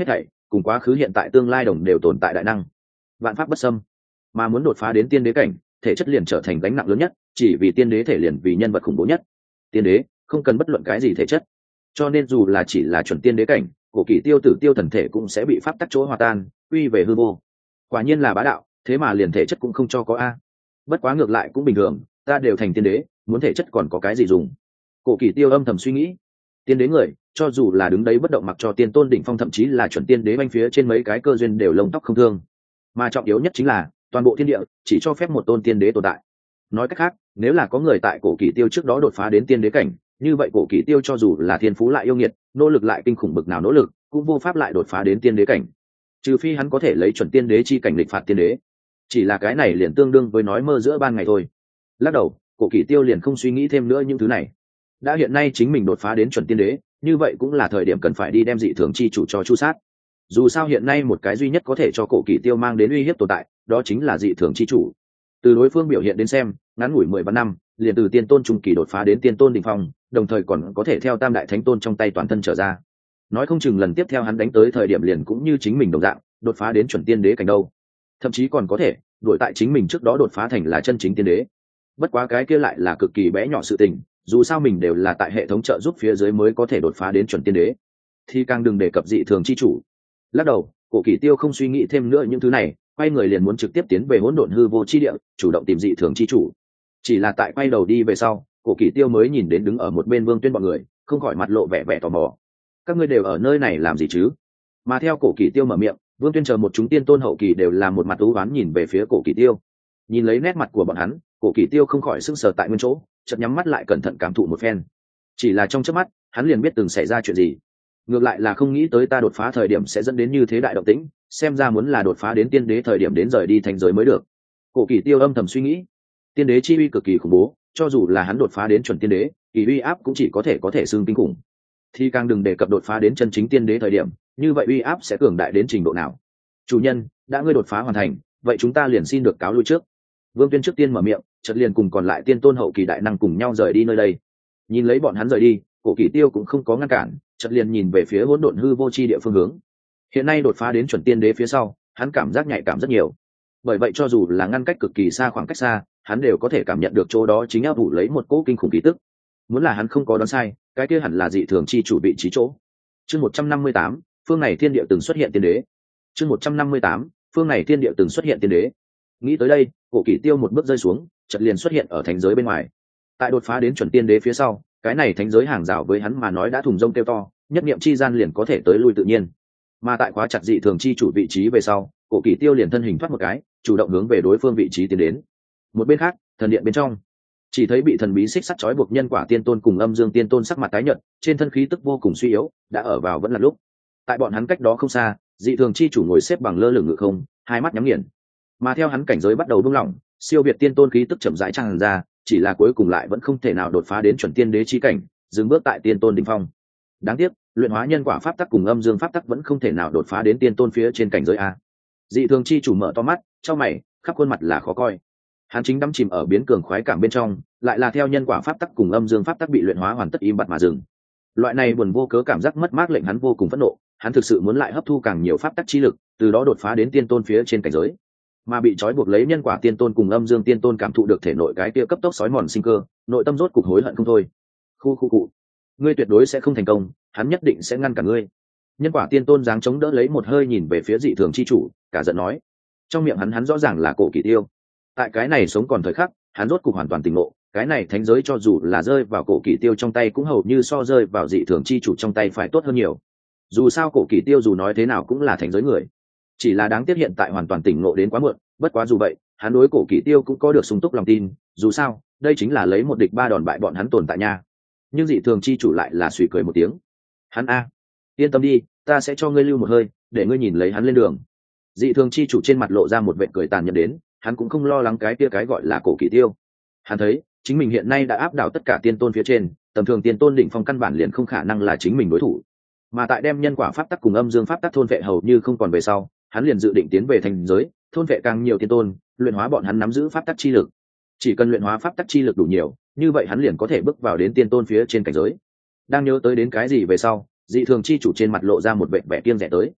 Speaker 1: cùng quá khứ hiện tại tương lai đồng đều tồn tại đại năng, vạn pháp bất xâm. Mà muốn đột phá đến tiên đế cảnh, thể chất liền trở thành gánh nặng lớn nhất, chỉ vì tiên đế thể liền vì nhân vật khủng bố nhất. Tiên đế không cần bất luận cái gì thể chất, cho nên dù là chỉ là chuẩn tiên đế cảnh, cổ kỷ tiêu tử tiêu thần thể cũng sẽ bị pháp tắc chỗ hòa tan, quy về hư vô. Quả nhiên là bá đạo, thế mà liền thể chất cũng không cho có a. Bất quá ngược lại cũng bình thường, ta đều thành tiên đế, muốn thể chất còn có cái gì dùng. Cổ kỷ tiêu âm thầm suy nghĩ. Tiên đế người cho dù là đứng đấy bất động mặc cho tiên tôn đỉnh phong thậm chí là chuẩn tiên đế banh phía trên mấy cái cơ duyên đều lông tóc không thương, mà trọng yếu nhất chính là toàn bộ thiên địa chỉ cho phép một tôn tiên đế tồn tại. Nói cách khác, nếu là có người tại cổ kỷ tiêu trước đó đột phá đến tiên đế cảnh, như vậy cổ kỷ tiêu cho dù là thiên phú lại yêu nghiệt, nỗ lực lại kinh khủng bực nào nỗ lực cũng vô pháp lại đột phá đến tiên đế cảnh, trừ phi hắn có thể lấy chuẩn tiên đế chi cảnh lịch phạt tiên đế. Chỉ là cái này liền tương đương với nói mơ giữa ban ngày thôi. Lắc đầu, cổ kỷ tiêu liền không suy nghĩ thêm nữa những thứ này. Đã hiện nay chính mình đột phá đến chuẩn tiên đế, như vậy cũng là thời điểm cần phải đi đem dị thường chi chủ cho chu sát. Dù sao hiện nay một cái duy nhất có thể cho cổ kỷ tiêu mang đến uy hiếp tồn tại, đó chính là dị thường chi chủ. Từ đối phương biểu hiện đến xem, ngắn ngủi 10 năm, liền từ tiên tôn trung kỳ đột phá đến tiên tôn đỉnh phong, đồng thời còn có thể theo tam đại thánh tôn trong tay toàn thân trở ra. Nói không chừng lần tiếp theo hắn đánh tới thời điểm liền cũng như chính mình đồng dạng, đột phá đến chuẩn tiên đế cảnh đâu. Thậm chí còn có thể đuổi tại chính mình trước đó đột phá thành là chân chính tiên đế. Bất quá cái kia lại là cực kỳ bé nhỏ sự tình, dù sao mình đều là tại hệ thống trợ giúp phía dưới mới có thể đột phá đến chuẩn tiên đế, thì càng đừng đề cập dị thường chi chủ. Lắc đầu, cổ kỷ tiêu không suy nghĩ thêm nữa những thứ này, quay người liền muốn trực tiếp tiến về hỗn độn hư vô chi địa, chủ động tìm dị thường chi chủ. Chỉ là tại quay đầu đi về sau, cổ kỷ tiêu mới nhìn đến đứng ở một bên Vương Tuyên bọn người, không khỏi mặt lộ vẻ vẻ tò mò. Các ngươi đều ở nơi này làm gì chứ? Mà theo cổ kỷ tiêu mở miệng, Vương Tuyên chờ một chúng tiên tôn hậu kỳ đều là một mặt u uất nhìn về phía cổ kỷ tiêu. Nhìn lấy nét mặt của bọn hắn, cổ kỷ tiêu không khỏi sững sờ tại nguyên chỗ, chợt nhắm mắt lại cẩn thận cảm thụ một phen. Chỉ là trong chớp mắt, hắn liền biết từng xảy ra chuyện gì. Ngược lại là không nghĩ tới ta đột phá thời điểm sẽ dẫn đến như thế đại động tĩnh, xem ra muốn là đột phá đến tiên đế thời điểm đến rời đi thành giới mới được. Cổ kỷ tiêu âm thầm suy nghĩ. Tiên đế chi uy cực kỳ khủng bố, cho dù là hắn đột phá đến chuẩn tiên đế, kỳ uy áp cũng chỉ có thể xưng kinh khủng. Thì càng đừng đề cập đột phá đến chân chính tiên đế thời điểm, như vậy uy áp sẽ cường đại đến trình độ nào. Chủ nhân, đã ngươi đột phá hoàn thành, vậy chúng ta liền xin được cáo lui trước. Vương Tuyên trước tiên mở miệng, chợt liền cùng còn lại tiên tôn hậu kỳ đại năng cùng nhau rời đi nơi đây. Nhìn lấy bọn hắn rời đi, cổ kỷ tiêu cũng không có ngăn cản, chợt liền nhìn về phía hỗn độn hư vô chi địa phương hướng. Hiện nay đột phá đến chuẩn tiên đế phía sau, hắn cảm giác nhạy cảm rất nhiều. Bởi vậy cho dù là ngăn cách cực kỳ xa khoảng cách xa, hắn đều có thể cảm nhận được chỗ đó chính áp ủ lấy một cỗ kinh khủng khí tức. Muốn là hắn không có đoán sai, cái kia hẳn là dị thường chi chủ vị trí chỗ. Chương 158, phương này thiên địa từng xuất hiện tiên đế. Chương 158, phương này thiên địa từng xuất hiện tiên đế. Nghĩ tới đây, cổ kỷ tiêu một bước rơi xuống, chợt liền xuất hiện ở thánh giới bên ngoài. Tại đột phá đến chuẩn tiên đế phía sau, cái này thánh giới hàng rào với hắn mà nói đã thùng rông kêu to, nhất niệm chi gian liền có thể tới lui tự nhiên. Mà tại khóa chặt dị thường chi chủ vị trí về sau, cổ kỷ tiêu liền thân hình thoát một cái, chủ động hướng về đối phương vị trí tiến đến. Một bên khác, thần điện bên trong, chỉ thấy bị thần bí xích sắt trói buộc nhân quả tiên tôn cùng âm dương tiên tôn sắc mặt tái nhợt, trên thân khí tức vô cùng suy yếu, đã ở vào vẫn là lúc. Tại bọn hắn cách đó không xa, dị thường chi chủ ngồi xếp bằng lơ lửng ngự không, hai mắt nhắm nghiền. Mà theo hắn cảnh giới bắt đầu buông lỏng, siêu việt tiên tôn khí tức chậm rãi tràn ra, chỉ là cuối cùng lại vẫn không thể nào đột phá đến chuẩn tiên đế chi cảnh, dừng bước tại tiên tôn đỉnh phong. Đáng tiếc, luyện hóa nhân quả pháp tắc cùng âm dương pháp tắc vẫn không thể nào đột phá đến tiên tôn phía trên cảnh giới a. Dị thường chi chủ mở to mắt, chau mày, khắp khuôn mặt là khó coi. Hắn chính đắm chìm ở biến cường khoái cảm bên trong, lại là theo nhân quả pháp tắc cùng âm dương pháp tắc bị luyện hóa hoàn tất im bặt mà dừng. Loại này buồn vô cớ cảm giác mất mát lệnh hắn vô cùng phẫn nộ, hắn thực sự muốn lại hấp thu càng nhiều pháp tắc chi lực, từ đó đột phá đến tiên tôn phía trên cảnh giới. Mà bị trói buộc lấy nhân quả tiên tôn cùng âm dương tiên tôn cảm thụ được thể nội cái kia cấp tốc sói mòn sinh cơ, nội tâm rốt cục hối hận không thôi. Khu cụ, ngươi tuyệt đối sẽ không thành công, hắn nhất định sẽ ngăn cả ngươi. Nhân quả tiên tôn dáng chống đỡ lấy một hơi nhìn về phía dị thường chi chủ, cả giận nói. Trong miệng hắn rõ ràng là cổ kỷ tiêu. Tại cái này sống còn thời khắc, hắn rốt cục hoàn toàn tỉnh ngộ, cái này thánh giới cho dù là rơi vào cổ kỷ tiêu trong tay cũng hầu như so rơi vào dị thường chi chủ trong tay phải tốt hơn nhiều. Dù sao cổ kỷ tiêu dù nói thế nào cũng là thánh giới người, chỉ là đáng tiếc hiện tại hoàn toàn tỉnh ngộ đến quá muộn. Bất quá dù vậy, hắn đối cổ kỷ tiêu cũng có được sung túc lòng tin, dù sao đây chính là lấy một địch ba đòn bại bọn hắn tồn tại nha. Nhưng dị thường chi chủ lại là suy cười một tiếng. Hắn yên tâm đi, ta sẽ cho ngươi lưu một hơi, để ngươi nhìn lấy hắn lên đường. Dị thường chi chủ trên mặt lộ ra một vệt cười tàn nhẫn đến, hắn cũng không lo lắng cái kia cái gọi là cổ kỷ tiêu. Hắn thấy chính mình hiện nay đã áp đảo tất cả tiên tôn phía trên, tầm thường tiên tôn đỉnh phong căn bản liền không khả năng là chính mình đối thủ. Mà tại đem nhân quả pháp tắc cùng âm dương pháp tắc thôn vệ hầu như không còn về sau, hắn liền dự định tiến về thành giới, thôn vệ càng nhiều tiên tôn, luyện hóa bọn hắn nắm giữ pháp tắc chi lực. Chỉ cần luyện hóa pháp tắc chi lực đủ nhiều, như vậy hắn liền có thể bước vào đến tiên tôn phía trên cảnh giới. Đang nhớ tới đến cái gì về sau, dị thường chi chủ trên mặt lộ ra một vẻ vẻ kiêng rẻ tới.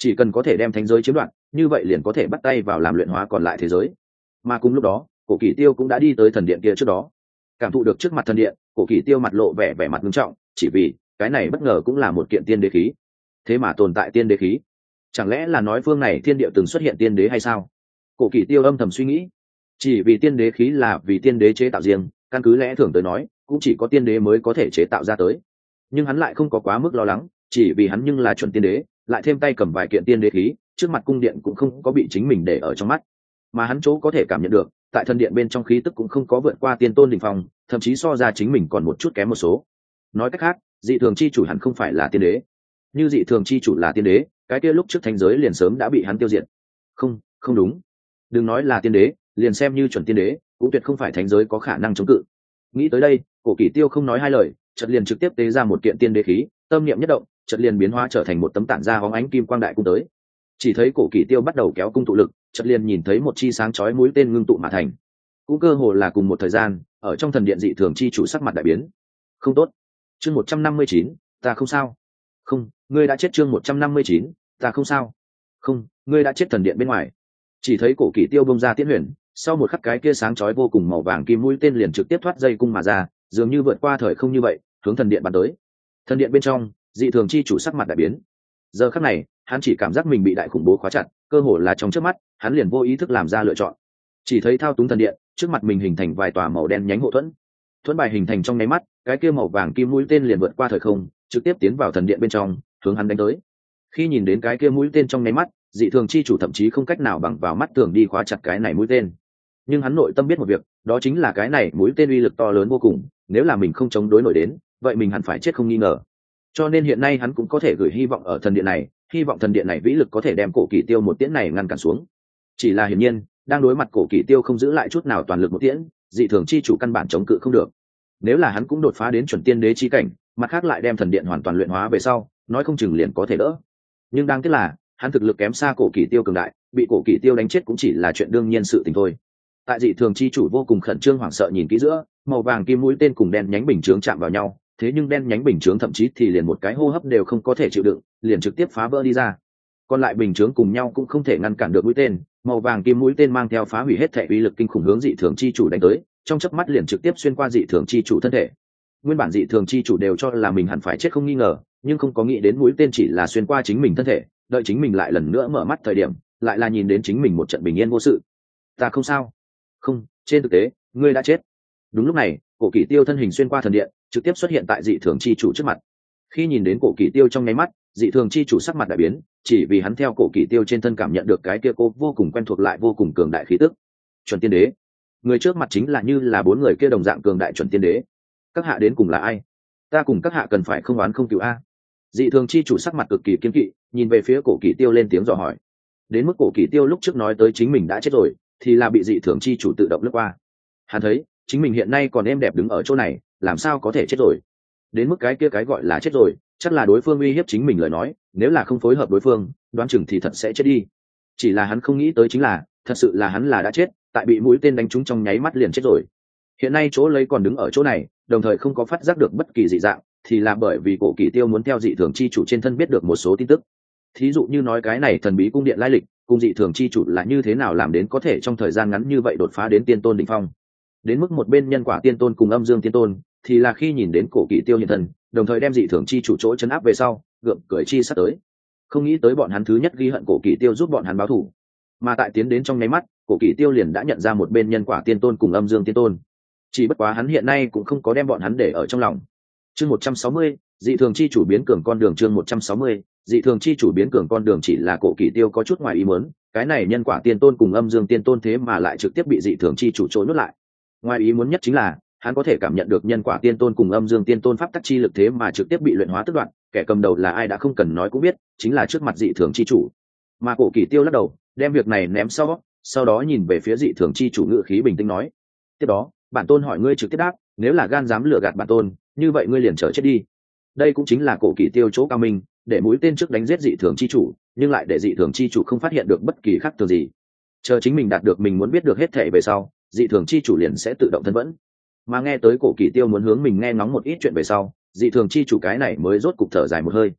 Speaker 1: chỉ cần có thể đem thánh giới chiếm đoạt, như vậy liền có thể bắt tay vào làm luyện hóa còn lại thế giới. Mà cùng lúc đó, Cổ Kỷ Tiêu cũng đã đi tới thần điện kia trước đó. Cảm thụ được trước mặt thần điện, Cổ Kỷ Tiêu mặt lộ vẻ mặt nghiêm trọng, chỉ vì cái này bất ngờ cũng là một kiện tiên đế khí. Thế mà tồn tại tiên đế khí, chẳng lẽ là nói phương này thiên địa từng xuất hiện tiên đế hay sao? Cổ Kỷ Tiêu âm thầm suy nghĩ. Chỉ vì tiên đế khí là vì tiên đế chế tạo riêng, căn cứ lẽ thường tới nói cũng chỉ có tiên đế mới có thể chế tạo ra tới, nhưng hắn lại không có quá mức lo lắng, chỉ vì hắn nhưng là chuẩn tiên đế, lại thêm tay cầm vài kiện tiên đế khí, trước mặt cung điện cũng không có bị chính mình để ở trong mắt. Mà hắn chỗ có thể cảm nhận được, tại thần điện bên trong khí tức cũng không có vượt qua tiên tôn đỉnh phong, thậm chí so ra chính mình còn một chút kém một số. Nói cách khác, dị thường chi chủ hẳn không phải là tiên đế. Như dị thường chi chủ là tiên đế, cái kia lúc trước thánh giới liền sớm đã bị hắn tiêu diệt. Không, không đúng. Đừng nói là tiên đế, liền xem như chuẩn tiên đế, cũng tuyệt không phải thánh giới có khả năng chống cự. Nghĩ tới đây, Cổ Kỷ Tiêu không nói hai lời, chợt liền trực tiếp tế ra một kiện tiên đế khí, tâm niệm nhất động, chợt liền biến hóa trở thành một tấm tản ra hóng ánh kim quang đại cung tới. Chỉ thấy Cổ Kỷ Tiêu bắt đầu kéo cung tụ lực, chợt liền nhìn thấy một chi sáng chói mũi tên ngưng tụ mà thành. Cũng cơ hồ là cùng một thời gian, ở trong thần điện dị thường chi chủ sắc mặt đại biến. Không tốt. Chương 159, ta không sao. Không, ngươi đã chết. Chương 159, ta không sao. Không, ngươi đã chết. Thần điện bên ngoài, chỉ thấy Cổ Kỷ Tiêu bông ra tiễn huyền, sau một khắc cái kia sáng chói vô cùng màu vàng kim mũi tên liền trực tiếp thoát dây cung mà ra, dường như vượt qua thời không như vậy, hướng thần điện bắn tới. Thần điện bên trong, dị thường chi chủ sắc mặt đại biến. Giờ khắc này, hắn chỉ cảm giác mình bị đại khủng bố khóa chặt, cơ hồ là trong chớp mắt, hắn liền vô ý thức làm ra lựa chọn. Chỉ thấy thao túng thần điện, trước mặt mình hình thành vài tòa màu đen nhánh hộ thuẫn. Thuẫn bài hình thành trong nháy mắt, cái kia màu vàng kim mũi tên liền vượt qua thời không, trực tiếp tiến vào thần điện bên trong, hướng hắn đánh tới. Khi nhìn đến cái kia mũi tên trong nháy mắt, dị thường chi chủ thậm chí không cách nào bằng vào mắt thường đi khóa chặt cái này mũi tên. Nhưng hắn nội tâm biết một việc, đó chính là cái này mũi tên uy lực to lớn vô cùng, nếu là mình không chống đối nổi đến, vậy mình hẳn phải chết không nghi ngờ. Cho nên hiện nay hắn cũng có thể gửi hy vọng ở thần điện này, hy vọng thần điện này vĩ lực có thể đem Cổ Kỷ Tiêu một tiễn này ngăn cản xuống. Chỉ là hiển nhiên, đang đối mặt Cổ Kỷ Tiêu không giữ lại chút nào toàn lực một tiễn, dị thường chi chủ căn bản chống cự không được. Nếu là hắn cũng đột phá đến chuẩn tiên đế chi cảnh, mặt khác lại đem thần điện hoàn toàn luyện hóa về sau, nói không chừng liền có thể đỡ. Nhưng đáng tiếc là, hắn thực lực kém xa Cổ Kỷ Tiêu cường đại, bị Cổ Kỷ Tiêu đánh chết cũng chỉ là chuyện đương nhiên sự tình thôi. Tại dị thường chi chủ vô cùng khẩn trương hoảng sợ nhìn kỹ giữa, màu vàng kim mũi tên cùng đen nhánh bình chướng chạm vào nhau, thế nhưng đen nhánh bình chướng thậm chí thì liền một cái hô hấp đều không có thể chịu đựng, liền trực tiếp phá vỡ đi ra. Còn lại bình chướng cùng nhau cũng không thể ngăn cản được mũi tên, màu vàng kim mũi tên mang theo phá hủy hết thể uy lực kinh khủng hướng dị thường chi chủ đánh tới, trong chớp mắt liền trực tiếp xuyên qua dị thường chi chủ thân thể. Nguyên bản dị thường chi chủ đều cho là mình hẳn phải chết không nghi ngờ, nhưng không có nghĩ đến mũi tên chỉ là xuyên qua chính mình thân thể, đợi chính mình lại lần nữa mở mắt thời điểm, lại là nhìn đến chính mình một trận bình yên vô sự. Ta không sao. Không, trên thực tế, ngươi đã chết. Đúng lúc này, Cổ Kỷ Tiêu thân hình xuyên qua thần điện, trực tiếp xuất hiện tại dị thường chi chủ trước mặt. Khi nhìn đến Cổ Kỷ Tiêu trong nháy mắt, dị thường chi chủ sắc mặt đại biến, chỉ vì hắn theo Cổ Kỷ Tiêu trên thân cảm nhận được cái kia cô vô cùng quen thuộc lại vô cùng cường đại khí tức. Chuẩn tiên đế. Người trước mặt chính là như là bốn người kia đồng dạng cường đại chuẩn tiên đế. Các hạ đến cùng là ai? Ta cùng các hạ cần phải không oán không cừu a. Dị thường chi chủ sắc mặt cực kỳ kiên kỵ, nhìn về phía Cổ Kỷ Tiêu lên tiếng dò hỏi. Đến mức Cổ Kỷ Tiêu lúc trước nói tới chính mình đã chết rồi, thì là bị dị thường chi chủ tự động lướt qua. Hắn thấy chính mình hiện nay còn êm đẹp đứng ở chỗ này, làm sao có thể chết rồi. Đến mức cái kia cái gọi là chết rồi, chắc là đối phương uy hiếp chính mình lời nói, nếu là không phối hợp đối phương, đoán chừng thì thật sẽ chết đi. Chỉ là hắn không nghĩ tới chính là, thật sự là hắn là đã chết, tại bị mũi tên đánh trúng trong nháy mắt liền chết rồi. Hiện nay chỗ lấy còn đứng ở chỗ này, đồng thời không có phát giác được bất kỳ dị dạng, thì là bởi vì Cổ Kỷ Tiêu muốn theo dị thường chi chủ trên thân biết được một số tin tức. Thí dụ như nói cái này thần bí cung điện lai lịch, cùng dị thường chi chủ là như thế nào làm đến có thể trong thời gian ngắn như vậy đột phá đến tiên tôn đỉnh phong. Đến mức một bên nhân quả tiên tôn cùng âm dương tiên tôn, thì là khi nhìn đến Cổ Kỷ Tiêu hiện thân, đồng thời đem dị thường chi chủ chỗ chấn áp về sau, gượng cười chi sắp tới. Không nghĩ tới bọn hắn thứ nhất ghi hận Cổ Kỷ Tiêu giúp bọn hắn báo thù, mà tại tiến đến trong nháy mắt, Cổ Kỷ Tiêu liền đã nhận ra một bên nhân quả tiên tôn cùng âm dương tiên tôn. Chỉ bất quá hắn hiện nay cũng không có đem bọn hắn để ở trong lòng. Chương 160, dị thường chi chủ biến cường con đường. Chương 160, dị thường chi chủ biến cường con đường. Chỉ là Cổ Kỷ Tiêu có chút ngoài ý muốn, cái này nhân quả tiên tôn cùng âm dương tiên tôn thế mà lại trực tiếp bị dị thường chi chủ trốn nuốt lại. Ngoài ý muốn nhất chính là hắn có thể cảm nhận được nhân quả tiên tôn cùng âm dương tiên tôn pháp tắc chi lực thế mà trực tiếp bị luyện hóa tức đoạn, kẻ cầm đầu là ai đã không cần nói cũng biết, chính là trước mặt dị thường chi chủ. Mà Cổ Kỷ Tiêu lắc đầu, đem việc này ném sau đó nhìn về phía dị thường chi chủ, ngữ khí bình tĩnh nói: tiếp đó, bản tôn hỏi ngươi trực tiếp đáp, nếu là gan dám lừa gạt bản tôn, như vậy ngươi liền chờ chết đi. Đây cũng chính là Cổ Kỷ Tiêu chỗ cao minh, để mũi tên trước đánh giết dị thường chi chủ, nhưng lại để dị thường chi chủ không phát hiện được bất kỳ khác thường gì. Chờ chính mình đạt được mình muốn biết được hết thảy về sau, dị thường chi chủ liền sẽ tự động thân vẫn. Mà nghe tới Cổ Kỷ Tiêu muốn hướng mình nghe ngóng một ít chuyện về sau, dị thường chi chủ cái này mới rốt cục thở dài một hơi.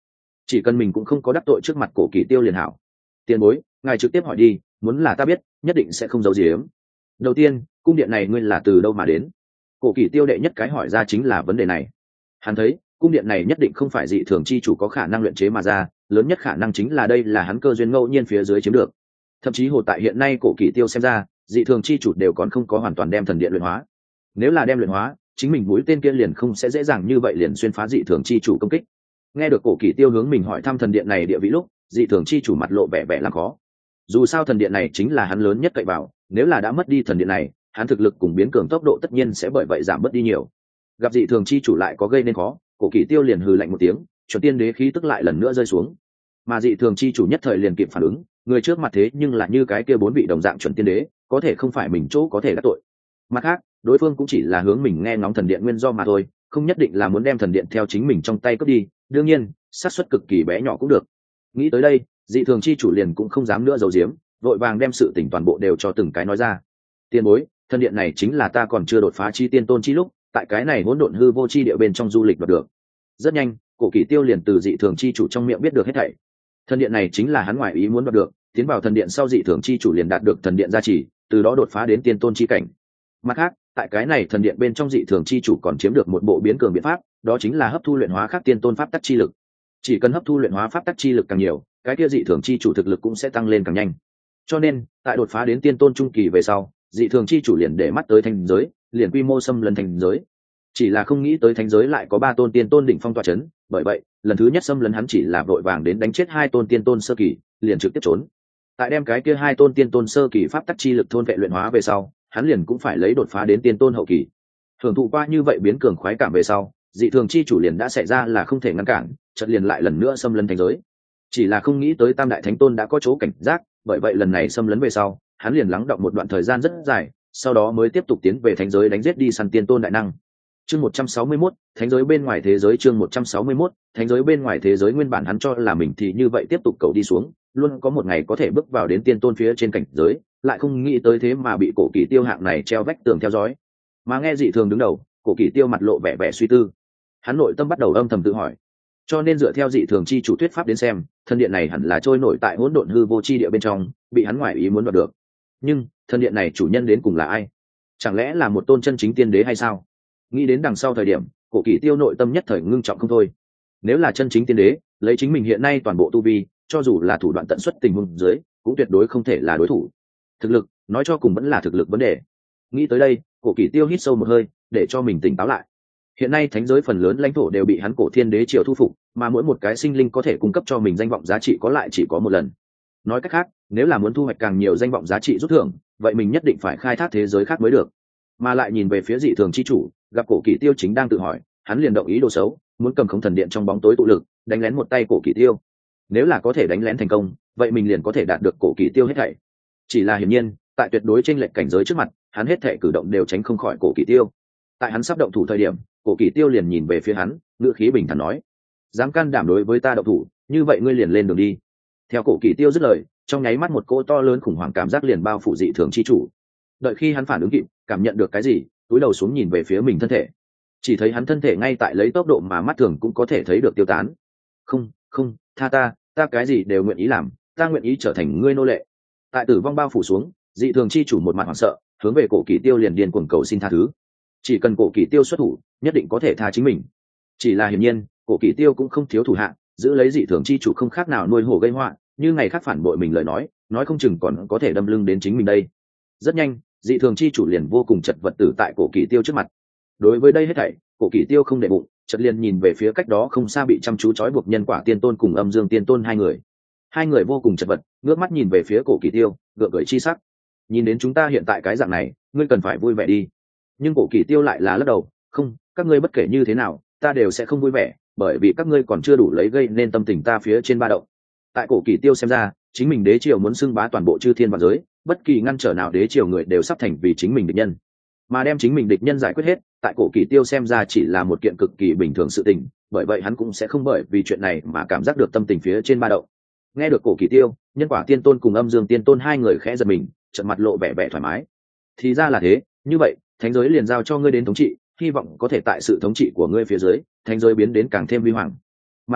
Speaker 1: chỉ cần mình cũng không có đắc tội trước mặt Cổ Kỳ Tiêu liền hảo. Tiền bối, ngài trực tiếp hỏi đi, muốn là ta biết nhất định sẽ không giấu giếm. Đầu tiên, cung điện này ngươi là từ đâu mà đến? Cổ Kỳ Tiêu đệ nhất cái hỏi ra chính là vấn đề này. Hắn thấy cung điện này nhất định không phải dị thường chi chủ có khả năng luyện chế mà ra, lớn nhất khả năng chính là đây là hắn cơ duyên ngẫu nhiên phía dưới chiếm được. Thậm chí hồ tại hiện nay Cổ Kỳ Tiêu xem ra, dị thường chi chủ đều còn không có hoàn toàn đem thần điện luyện hóa. Nếu là đem luyện hóa, chính mình mũi tên kia liền không sẽ dễ dàng như vậy liền xuyên phá dị thường chi chủ công kích. Nghe được Cổ Kỳ Tiêu hướng mình hỏi thăm thần điện này địa vị lúc, dị thường chi chủ mặt lộ vẻ vẻ làm khó. Dù sao thần điện này chính là hắn lớn nhất cậy vào, nếu là đã mất đi thần điện này, hắn thực lực cùng biến cường tốc độ tất nhiên sẽ bởi vậy giảm bớt đi nhiều. Gặp dị thường chi chủ lại có gây nên khó, Cổ Kỳ Tiêu liền hừ lạnh một tiếng, chuẩn tiên đế khí tức lại lần nữa rơi xuống. Mà dị thường chi chủ nhất thời liền kịp phản ứng, người trước mặt thế nhưng là như cái kia bốn vị đồng dạng chuẩn tiên đế, có thể không phải mình chỗ có thể đắc tội. Mặt khác, đối phương cũng chỉ là hướng mình nghe ngóng thần điện nguyên do mà thôi, không nhất định là muốn đem thần điện theo chính mình trong tay cướp đi, đương nhiên xác suất cực kỳ bé nhỏ cũng được. Nghĩ tới đây, dị thường chi chủ liền cũng không dám nữa giấu giếm, vội vàng đem sự tình toàn bộ đều cho từng cái nói ra. Tiên bối, thần điện này chính là ta còn chưa đột phá chi tiên tôn chi lúc, tại cái này hỗn độn hư vô chi địa bên trong du lịch đoạt được. Rất nhanh, Cổ Kỳ Tiêu liền từ dị thường chi chủ trong miệng biết được hết thảy. Thần điện này chính là hắn ngoại ý muốn đoạt được, tiến vào thần điện sau dị thường chi chủ liền đạt được thần điện gia trì, từ đó đột phá đến tiên tôn chi cảnh. Mặt khác, tại cái này thần điện bên trong dị thường chi chủ còn chiếm được một bộ biến cường biện pháp, đó chính là hấp thu luyện hóa khác tiên tôn pháp tắc chi lực. Chỉ cần hấp thu luyện hóa pháp tắc chi lực càng nhiều, cái kia dị thường chi chủ thực lực cũng sẽ tăng lên càng nhanh. Cho nên, tại đột phá đến tiên tôn trung kỳ về sau, dị thường chi chủ liền để mắt tới thành giới, liền quy mô xâm lấn thành giới. Chỉ là không nghĩ tới thánh giới lại có 3 tôn tiên tôn đỉnh phong tọa chấn, bởi vậy, lần thứ nhất xâm lấn hắn chỉ là vội vàng đến đánh chết 2 tôn tiên tôn sơ kỳ, liền trực tiếp trốn. Tại đem cái kia 2 tôn tiên tôn sơ kỳ pháp tắc chi lực thôn vệ luyện hóa về sau, hắn liền cũng phải lấy đột phá đến tiên tôn hậu kỳ. Hưởng thụ qua như vậy biến cường khoái cảm về sau, dị thường chi chủ liền đã xảy ra là không thể ngăn cản, chợt liền lại lần nữa xâm lấn thành giới. Chỉ là không nghĩ tới Tam đại thánh tôn đã có chỗ cảnh giác, bởi vậy lần này xâm lấn về sau, hắn liền lắng đọng một đoạn thời gian rất dài, sau đó mới tiếp tục tiến về thánh giới đánh giết đi săn tiên tôn đại năng. Chương 161, thánh giới bên ngoài thế giới. Chương 161, thánh giới bên ngoài thế giới. Nguyên bản hắn cho là mình thì như vậy tiếp tục cầu đi xuống, luôn có một ngày có thể bước vào đến tiên tôn phía trên cảnh giới, lại không nghĩ tới thế mà bị Cổ Kỳ Tiêu hạng này treo vách tường theo dõi. Mà nghe dị thường đứng đầu, Cổ Kỳ Tiêu mặt lộ vẻ vẻ suy tư, hắn nội tâm bắt đầu âm thầm tự hỏi. Cho nên dựa theo dị thường chi chủ thuyết pháp đến xem, thần điện này hẳn là trôi nổi tại hỗn độn hư vô chi địa bên trong, bị hắn ngoại ý muốn đoạt được. Nhưng thần điện này chủ nhân đến cùng là ai? Chẳng lẽ là một tôn chân chính tiên đế hay sao? Nghĩ đến đằng sau thời điểm, Cổ Kỳ Tiêu nội tâm nhất thời ngưng trọng không thôi. Nếu là chân chính tiên đế, lấy chính mình hiện nay toàn bộ tu vi, cho dù là thủ đoạn tận xuất tình huống dưới, cũng tuyệt đối không thể là đối thủ. Thực lực, nói cho cùng vẫn là thực lực vấn đề. Nghĩ tới đây, Cổ Kỳ Tiêu hít sâu một hơi, để cho mình tỉnh táo lại. Hiện nay thánh giới phần lớn lãnh thổ đều bị hắn Cổ Thiên Đế triều thu phục, mà mỗi một cái sinh linh có thể cung cấp cho mình danh vọng giá trị có lại chỉ có một lần. Nói cách khác, nếu là muốn thu hoạch càng nhiều danh vọng giá trị rút thưởng, vậy mình nhất định phải khai thác thế giới khác mới được. Mà lại nhìn về phía dị thường chi chủ, gặp Cổ Kỳ Tiêu chính đang tự hỏi, hắn liền động ý đồ xấu, muốn cầm khống thần điện trong bóng tối tụ lực, đánh lén một tay Cổ Kỳ Tiêu. Nếu là có thể đánh lén thành công, vậy mình liền có thể đạt được Cổ Kỳ Tiêu hết thảy. Chỉ là hiển nhiên, tại tuyệt đối chênh lệch cảnh giới trước mặt, hắn hết thảy cử động đều tránh không khỏi Cổ Kỳ Tiêu. Tại hắn sắp động thủ thời điểm, Cổ Kỳ Tiêu liền nhìn về phía hắn, ngữ khí bình thản nói: "Dám can đảm đối với ta động thủ, như vậy ngươi liền lên đường đi." Theo Cổ Kỳ Tiêu dứt lời, trong nháy mắt một cỗ to lớn khủng hoảng cảm giác liền bao phủ dị thường chi chủ. Đợi khi hắn phản ứng kịp, cảm nhận được cái gì, cúi đầu xuống nhìn về phía mình thân thể, chỉ thấy hắn thân thể ngay tại lấy tốc độ mà mắt thường cũng có thể thấy được tiêu tán. "Không, không, tha ta, ta cái gì đều nguyện ý làm, ta nguyện ý trở thành ngươi nô lệ." Tại tử vong bao phủ xuống, dị thường chi chủ một mặt hoảng sợ, hướng về Cổ Kỳ Tiêu liền điên cuồng cầu xin tha thứ. Chỉ cần Cổ Kỳ Tiêu xuất thủ, nhất định có thể tha chính mình. Chỉ là hiển nhiên, Cổ Kỳ Tiêu cũng không thiếu thủ hạ, giữ lấy dị thường chi chủ không khác nào nuôi hổ gây họa, như ngày khác phản bội mình lời nói không chừng còn có thể đâm lưng đến chính mình đây. Rất nhanh, dị thường chi chủ liền vô cùng chật vật tử tại Cổ Kỳ Tiêu trước mặt. Đối với đây hết thảy, Cổ Kỳ Tiêu không để bụng, chợt liền nhìn về phía cách đó không xa bị chăm chú trói buộc nhân quả tiên tôn cùng âm dương tiên tôn hai người. Hai người vô cùng chật vật, ngước mắt nhìn về phía Cổ Kỳ Tiêu, gượng gởi chi sắc. "Nhìn đến chúng ta hiện tại cái dạng này, ngươi cần phải vui vẻ đi." Nhưng Cổ Kỳ Tiêu lại là lắc đầu: "Không, các ngươi bất kể như thế nào, ta đều sẽ không vui vẻ, bởi vì các ngươi còn chưa đủ lấy gây nên tâm tình ta phía trên ba động." Tại Cổ Kỳ Tiêu xem ra, chính mình đế triều muốn xưng bá toàn bộ chư thiên vạn giới, bất kỳ ngăn trở nào đế triều người đều sắp thành vì chính mình địch nhân. Mà đem chính mình địch nhân giải quyết hết, tại Cổ Kỳ Tiêu xem ra chỉ là một kiện cực kỳ bình thường sự tình, bởi vậy hắn cũng sẽ không bởi vì chuyện này mà cảm giác được tâm tình phía trên ba động. Nghe được Cổ Kỳ Tiêu, nhân quả tiên tôn cùng âm dương tiên tôn hai người khẽ giật mình, trợn mặt lộ vẻ vẻ thoải mái. Thì ra là thế, như vậy, thánh giới liền giao cho ngươi đến thống trị, hy vọng có thể tại sự thống trị của ngươi phía dưới, thánh giới biến đến càng thêm huy hoàng. Mặt khác,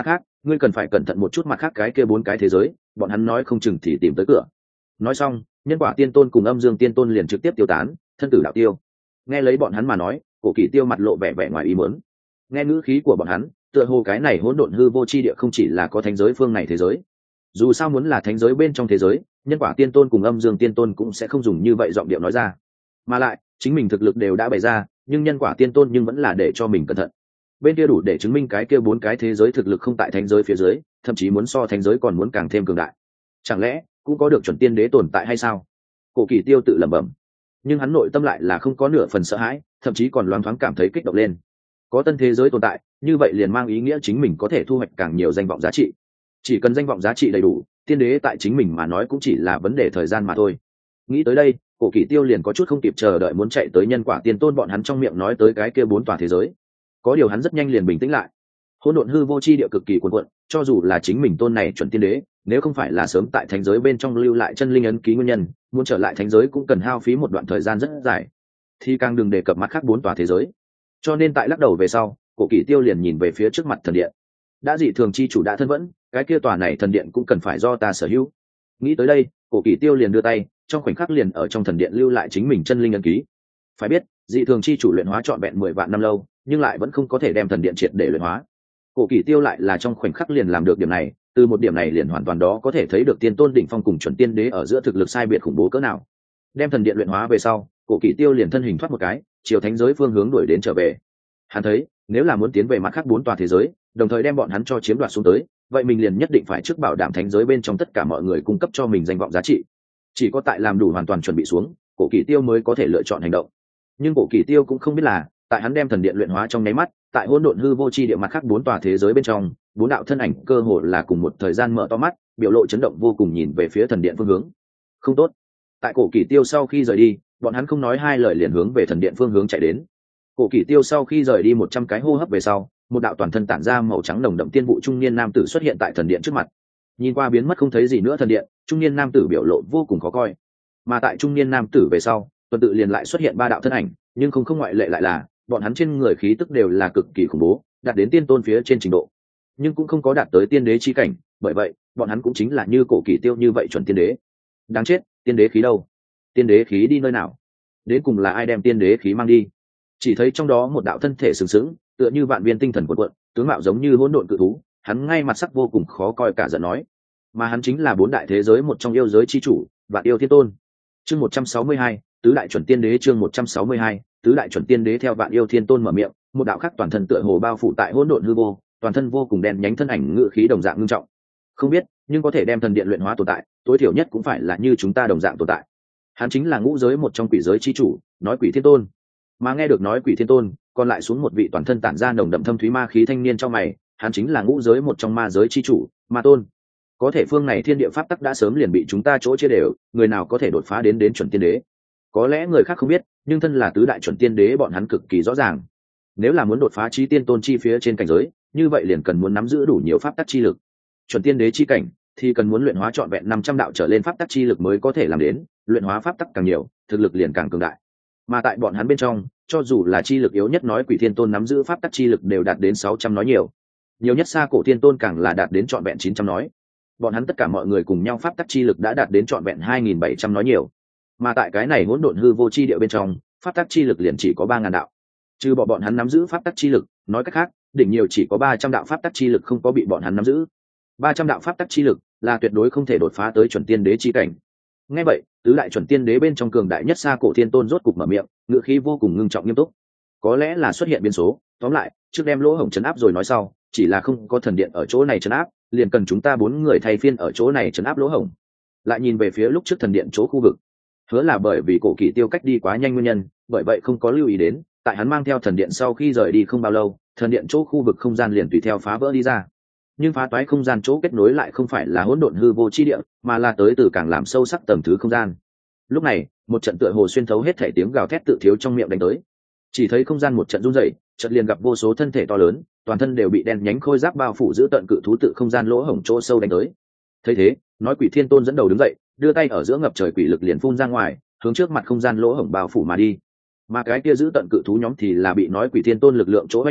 Speaker 1: ngươi cần phải cẩn thận một chút mặt khác cái kia 4 cái thế giới, bọn hắn nói không chừng thì tìm tới cửa. Nói xong, nhân quả tiên tôn cùng âm dương tiên tôn liền trực tiếp tiêu tán, thân tử đạo tiêu. Nghe lấy bọn hắn mà nói, Cổ Kỷ Tiêu mặt lộ vẻ vẻ ngoài ý muốn. Nghe ngữ khí của bọn hắn, tựa hồ cái này hỗn độn hư vô chi địa không chỉ là có thánh giới phương này thế giới. Dù sao muốn là thánh giới bên trong thế giới, nhân quả tiên tôn cùng âm dương tiên tôn cũng sẽ không dùng như vậy giọng điệu nói ra. Mà lại, chính mình thực lực đều đã bày ra, nhưng nhân quả tiên tôn nhưng vẫn là để cho mình cẩn thận. Bên kia đủ để chứng minh cái kia 4 cái thế giới thực lực không tại thánh giới phía dưới, thậm chí muốn so thánh giới còn muốn càng thêm cường đại. Chẳng lẽ cũng có được chuẩn tiên đế tồn tại hay sao? Cổ Kỷ Tiêu tự lẩm bẩm, nhưng hắn nội tâm lại là không có nửa phần sợ hãi, thậm chí còn loáng thoáng cảm thấy kích động lên. Có tân thế giới tồn tại, như vậy liền mang ý nghĩa chính mình có thể thu hoạch càng nhiều danh vọng giá trị. Chỉ cần danh vọng giá trị đầy đủ, tiên đế tại chính mình mà nói cũng chỉ là vấn đề thời gian mà thôi. Nghĩ tới đây, Cổ Kỷ Tiêu liền có chút không kịp chờ đợi muốn chạy tới nhân quả tiên tôn bọn hắn trong miệng nói tới cái kia 4 tòa thế giới. Có điều hắn rất nhanh liền bình tĩnh lại. Hỗn độn hư vô chi địa cực kỳ cuồn cuộn, cho dù là chính mình tôn này chuẩn tiên đế, nếu không phải là sớm tại thánh giới bên trong lưu lại chân linh ấn ký nguyên nhân, muốn trở lại thánh giới cũng cần hao phí một đoạn thời gian rất dài, thì càng đừng đề cập mắt khác 4 tòa thế giới. Cho nên tại lắc đầu về sau, Cổ Kỷ Tiêu liền nhìn về phía trước mặt thần điện. Đã dị thường chi chủ đã thân vẫn, cái kia tòa này thần điện cũng cần phải do ta sở hữu. Nghĩ tới đây, Cổ Kỷ Tiêu liền đưa tay, trong khoảnh khắc liền ở trong thần điện lưu lại chính mình chân linh ấn ký. Phải biết, dị thường chi chủ luyện hóa trọn vẹn 10 vạn năm lâu, nhưng lại vẫn không có thể đem thần điện triệt để luyện hóa. Cổ Kỷ Tiêu lại là trong khoảnh khắc liền làm được điểm này, từ một điểm này liền hoàn toàn đó có thể thấy được tiên tôn đỉnh phong cùng chuẩn tiên đế ở giữa thực lực sai biệt khủng bố cỡ nào. Đem thần điện luyện hóa về sau, Cổ Kỷ Tiêu liền thân hình thoát một cái, chiều thánh giới phương hướng đuổi đến trở về. Hắn thấy, nếu là muốn tiến về mặt khác 4 tòa thế giới, đồng thời đem bọn hắn cho chiếm đoạt xuống tới, vậy mình liền nhất định phải trước bảo đảm thánh giới bên trong tất cả mọi người cung cấp cho mình danh vọng giá trị. Chỉ có tại làm đủ hoàn toàn chuẩn bị xuống, Cổ Kỷ Tiêu mới có thể lựa chọn hành động. Nhưng Cổ Kỷ Tiêu cũng không biết là, tại hắn đem thần điện luyện hóa trong nháy mắt, tại hỗn độn hư vô chi địa mặt khác 4 tòa thế giới bên trong, 4 đạo thân ảnh cơ hồ là cùng một thời gian mở to mắt, biểu lộ chấn động vô cùng nhìn về phía thần điện phương hướng. Không tốt. Tại Cổ Kỷ Tiêu sau khi rời đi, bọn hắn không nói hai lời liền hướng về thần điện phương hướng chạy đến. Cổ Kỷ Tiêu sau khi rời đi 100 cái hô hấp về sau, một đạo toàn thân tản ra màu trắng nồng đậm tiên vụ trung niên nam tử xuất hiện tại thần điện trước mặt. Nhìn qua biến mất không thấy gì nữa thần điện, trung niên nam tử biểu lộ vô cùng khó coi. Mà tại trung niên nam tử về sau, tuần tự liền lại xuất hiện 3 đạo thân ảnh, nhưng không ngoại lệ lại là bọn hắn trên người khí tức đều là cực kỳ khủng bố, đạt đến tiên tôn phía trên trình độ, nhưng cũng không có đạt tới tiên đế chi cảnh, bởi vậy bọn hắn cũng chính là như Cổ Kỷ Tiêu như vậy chuẩn tiên đế. Đáng chết, tiên đế khí đâu? Tiên đế khí đi nơi nào? Đến cùng là ai đem tiên đế khí mang đi? Chỉ thấy trong đó một đạo thân thể sừng sững, tựa như vạn viên tinh thần cuộn cuộn, tướng mạo giống như hỗn độn cự thú, hắn ngay mặt sắc vô cùng khó coi cả giận nói, mà hắn chính là 4 đại thế giới một trong yêu giới chi chủ, Vạn Yêu Thiên Tôn. Chương 162, tứ đại chuẩn tiên đế. Chương 162, tứ đại chuẩn tiên đế. Theo Vạn Yêu Thiên Tôn mở miệng, một đạo khác toàn thân tựa hồ bao phủ tại hỗn độn hư vô, toàn thân vô cùng đen nhánh thân ảnh ngự khí đồng dạng ngưng trọng. Không biết, nhưng có thể đem thần điện luyện hóa tồn tại, tối thiểu nhất cũng phải là như chúng ta đồng dạng tồn tại. Hắn chính là ngũ giới một trong quỷ giới chi chủ, nói Quỷ Thiên Tôn. Mà nghe được nói Quỷ Thiên Tôn, còn lại xuống một vị toàn thân tản ra nồng đậm thâm thúy ma khí thanh niên trong mày, hắn chính là ngũ giới một trong ma giới chi chủ, Ma Tôn. Có thể phương này thiên địa pháp tắc đã sớm liền bị chúng ta chỗ chia đều, người nào có thể đột phá đến chuẩn tiên đế? Có lẽ người khác không biết, nhưng thân là tứ đại chuẩn tiên đế bọn hắn cực kỳ rõ ràng. Nếu là muốn đột phá chí tiên tôn chi phía trên cảnh giới, như vậy liền cần muốn nắm giữ đủ nhiều pháp tắc chi lực. Chuẩn tiên đế chi cảnh thì cần muốn luyện hóa trọn vẹn 500 đạo trở lên pháp tắc chi lực mới có thể làm đến, luyện hóa pháp tắc càng nhiều, thực lực liền càng cường đại. Mà tại bọn hắn bên trong, cho dù là chi lực yếu nhất nói Quỷ Thiên Tôn nắm giữ pháp tắc chi lực đều đạt đến 600 nói nhiều. Nhiều nhất Sa Cổ Thiên Tôn càng là đạt đến trọn vẹn 900 nói. Bọn hắn tất cả mọi người cùng nhau pháp tắc chi lực đã đạt đến trọn vẹn 2700 nói nhiều. Mà tại cái này hỗn độn hư vô chi địa bên trong, pháp tắc chi lực liền chỉ có 3000 đạo. Trừ bọn hắn nắm giữ pháp tắc chi lực, nói cách khác, đỉnh nhiều chỉ có 300 đạo pháp tắc chi lực không có bị bọn hắn nắm giữ. 300 đạo pháp tắc chi lực là tuyệt đối không thể đột phá tới chuẩn tiên đế chi cảnh. Nghe vậy, tứ đại chuẩn tiên đế bên trong cường đại nhất Sa Cổ Thiên Tôn rốt cục mở miệng, ngữ khí vô cùng ngưng trọng nghiêm túc. Có lẽ là xuất hiện biến số, tóm lại, trước đem lỗ hổng trấn áp rồi nói sau, chỉ là không có thần điện ở chỗ này trấn áp, liền cần chúng ta 4 người thay phiên ở chỗ này trấn áp lỗ hổng. Lại nhìn về phía lúc trước thần điện chỗ khu vực, hứa là bởi vì Cổ Kỷ Tiêu cách đi quá nhanh nguyên nhân, bởi vậy không có lưu ý đến, tại hắn mang theo thần điện sau khi rời đi không bao lâu, thần điện chỗ khu vực không gian liền tùy theo phá vỡ đi ra. Nhưng phá toái không gian chỗ kết nối lại không phải là hỗn độn hư vô chi địa, mà là tới từ càng làm sâu sắc tầng thứ không gian. Lúc này, một trận tựa hồ xuyên thấu hết thể tiếng gào thét tự thiếu trong miệng đánh tới. Chỉ thấy không gian một trận rung rẩy, chợt liền gặp vô số thân thể to lớn, toàn thân đều bị đen nhánh khôi giáp bao phủ giữ tận cự thú tự không gian lỗ hổng chỗ sâu đánh tới. Thấy thế, nói Quỷ Thiên Tôn dẫn đầu đứng dậy, đưa tay ở giữa ngập trời quỷ lực liền phun ra ngoài, hướng trước mặt không gian lỗ hổng bao phủ mà đi. Mà cái kia giữ tận cự thú nhóm thì là bị nói Quỷ Thiên Tôn lực lượng chỗ vây sát,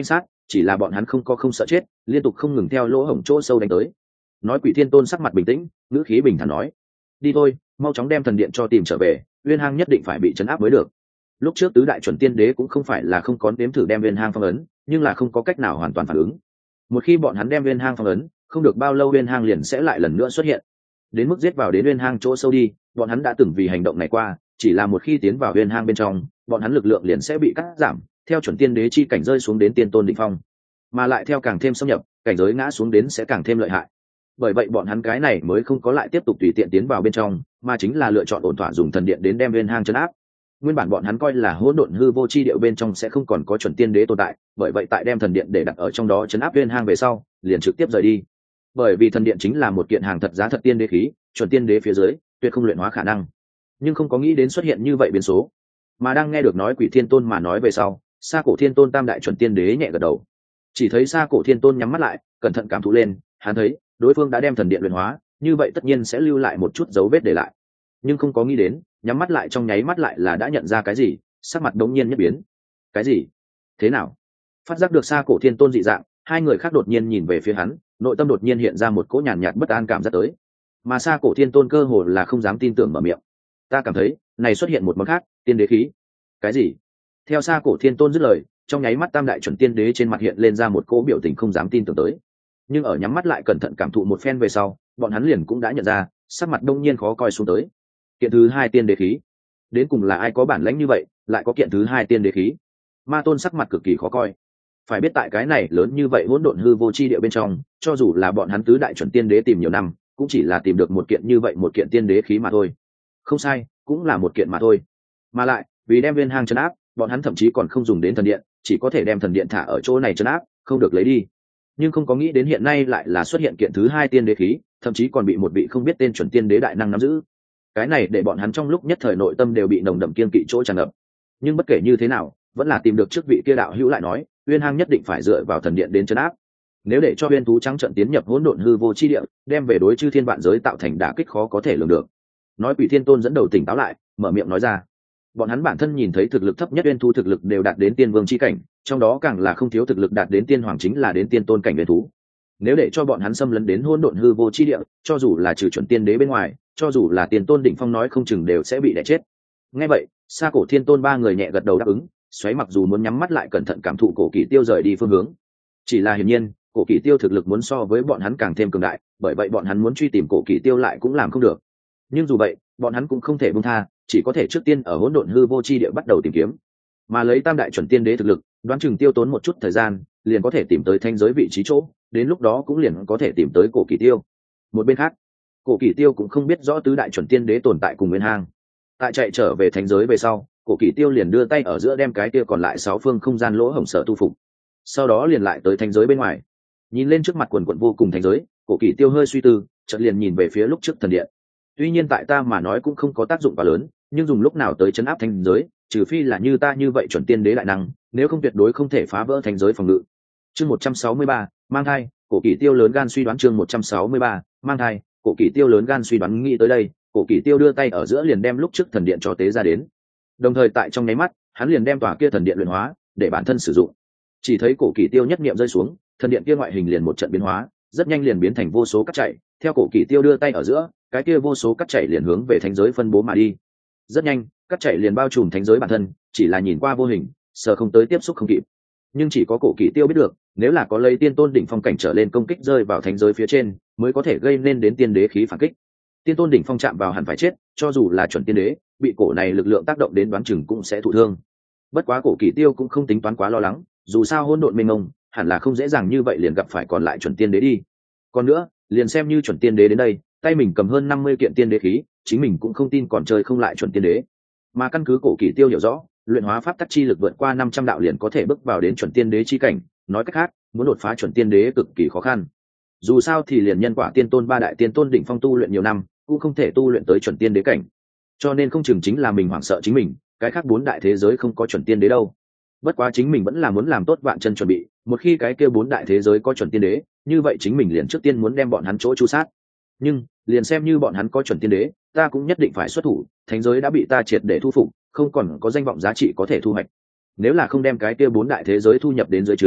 Speaker 1: chỉ là bọn hắn không sợ chết, liên tục không ngừng theo lỗ hổng chỗ sâu đánh tới. Nói Quỷ Thiên Tôn sắc mặt bình tĩnh, ngữ khí bình thản nói: đi thôi, mau chóng đem thần điện cho tìm trở về, Uyên Hang nhất định phải bị trấn áp mới được. Lúc trước tứ đại chuẩn tiên đế cũng không phải là không có nếm thử đem Uyên Hang phong ấn, nhưng là không có cách nào hoàn toàn phản ứng. Một khi bọn hắn đem Uyên Hang phong ấn, không được bao lâu Uyên Hang liền sẽ lại lần nữa xuất hiện. Đến mức giết vào đến Uyên Hang chỗ sâu đi, bọn hắn đã từng vì hành động này qua, chỉ là một khi tiến vào Uyên Hang bên trong, bọn hắn lực lượng liền sẽ bị cắt giảm, theo chuẩn tiên đế chi cảnh rơi xuống đến tiên tôn đỉnh phong, mà lại theo càng thêm xâm nhập, cảnh giới ngã xuống đến sẽ càng thêm lợi hại. Bởi vậy bọn hắn cái này mới không có lại tiếp tục tùy tiện tiến vào bên trong, mà chính là lựa chọn ổn thỏa dùng thần điện đến đem Uyên Hang trấn áp. Nguyên bản bọn hắn coi là hỗn độn hư vô chi điệu bên trong sẽ không còn có chuẩn tiên đế tồn tại, bởi vậy tại đem thần điện để đặt ở trong đó trấn áp Uyên Hang về sau, liền trực tiếp rời đi. Bởi vì thần điện chính là một kiện hàng thật giá thật tiên đế khí, chuẩn tiên đế phía dưới tuyệt không luyện hóa khả năng, nhưng không có nghĩ đến xuất hiện như vậy biến số. Mà đang nghe được nói Quỷ Thiên Tôn mà nói về sau, Sa Cổ Thiên Tôn tam đại chuẩn tiên đế nhẹ gật đầu. Chỉ thấy Sa Cổ Thiên Tôn nhắm mắt lại, cẩn thận cảm thụ lên, hắn thấy đối phương đã đem thần điện luyện hóa, như vậy tất nhiên sẽ lưu lại một chút dấu vết để lại. Nhưng không có nghĩ đến, nhắm mắt lại trong nháy mắt lại là đã nhận ra cái gì, sắc mặt đống nhiên nhất biến. Cái gì? Thế nào? Phát giác được Sa Cổ Thiên Tôn dị dạng, hai người khác đột nhiên nhìn về phía hắn, nội tâm đột nhiên hiện ra một cỗ nhàn nhạt bất an cảm giác tới. Mà Sa Cổ Thiên Tôn cơ hồ là không dám tin tưởng mở miệng. Ta cảm thấy, này xuất hiện một món khác, tiên đế khí. Cái gì? Theo Sa Cổ Thiên Tôn dứt lời, trong nháy mắt tam đại chuẩn tiên đế trên mặt hiện lên ra một cỗ biểu tình không dám tin tưởng tới. Nhưng ở nhắm mắt lại cẩn thận cảm thụ một phen về sau, bọn hắn liền cũng đã nhận ra, sắc mặt đông nhiên khó coi xuống tới. Kiện thứ hai tiên đế khí, đến cùng là ai có bản lãnh như vậy, lại có kiện thứ hai tiên đế khí? Ma Tôn sắc mặt cực kỳ khó coi. Phải biết tại cái này lớn như vậy hỗn độn hư vô chi địa bên trong, cho dù là bọn hắn tứ đại chuẩn tiên đế tìm nhiều năm, cũng chỉ là tìm được một kiện như vậy một kiện tiên đế khí mà thôi. Không sai, cũng là một kiện mà thôi. Mà lại, vì đem Uyên Hang trấn áp, bọn hắn thậm chí còn không dùng đến thần điện, chỉ có thể đem thần điện thả ở chỗ này trấn áp, không được lấy đi. Nhưng không có nghĩ đến hiện nay lại là xuất hiện kiện thứ hai tiên đế khí, thậm chí còn bị một vị không biết tên chuẩn tiên đế đại năng nắm giữ. Cái này để bọn hắn trong lúc nhất thời nội tâm đều bị nồng đậm kiên kỵ chỗ tràn ngập. Nhưng bất kể như thế nào, vẫn là tìm được trước vị kia đạo hữu lại nói, Uyên Hang nhất định phải dựa vào thần điện đến trấn áp. Nếu để cho Uyên thú trắng trận tiến nhập hỗn độn hư vô chi địa, đem về đối chư thiên vạn giới tạo thành đả kích khó có thể lường được. Nói Quỷ Thiên Tôn dẫn đầu tỉnh táo lại, mở miệng nói ra. Bọn hắn bản thân nhìn thấy thực lực thấp nhất Uyên thú thực lực đều đạt đến tiên vương chi cảnh, trong đó càng là không thiếu thực lực đạt đến tiên hoàng chính là đến tiên tôn cảnh Uyên thú. Nếu để cho bọn hắn xâm lấn đến hỗn độn hư vô chi địa, cho dù là trừ chuẩn tiên đế bên ngoài, cho dù là tiền tôn đỉnh phong nói không chừng đều sẽ bị đẻ chết. Nghe vậy, Sa Cổ Thiên Tôn ba người nhẹ gật đầu đáp ứng, xoáy mặc dù muốn nhắm mắt lại cẩn thận cảm thụ Cổ Kỷ Tiêu rời đi phương hướng. Chỉ là hiển nhiên, Cổ Kỷ Tiêu thực lực muốn so với bọn hắn càng thêm cường đại, bởi vậy bọn hắn muốn truy tìm Cổ Kỷ Tiêu lại cũng làm không được. Nhưng dù vậy, bọn hắn cũng không thể buông tha, chỉ có thể trước tiên ở hỗn độn hư vô chi địa bắt đầu tìm kiếm. Mà lấy tam đại chuẩn tiên đế thực lực, đoán chừng tiêu tốn một chút thời gian, liền có thể tìm tới thanh giới vị trí chỗ, đến lúc đó cũng liền có thể tìm tới Cổ Kỷ Tiêu. Một bên khác, Cổ Kỷ Tiêu cũng không biết rõ tứ đại chuẩn tiên đế tồn tại cùng Uyên Hang. Tại chạy trở về thánh giới về sau, Cổ Kỷ Tiêu liền đưa tay ở giữa đem cái kia còn lại 6 phương không gian lỗ hổng sở tu phục. Sau đó liền lại tới thánh giới bên ngoài. Nhìn lên trước mặt quần quần vô cùng thánh giới, Cổ Kỷ Tiêu hơi suy tư, chợt liền nhìn về phía lúc trước thần điện. Tuy nhiên tại ta mà nói cũng không có tác dụng quá lớn, nhưng dùng lúc nào tới trấn áp thánh giới, trừ phi là như ta như vậy chuẩn tiên đế đại năng, nếu không tuyệt đối không thể phá vỡ thánh giới phòng ngự. Chương 163, mang thai, Cổ Kỷ Tiêu lớn gan suy đoán chương 163, mang thai, Cổ Kỷ Tiêu lớn gan suy đoán nghĩ tới đây, Cổ Kỷ Tiêu đưa tay ở giữa liền đem lúc trước thần điện cho tế ra đến. Đồng thời tại trong nháy mắt, hắn liền đem tòa kia thần điện luyện hóa, để bản thân sử dụng. Chỉ thấy Cổ Kỷ Tiêu nhất niệm rơi xuống, thần điện kia ngoại hình liền một trận biến hóa, rất nhanh liền biến thành vô số cát chảy, theo Cổ Kỷ Tiêu đưa tay ở giữa, cái kia vô số cát chảy liền hướng về thánh giới phân bố mà đi. Rất nhanh, cát chảy liền bao trùm thánh giới bản thân, chỉ là nhìn qua vô hình, sờ không tới tiếp xúc không kịp. Nhưng chỉ có Cổ Kỷ Tiêu biết được, nếu là có lấy tiên tôn đỉnh phong cảnh trở lên công kích rơi vào thánh giới phía trên, mới có thể gây nên đến tiên đế khí phản kích. Tiên tôn đỉnh phong chạm vào hẳn phải chết, cho dù là chuẩn tiên đế, bị cổ này lực lượng tác động đến đoán chừng cũng sẽ thụ thương. Bất quá Cổ Kỷ Tiêu cũng không tính toán quá lo lắng, dù sao hỗn độn mênh mông, hẳn là không dễ dàng như vậy liền gặp phải còn lại chuẩn tiên đế đi. Còn nữa, liền xem như chuẩn tiên đế đến đây, tay mình cầm hơn 50 kiện tiên đế khí, chính mình cũng không tin còn chơi không lại chuẩn tiên đế. Mà căn cứ Cổ Kỷ Tiêu hiểu rõ, luyện hóa pháp tắc chi lực vượt qua 500 đạo liền có thể bước vào đến chuẩn tiên đế chi cảnh, nói cách khác, muốn đột phá chuẩn tiên đế cực kỳ khó khăn. Dù sao thì liền nhân quả tiên tôn ba đại tiên tôn đỉnh phong tu luyện nhiều năm, cũng không thể tu luyện tới chuẩn tiên đế cảnh. Cho nên không chừng chính là mình hoảng sợ chính mình, cái khác 4 đại thế giới không có chuẩn tiên đế đâu. Bất quá chính mình vẫn là muốn làm tốt vạn chân chuẩn bị, một khi cái kia 4 đại thế giới có chuẩn tiên đế, như vậy chính mình liền trước tiên muốn đem bọn hắn chỗ chu sát. Nhưng, liền xem như bọn hắn có chuẩn tiên đế, ta cũng nhất định phải xuất thủ, thánh giới đã bị ta triệt để thu phục, không còn có danh vọng giá trị có thể thu hoạch. Nếu là không đem cái kia 4 đại thế giới thu nhập đến dưới trướng,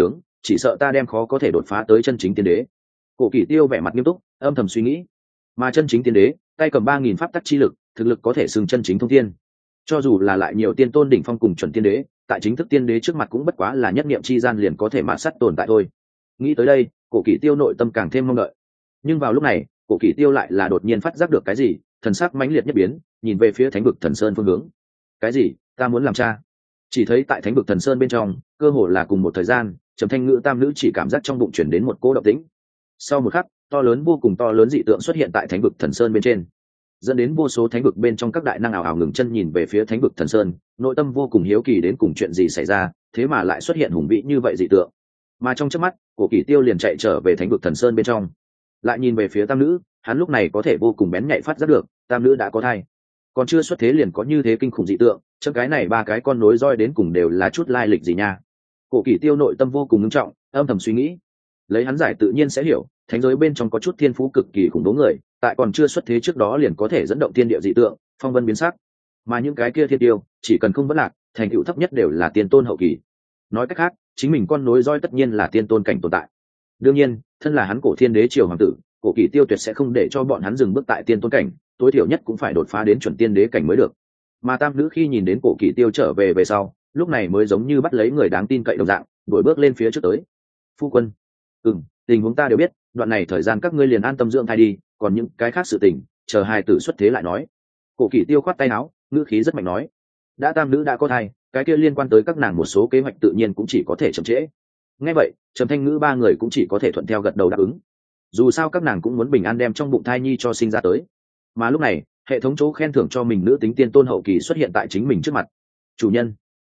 Speaker 1: chỉ sợ ta đem khó có thể đột phá tới chân chính tiên đế. Cổ Kỷ Tiêu vẻ mặt nghiêm túc, âm thầm suy nghĩ. Mà chân chính tiên đế, tay cầm 3000 pháp tắc chi lực, thực lực có thể xưng chân chính thông thiên. Cho dù là lại nhiều tiên tôn đỉnh phong cùng chuẩn tiên đế, tại chính thức tiên đế trước mặt cũng bất quá là nhất niệm chi gian liền có thể mạt sắt tồn tại thôi. Nghĩ tới đây, Cổ Kỷ Tiêu nội tâm càng thêm mong đợi. Nhưng vào lúc này, Cổ Kỷ Tiêu lại là đột nhiên phát giác được cái gì, thần sắc mãnh liệt nhất biến, nhìn về phía Thánh vực Thần Sơn phương hướng. Cái gì? Ta muốn làm cha? Chỉ thấy tại Thánh vực Thần Sơn bên trong, cơ hồ là cùng một thời gian, Trầm Thanh Ngữ tam nữ chỉ cảm giác trong bụng chuyển đến một cỗ động tĩnh. Sau một khắc, to lớn vô cùng to lớn dị tượng xuất hiện tại Thánh vực Thần Sơn bên trên, dẫn đến vô số thánh vực bên trong các đại năng ảo ảo ngừng chân nhìn về phía Thánh vực Thần Sơn, nội tâm vô cùng hiếu kỳ đến cùng chuyện gì xảy ra, thế mà lại xuất hiện hùng vĩ như vậy dị tượng. Mà trong chớp mắt, Cổ Kỷ Tiêu liền chạy trở về Thánh vực Thần Sơn bên trong, lại nhìn về phía tam nữ, hắn lúc này có thể vô cùng bén nhạy phát giác được, tam nữ đã có thai, còn chưa xuất thế liền có như thế kinh khủng dị tượng, trong cái này ba cái con nối roi đến cùng đều là chút lai lịch gì nha. Cổ Kỷ Tiêu nội tâm vô cùng nghiêm trọng, âm thầm suy nghĩ. Lấy hắn giải tự nhiên sẽ hiểu, thánh giới bên trong có chút thiên phú cực kỳ khủng bố người, tại còn chưa xuất thế trước đó liền có thể dẫn động thiên địa dị tượng, phong vân biến sắc. Mà những cái kia thiên tiêu, chỉ cần không bất lạc, thành tựu thấp nhất đều là tiên tôn hậu kỳ. Nói cách khác, chính mình con nối roi tất nhiên là tiên tôn cảnh tồn tại. Đương nhiên, thân là hắn Cổ Thiên Đế triều hoàng tử, Cổ Kỷ Tiêu tuyệt sẽ không để cho bọn hắn dừng bước tại tiên tôn cảnh, tối thiểu nhất cũng phải đột phá đến chuẩn tiên đế cảnh mới được. Mà tam nữ khi nhìn đến Cổ Kỷ Tiêu trở về về sau, lúc này mới giống như bắt lấy người đáng tin cậy đồng dạng, đuổi bước lên phía trước tới. Phu quân, tình huống ta đều biết, đoạn này thời gian các ngươi liền an tâm dưỡng thai đi, còn những cái khác sự tình, chờ hai tử xuất thế lại nói. Cổ Kỷ Tiêu khoát tay áo, ngữ khí rất mạnh nói. Đã tam nữ đã có thai, cái kia liên quan tới các nàng một số kế hoạch tự nhiên cũng chỉ có thể chậm trễ. Nghe vậy, Trầm Thanh Ngữ ba người cũng chỉ có thể thuận theo gật đầu đáp ứng. Dù sao các nàng cũng muốn bình an đem trong bụng thai nhi cho sinh ra tới. Mà lúc này, hệ thống chỗ khen thưởng cho mình nữ tính tiên tôn hậu kỳ xuất hiện tại chính mình trước mặt. Chủ nhân,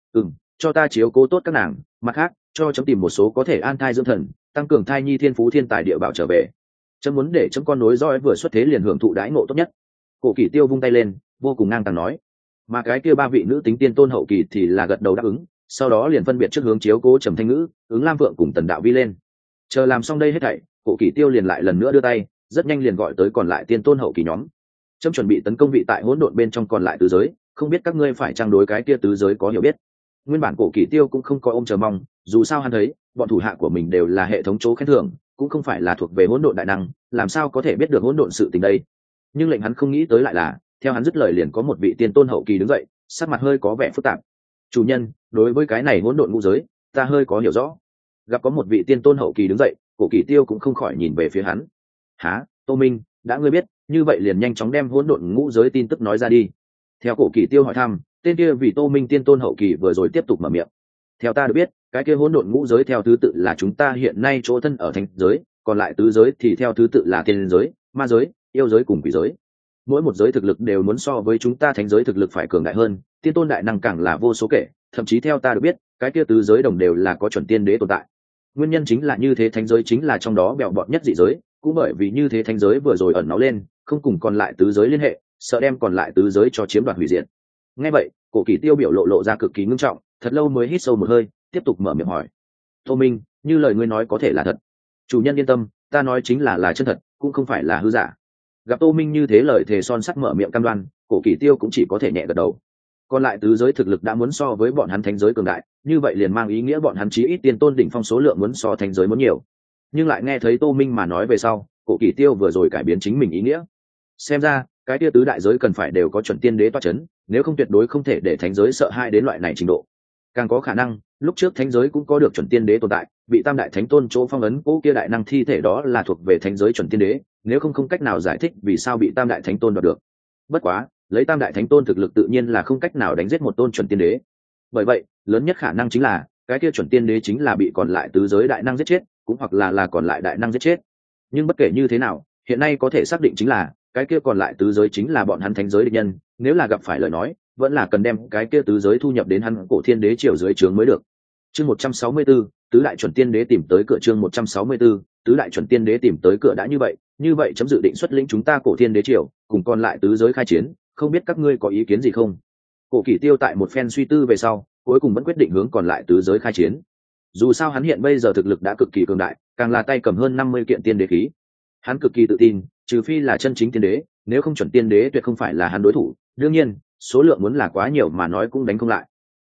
Speaker 1: cho ta chiếu cố tốt các nàng, mặt khác, cho chấm tìm một số có thể an thai dưỡng thần, tăng cường thai nhi thiên phú thiên tài địa bảo trở về. Chấm muốn để chấm con nối roi vừa xuất thế liền hưởng thụ đãi ngộ tốt nhất. Cổ Kỷ Tiêu vung tay lên, vô cùng ngang tàng nói. Mà cái kia ba vị nữ tính tiên tôn hậu kỳ thì là gật đầu đáp ứng, sau đó liền phân biệt trước hướng chiếu cố Trầm Thanh Ngữ, ứng Lam Vượng cùng Tần Đạo Vi lên. Chờ làm xong đây hết thảy, Cổ Kỷ Tiêu liền lại lần nữa đưa tay, rất nhanh liền gọi tới còn lại tiên tôn hậu kỳ nhóm. Chấm chuẩn bị tấn công vị tại hỗn độn bên trong còn lại tứ giới, không biết các ngươi phải trang đối cái kia tứ giới có hiểu biết. Nguyên bản Cổ Kỷ Tiêu cũng không có ôm chờ mong, dù sao hắn thấy bọn thủ hạ của mình đều là hệ thống chỗ khen thưởng, cũng không phải là thuộc về hỗn độn đại năng, làm sao có thể biết được hỗn độn sự tình đây. Nhưng lệnh hắn không nghĩ tới lại là, theo hắn dứt lời liền có một vị tiên tôn hậu kỳ đứng dậy, sắc mặt hơi có vẻ phức tạp. Chủ nhân, đối với cái này hỗn độn ngũ giới, ta hơi có hiểu rõ. Gặp có một vị tiên tôn hậu kỳ đứng dậy, Cổ Kỷ Tiêu cũng không khỏi nhìn về phía hắn. Hả, Tô Minh, đã ngươi biết, như vậy liền nhanh chóng đem hỗn độn ngũ giới tin tức nói ra đi. Theo Cổ Kỷ Tiêu hỏi thăm, tên kia vị Tô Minh tiên tôn hậu kỳ vừa rồi tiếp tục mở miệng. Theo ta được biết, cái kia hỗn độn ngũ giới theo thứ tự là chúng ta hiện nay chỗ thân ở thánh giới, còn lại tứ giới thì theo thứ tự là tiên giới, ma giới, yêu giới cùng quỷ giới. Mỗi một giới thực lực đều muốn so với chúng ta thánh giới thực lực phải cường đại hơn, tiên tôn đại năng càng là vô số kể, thậm chí theo ta được biết, cái kia tứ giới đồng đều là có chuẩn tiên đế tồn tại. Nguyên nhân chính là như thế thánh giới chính là trong đó bèo bọt nhất dị giới, cũng bởi vì như thế thánh giới vừa rồi ẩn náu lên, không cùng còn lại tứ giới liên hệ, sợ đem còn lại tứ giới cho chiếm đoạt hủy diệt. Nghe vậy, Cổ Kỷ Tiêu biểu lộ ra cực kỳ ngưng trọng, thật lâu mới hít sâu một hơi, tiếp tục mở miệng hỏi. Tô Minh, như lời ngươi nói có thể là thật. Chủ nhân yên tâm, ta nói chính là chân thật, cũng không phải là hư giả. Gặp Tô Minh như thế lời thề son sắt mở miệng cam đoan, Cổ Kỷ Tiêu cũng chỉ có thể nhẹ gật đầu. Còn lại tứ giới thực lực đã muốn so với bọn hắn thánh giới cường đại, như vậy liền mang ý nghĩa bọn hắn chí ít tiên tôn đỉnh phong số lượng muốn so thánh giới muốn nhiều. Nhưng lại nghe thấy Tô Minh mà nói về sau, Cổ Kỷ Tiêu vừa rồi cải biến chính mình ý nghĩa. Xem ra, cái kia tứ đại giới cần phải đều có chuẩn tiên đế toa chấn, nếu không tuyệt đối không thể để thánh giới sợ hãi đến loại này trình độ. Càng có khả năng, lúc trước thánh giới cũng có được chuẩn tiên đế tồn tại, bị tam đại thánh tôn chỗ phong ấn cố kia đại năng thi thể đó là thuộc về thánh giới chuẩn tiên đế, nếu không cách nào giải thích vì sao bị tam đại thánh tôn đoạt được. Bất quá, lấy tam đại thánh tôn thực lực tự nhiên là không cách nào đánh giết một tôn chuẩn tiên đế. Bởi vậy, lớn nhất khả năng chính là cái kia chuẩn tiên đế chính là bị còn lại tứ giới đại năng giết chết, cũng hoặc là còn lại đại năng giết chết. Nhưng bất kể như thế nào, hiện nay có thể xác định chính là cái kia còn lại tứ giới chính là bọn hắn thánh giới địch nhân, nếu là gặp phải lời nói, vẫn là cần đem cái kia tứ giới thu nhập đến hắn Cổ Thiên Đế triều dưới trướng mới được. Chương 164, tứ đại chuẩn tiên đế tìm tới cửa. Chương 164, tứ đại chuẩn tiên đế tìm tới cửa. Đã như vậy chấm dự định xuất lĩnh chúng ta Cổ Thiên Đế triều cùng còn lại tứ giới khai chiến, không biết các ngươi có ý kiến gì không? Cổ Kỷ Tiêu tại một phen suy tư về sau, cuối cùng vẫn quyết định hướng còn lại tứ giới khai chiến. Dù sao hắn hiện bây giờ thực lực đã cực kỳ cường đại, càng là tay cầm hơn 50 kiện tiên đế khí. Hắn cực kỳ tự tin, trừ phi là chân chính tiên đế, nếu không chuẩn tiên đế tuyệt không phải là hắn đối thủ. Đương nhiên, số lượng muốn là quá nhiều mà nói cũng đánh không lại.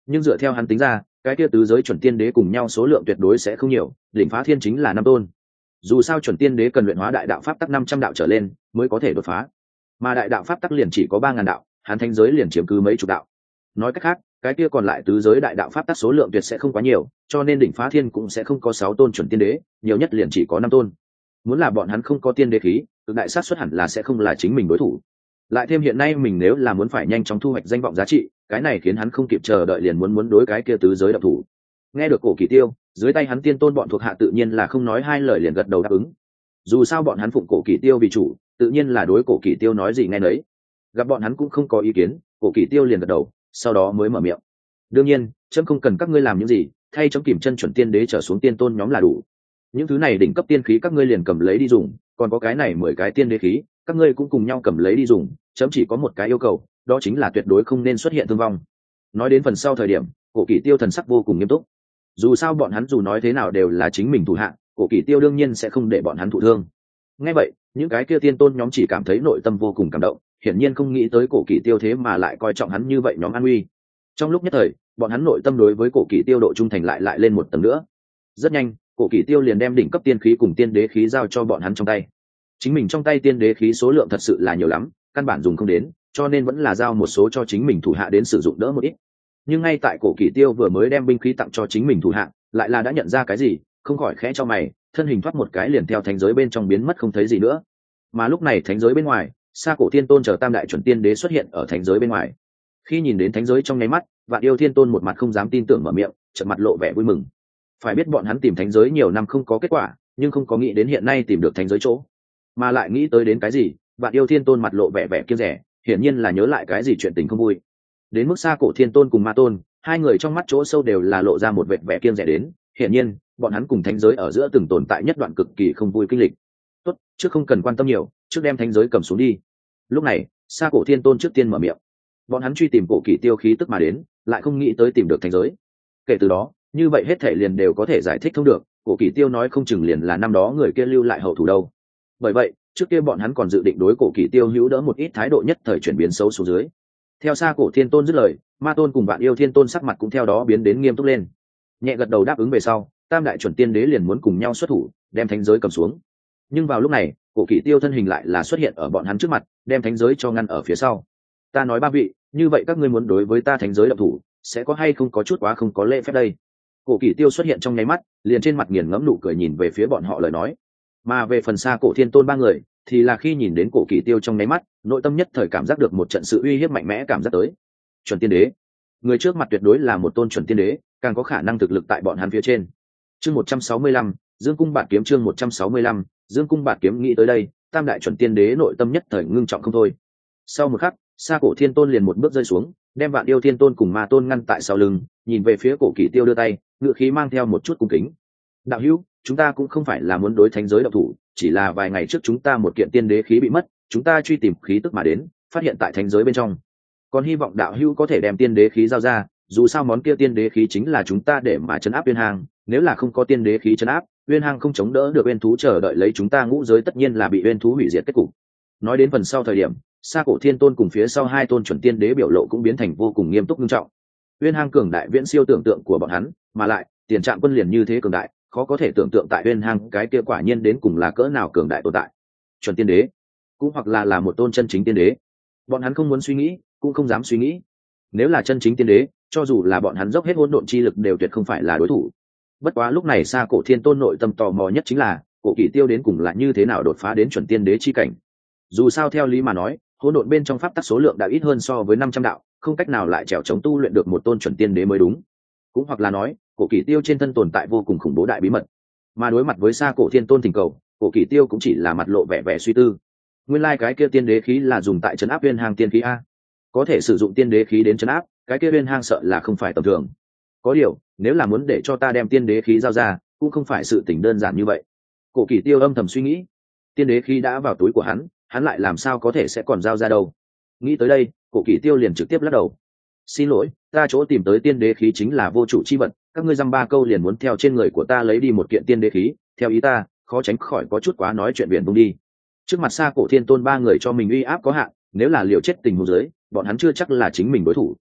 Speaker 1: nhưng dựa theo hắn tính ra cái kia tứ giới chuẩn tiên đế cùng nhau số lượng tuyệt đối sẽ không nhiều, đỉnh phá thiên chính là 5 tôn. Dù sao chuẩn tiên đế cần luyện hóa đại đạo pháp tắc 500 đạo trở lên mới có thể đột phá, mà đại đạo pháp tắc liền chỉ có 3.000 đạo, hắn thánh giới liền chiếm cứ mấy chục đạo. Nói cách khác cái kia còn lại tứ giới đại đạo pháp tắc số lượng tuyệt sẽ không quá nhiều, cho nên đỉnh phá thiên cũng sẽ không có 6 tôn chuẩn tiên đế, nhiều nhất liền chỉ có 5 tôn. Muốn là bọn hắn không có tiên đế khí, cực đại sát suất hẳn là sẽ không là chính mình đối thủ. Lại thêm hiện nay mình nếu là muốn phải nhanh chóng thu hoạch danh vọng giá trị, cái này khiến hắn không kịp chờ đợi liền muốn đối cái kia tứ giới độc thủ. Nghe được Cổ Kỳ Tiêu, dưới tay hắn tiên tôn bọn thuộc hạ tự nhiên là không nói hai lời liền gật đầu đáp ứng. Dù sao bọn hắn phụng Cổ Kỳ Tiêu vì chủ, tự nhiên là đối Cổ Kỳ Tiêu nói gì nghe nấy. Gặp bọn hắn cũng không có ý kiến, Cổ Kỳ Tiêu liền gật đầu, sau đó mới mở miệng. Đương nhiên, chấm không cần các ngươi làm những gì, thay chấm kiểm chân chuẩn tiên đế trở xuống tiên tôn nhóm là đủ. Những thứ này đỉnh cấp tiên khí các ngươi liền cầm lấy đi dùng, còn có cái này 10 cái tiên đế khí, các ngươi cũng cùng nhau cầm lấy đi dùng, chấm chỉ có một cái yêu cầu, đó chính là tuyệt đối không nên xuất hiện thương vong. Nói đến phần sau thời điểm, Cổ Kỳ Tiêu thần sắc vô cùng nghiêm túc. Dù sao bọn hắn dù nói thế nào đều là chính mình thủ hạ, Cổ Kỳ Tiêu đương nhiên sẽ không để bọn hắn thụ thương. Nghe vậy, những cái kia tiên tôn nhóm chỉ cảm thấy nội tâm vô cùng cảm động, hiển nhiên không nghĩ tới Cổ Kỳ Tiêu thế mà lại coi trọng hắn như vậy nhóm an uy. Trong lúc nhất thời, bọn hắn nội tâm đối với Cổ Kỳ Tiêu độ trung thành lại lên một tầng nữa. Rất nhanh, Cổ Kỳ Tiêu liền đem đỉnh cấp tiên khí cùng tiên đế khí giao cho bọn hắn trong tay. Chính mình trong tay tiên đế khí số lượng thật sự là nhiều lắm, căn bản dùng không đến, cho nên vẫn là giao một số cho chính mình thủ hạ đến sử dụng đỡ một ít. Nhưng ngay tại Cổ Kỳ Tiêu vừa mới đem binh khí tặng cho chính mình thủ hạ, lại là đã nhận ra cái gì, không khỏi khẽ cho mày, thân hình thoát một cái liền theo thánh giới bên trong biến mất không thấy gì nữa. Mà lúc này thánh giới bên ngoài, Sa Cổ Thiên Tôn chờ tam đại chuẩn tiên đế xuất hiện ở thánh giới bên ngoài. Khi nhìn đến thánh giới trong nháy mắt, Vạn Yêu Thiên Tôn một mặt không dám tin tưởng mở miệng, trợn mặt lộ vẻ vui mừng. Phải biết bọn hắn tìm thánh giới nhiều năm không có kết quả, nhưng không có nghĩ đến hiện nay tìm được thánh giới chỗ, mà lại nghĩ tới đến cái gì, Vạn Yêu Thiên Tôn mặt lộ vẻ vẻ kiêng rẻ, hiển nhiên là nhớ lại cái gì chuyện tình không vui. Đến mức Sa Cổ Thiên Tôn cùng Ma Tôn, hai người trong mắt chỗ sâu đều là lộ ra một vệt vẻ kiêng rẻ đến, hiển nhiên bọn hắn cùng thánh giới ở giữa từng tồn tại nhất đoạn cực kỳ không vui kinh lịch. Tốt, trước không cần quan tâm nhiều, trước đem thánh giới cầm xuống đi. Lúc này, Sa Cổ Thiên Tôn trước tiên mở miệng. Bọn hắn truy tìm Cổ Kỳ Tiêu khí tức mà đến, lại không nghĩ tới tìm được thánh giới. Kể từ đó, như vậy hết thảy liền đều có thể giải thích thông được, Cổ Kỳ Tiêu nói không chừng liền là năm đó người kia lưu lại hậu thủ đâu. Bởi vậy, trước kia bọn hắn còn dự định đối Cổ Kỳ Tiêu hữu đỡ một ít thái độ nhất thời chuyển biến xấu xuống dưới. Theo Sa Cổ Thiên Tôn dứt lời, Ma Tôn cùng Vạn Yêu Thiên Tôn sắc mặt cũng theo đó biến đến nghiêm túc lên. Nhẹ gật đầu đáp ứng về sau, tam đại chuẩn tiên đế liền muốn cùng nhau xuất thủ, đem thánh giới cầm xuống. Nhưng vào lúc này, Cổ Kỳ Tiêu thân hình lại là xuất hiện ở bọn hắn trước mặt, đem thánh giới cho ngăn ở phía sau. Ta nói ba vị, như vậy các ngươi muốn đối với ta thánh giới động thủ, sẽ có hay không có chút quá không có lễ phép đây. Cổ Kỳ Tiêu xuất hiện trong nháy mắt, liền trên mặt nghiền ngẫm nụ cười nhìn về phía bọn họ lời nói. Mà về phần Sa Cổ Thiên Tôn ba người, thì là khi nhìn đến Cổ Kỳ Tiêu trong nháy mắt, nội tâm nhất thời cảm giác được một trận sự uy hiếp mạnh mẽ cảm giác tới. Chuẩn tiên đế, người trước mặt tuyệt đối là một tôn chuẩn tiên đế, càng có khả năng thực lực tại bọn hắn phía trên. Chương 165, Dương Cung Bạt Kiếm chương 165, Dương Cung Bạt Kiếm nghĩ tới đây, tam đại chuẩn tiên đế nội tâm nhất thời ngưng trọng không thôi. Sau một khắc, Sa Cổ Thiên Tôn liền một bước rơi xuống, đem Vạn Yêu Thiên Tôn cùng Ma Tôn ngăn tại sau lưng, nhìn về phía Cổ Kỳ Tiêu đưa tay, ngựa khí mang theo một chút cung kính. Đạo hữu, chúng ta cũng không phải là muốn đối thánh giới động thủ, chỉ là vài ngày trước chúng ta một kiện tiên đế khí bị mất, chúng ta truy tìm khí tức mà đến, phát hiện tại thánh giới bên trong. Còn hy vọng đạo hữu có thể đem tiên đế khí giao ra, dù sao món kia tiên đế khí chính là chúng ta để mà trấn áp Uyên Hang, nếu là không có tiên đế khí trấn áp, Uyên Hang không chống đỡ được uyên thú chờ đợi lấy chúng ta ngũ giới tất nhiên là bị uyên thú hủy diệt kết cục. Nói đến phần sau thời điểm, Sa Cổ Thiên Tôn cùng phía sau hai tôn chuẩn tiên đế biểu lộ cũng biến thành vô cùng nghiêm túc nghiêm trọng. Uyên Hang cường đại viễn siêu tưởng tượng của bọn hắn, mà lại tiền trạng quân liền như thế cường đại, khó có thể tưởng tượng tại Uyên Hang cái kia quả nhiên đến cùng là cỡ nào cường đại tồn tại. Chuẩn tiên đế, cũng hoặc là một tôn chân chính tiên đế. Bọn hắn không muốn suy nghĩ, cũng không dám suy nghĩ. Nếu là chân chính tiên đế, cho dù là bọn hắn dốc hết hỗn độn chi lực đều tuyệt không phải là đối thủ. Bất quá lúc này Sa Cổ Thiên Tôn nội tâm tò mò nhất chính là, Cổ Kỳ Tiêu đến cùng là như thế nào đột phá đến chuẩn tiên đế chi cảnh. Dù sao theo lý mà nói, hỗn độn bên trong pháp tắc số lượng đã ít hơn so với 500 đạo, không cách nào lại trèo chống tu luyện được một tôn chuẩn tiên đế mới đúng. Cũng hoặc là nói, Cổ Kỳ Tiêu trên thân tồn tại vô cùng khủng bố đại bí mật. Mà đối mặt với Sa Cổ Thiên Tôn thỉnh cầu, Cổ Kỳ Tiêu cũng chỉ là mặt lộ vẻ vẻ suy tư. Nguyên lai cái kia tiên đế khí là dùng tại trấn áp Uyên Hang tiên khí a. Có thể sử dụng tiên đế khí đến trấn áp, cái kia Uyên Hang sợ là không phải tầm thường. Có điều, nếu là muốn để cho ta đem tiên đế khí giao ra, cũng không phải sự tình đơn giản như vậy. Cổ Kỳ Tiêu âm thầm suy nghĩ, tiên đế khí đã vào túi của hắn lại làm sao có thể sẽ còn giao ra đâu. Nghĩ tới đây, Cổ Kỳ Tiêu liền trực tiếp lắc đầu. Xin lỗi, ta chỗ tìm tới tiên đế khí chính là vô chủ chi vật, các ngươi dăm ba câu liền muốn theo trên người của ta lấy đi một kiện tiên đế khí, theo ý ta, khó tránh khỏi có chút quá nói chuyện biển vung đi. Trước mặt Sa Cổ Thiên Tôn ba người cho mình uy áp có hạn, nếu là liều chết tình huống dưới, bọn hắn chưa chắc là chính mình đối thủ.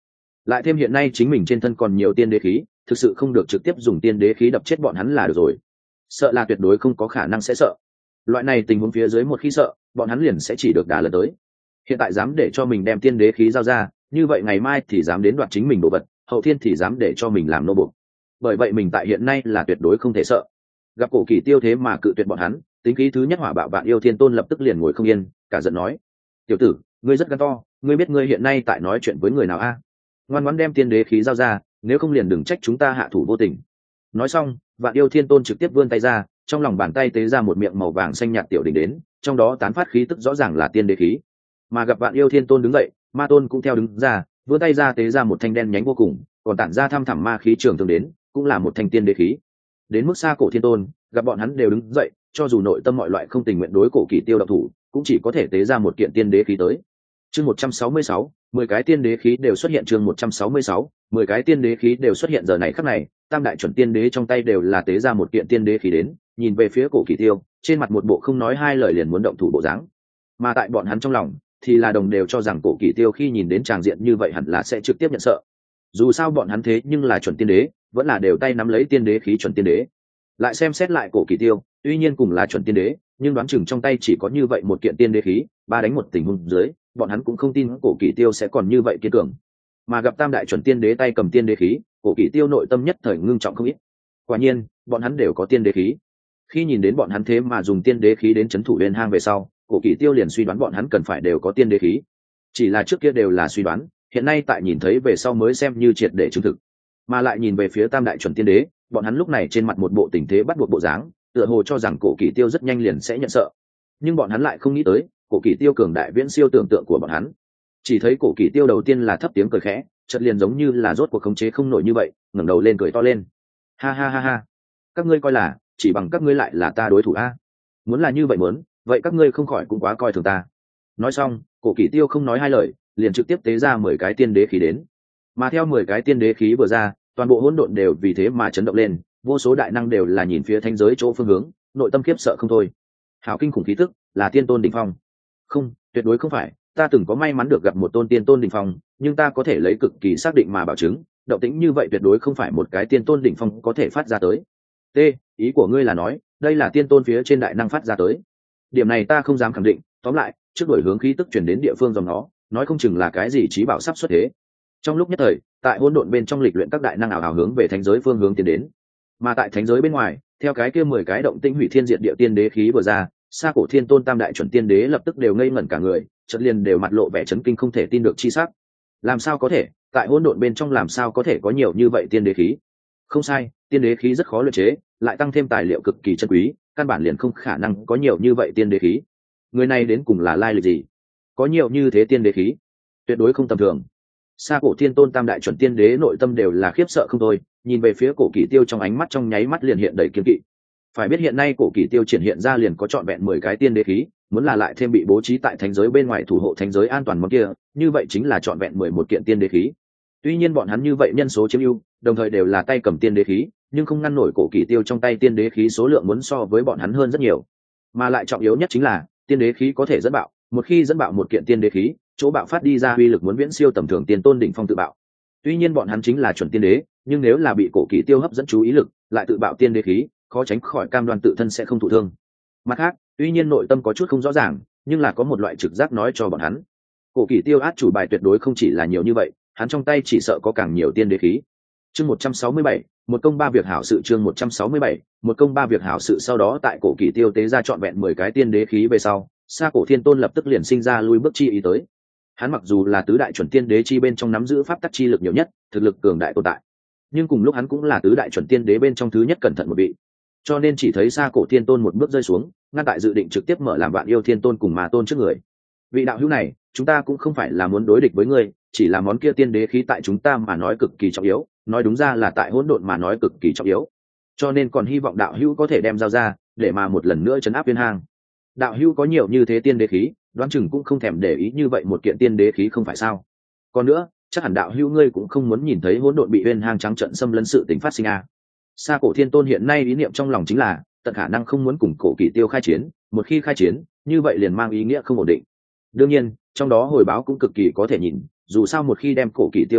Speaker 1: lại thêm hiện nay chính mình trên thân còn nhiều tiên đế khí, thực sự không được trực tiếp dùng tiên đế khí đập chết bọn hắn là được rồi. Sợ là tuyệt đối không có khả năng sẽ sợ. Loại này tình huống phía dưới một khi sợ, bọn hắn liền sẽ chỉ được đả lần tới. Hiện tại dám để cho mình đem tiên đế khí giao ra, như vậy ngày mai thì dám đến đoạt chính mình đồ vật, hậu thiên thì dám để cho mình làm nô bộc. Bởi vậy mình tại hiện nay là tuyệt đối không thể sợ. Gặp Cổ Kỳ Tiêu thế mà cự tuyệt bọn hắn, tính khí thứ nhất hỏa bạo Vạn Yêu Thiên Tôn lập tức liền ngồi không yên, cả giận nói: "Tiểu tử, ngươi rất gan to, ngươi biết ngươi hiện nay tại nói chuyện với người nào a? Ngoan ngoãn đem tiên đế khí giao ra, nếu không liền đừng trách chúng ta hạ thủ vô tình." Nói xong, Vạn Yêu Thiên Tôn trực tiếp vươn tay ra, trong lòng bàn tay tế ra một miệng màu vàng xanh nhạt tiểu đỉnh đến, trong đó tán phát khí tức rõ ràng là tiên đế khí. Mà gặp Vạn Yêu Thiên Tôn đứng dậy, Ma Tôn cũng theo đứng ra, vươn tay ra tế ra một thanh đen nhánh vô cùng, còn tản ra thăm thẳm ma khí trường thường đến, cũng là một thanh tiên đế khí. Đến mức Xa Cổ Thiên Tôn, gặp bọn hắn đều đứng dậy, cho dù nội tâm mọi loại không tình nguyện đối Cổ Kỳ Tiêu động thủ, cũng chỉ có thể tế ra một kiện tiên đế khí tới. Chương 166, 10 cái tiên đế khí đều xuất hiện. Chương 166, 10 cái tiên đế khí đều xuất hiện. Giờ này khắc này, tam đại chuẩn tiên đế trong tay đều là tế ra một kiện tiên đế khí đến, nhìn về phía Cổ Kỳ Tiêu, trên mặt một bộ không nói hai lời liền muốn động thủ bộ dáng. Mà tại bọn hắn trong lòng, thì là đồng đều cho rằng Cổ Kỳ Tiêu khi nhìn đến tràng diện như vậy hẳn là sẽ trực tiếp nhận sợ. Dù sao bọn hắn thế nhưng là chuẩn tiên đế, vẫn là đều tay nắm lấy tiên đế khí chuẩn tiên đế. Lại xem xét lại Cổ Kỳ Tiêu, tuy nhiên cùng là chuẩn tiên đế, nhưng đoán chừng trong tay chỉ có như vậy một kiện tiên đế khí, ba đánh một tình huống dưới, bọn hắn cũng không tin Cổ Kỳ Tiêu sẽ còn như vậy kiên cường. Mà gặp tam đại chuẩn tiên đế tay cầm tiên đế khí, Cổ Kỳ Tiêu nội tâm nhất thời ngưng trọng không ít. Quả nhiên, bọn hắn đều có tiên đế khí. Khi nhìn đến bọn hắn thế mà dùng tiên đế khí đến trấn thủ Uyên Hang về sau, Cổ Kỳ Tiêu liền suy đoán bọn hắn cần phải đều có tiên đế khí. Chỉ là trước kia đều là suy đoán, hiện nay tại nhìn thấy về sau mới xem như triệt để chứng thực. Mà lại nhìn về phía tam đại chuẩn tiên đế, bọn hắn lúc này trên mặt một bộ tình thế bắt buộc bộ dáng, tựa hồ cho rằng Cổ Kỳ Tiêu rất nhanh liền sẽ nhận sợ. Nhưng bọn hắn lại không nghĩ tới, Cổ Kỳ Tiêu cường đại viễn siêu tưởng tượng của bọn hắn. Chỉ thấy Cổ Kỳ Tiêu đầu tiên là thấp tiếng cười khẽ, chợt liền giống như là rốt cuộc khống chế không nổi như vậy, ngẩng đầu lên cười to lên. Ha ha ha ha, các ngươi coi là chỉ bằng các ngươi lại là ta đối thủ a? Muốn là như vậy muốn, vậy các ngươi không khỏi cũng quá coi thường ta. Nói xong, Cổ Kỳ Tiêu không nói hai lời, liền trực tiếp tế ra 10 cái tiên đế khí đến. Mà theo 10 cái tiên đế khí vừa ra, toàn bộ hỗn độn đều vì thế mà chấn động lên, vô số đại năng đều là nhìn phía thánh giới chỗ phương hướng, nội tâm khiếp sợ không thôi. Hào kinh khủng khí tức, là tiên tôn đỉnh phong. Không, tuyệt đối không phải, ta từng có may mắn được gặp một tôn tiên tôn đỉnh phong, nhưng ta có thể lấy cực kỳ xác định mà bảo chứng, động tĩnh như vậy tuyệt đối không phải một cái tiên tôn đỉnh phong có thể phát ra tới. T, ý của ngươi là nói, đây là tiên tôn phía trên đại năng phát ra tới. Điểm này ta không dám khẳng định, tóm lại, trước đổi hướng khí tức chuyển đến địa phương dòng nó, nói không chừng là cái gì trí bảo sắp xuất thế. Trong lúc nhất thời, tại hỗn độn bên trong lịch luyện các đại năng ảo ảo hướng về thánh giới phương hướng tiến đến. Mà tại thánh giới bên ngoài, theo cái kia 10 cái động tinh hủy thiên diệt địa tiên đế khí vừa ra, Xa Cổ Thiên Tôn tam đại chuẩn tiên đế lập tức đều ngây ngẩn cả người, chợt liền đều mặt lộ vẻ chấn kinh không thể tin được chi sắc. Làm sao có thể, tại hỗn độn bên trong làm sao có thể có nhiều như vậy tiên đế khí? Không sai, tiên đế khí rất khó luyện chế, lại tăng thêm tài liệu cực kỳ chân quý, căn bản liền không khả năng có nhiều như vậy tiên đế khí. Người này đến cùng là lai lịch gì? Có nhiều như thế tiên đế khí, tuyệt đối không tầm thường. Xa Cổ Thiên Tôn tam đại chuẩn tiên đế nội tâm đều là khiếp sợ không thôi, nhìn về phía Cổ Kỳ Tiêu trong ánh mắt trong nháy mắt liền hiện đầy kiên kỵ. Phải biết hiện nay Cổ Kỳ Tiêu triển hiện ra liền có trọn vẹn 10 cái tiên đế khí, muốn là lại thêm bị bố trí tại thánh giới bên ngoài thủ hộ thánh giới an toàn món kia, như vậy chính là trọn vẹn 11 kiện tiên đế khí. Tuy nhiên bọn hắn như vậy nhân số chiếm ưu, đồng thời đều là tay cầm tiên đế khí, nhưng không ngăn nổi Cổ Kỳ Tiêu trong tay tiên đế khí số lượng muốn so với bọn hắn hơn rất nhiều. Mà lại trọng yếu nhất chính là, tiên đế khí có thể dẫn bạo, một khi dẫn bạo một kiện tiên đế khí, chỗ bạo phát đi ra uy lực muốn viễn siêu tầm thường tiên tôn đỉnh phong tự bạo. Tuy nhiên bọn hắn chính là chuẩn tiên đế, nhưng nếu là bị Cổ Kỳ Tiêu hấp dẫn chú ý lực, lại tự bạo tiên đế khí, khó tránh khỏi cam đoan tự thân sẽ không thụ thương. Mặt khác, tuy nhiên nội tâm có chút không rõ ràng, nhưng là có một loại trực giác nói cho bọn hắn, Cổ Kỳ Tiêu át chủ bài tuyệt đối không chỉ là nhiều như vậy, hắn trong tay chỉ sợ có càng nhiều tiên đế khí. Chương 167, một công ba việc hảo sự. Chương 167, một công ba việc hảo sự. Sau đó tại Cổ Kỳ Tiêu tế ra trọn vẹn 10 cái tiên đế khí về sau, Xa Cổ Thiên Tôn lập tức liền sinh ra lui bước chi ý tới. Hắn mặc dù là tứ đại chuẩn tiên đế chi bên trong nắm giữ pháp tắc chi lực nhiều nhất, thực lực cường đại tồn tại, nhưng cùng lúc hắn cũng là tứ đại chuẩn tiên đế bên trong thứ nhất cẩn thận một vị. Cho nên chỉ thấy Xa Cổ Thiên Tôn một bước rơi xuống, ngăn tại dự định trực tiếp mở làm Vạn Yêu Thiên Tôn cùng Ma Tôn trước người. Vị đạo hữu này, chúng ta cũng không phải là muốn đối địch với ngươi, chỉ là món kia tiên đế khí tại chúng ta mà nói cực kỳ trọng yếu, nói đúng ra là tại hỗn độn mà nói cực kỳ trọng yếu. Cho nên còn hy vọng đạo hữu có thể đem giao ra, để mà một lần nữa trấn áp Uyên Hang. Đạo hữu có nhiều như thế tiên đế khí, đoán chừng cũng không thèm để ý như vậy một kiện tiên đế khí không phải sao? Còn nữa, chắc hẳn đạo hữu ngươi cũng không muốn nhìn thấy hỗn độn bị Uyên Hang trắng trợn xâm lấn sự tình phát sinh a. Xa Cổ Thiên Tôn hiện nay ý niệm trong lòng chính là tận khả năng không muốn cùng Cổ Kỳ Tiêu khai chiến, một khi khai chiến, như vậy liền mang ý nghĩa không ổn định. Đương nhiên, trong đó hồi báo cũng cực kỳ có thể nhìn, dù sao một khi đem Cổ Kỳ Tiêu đánh chết,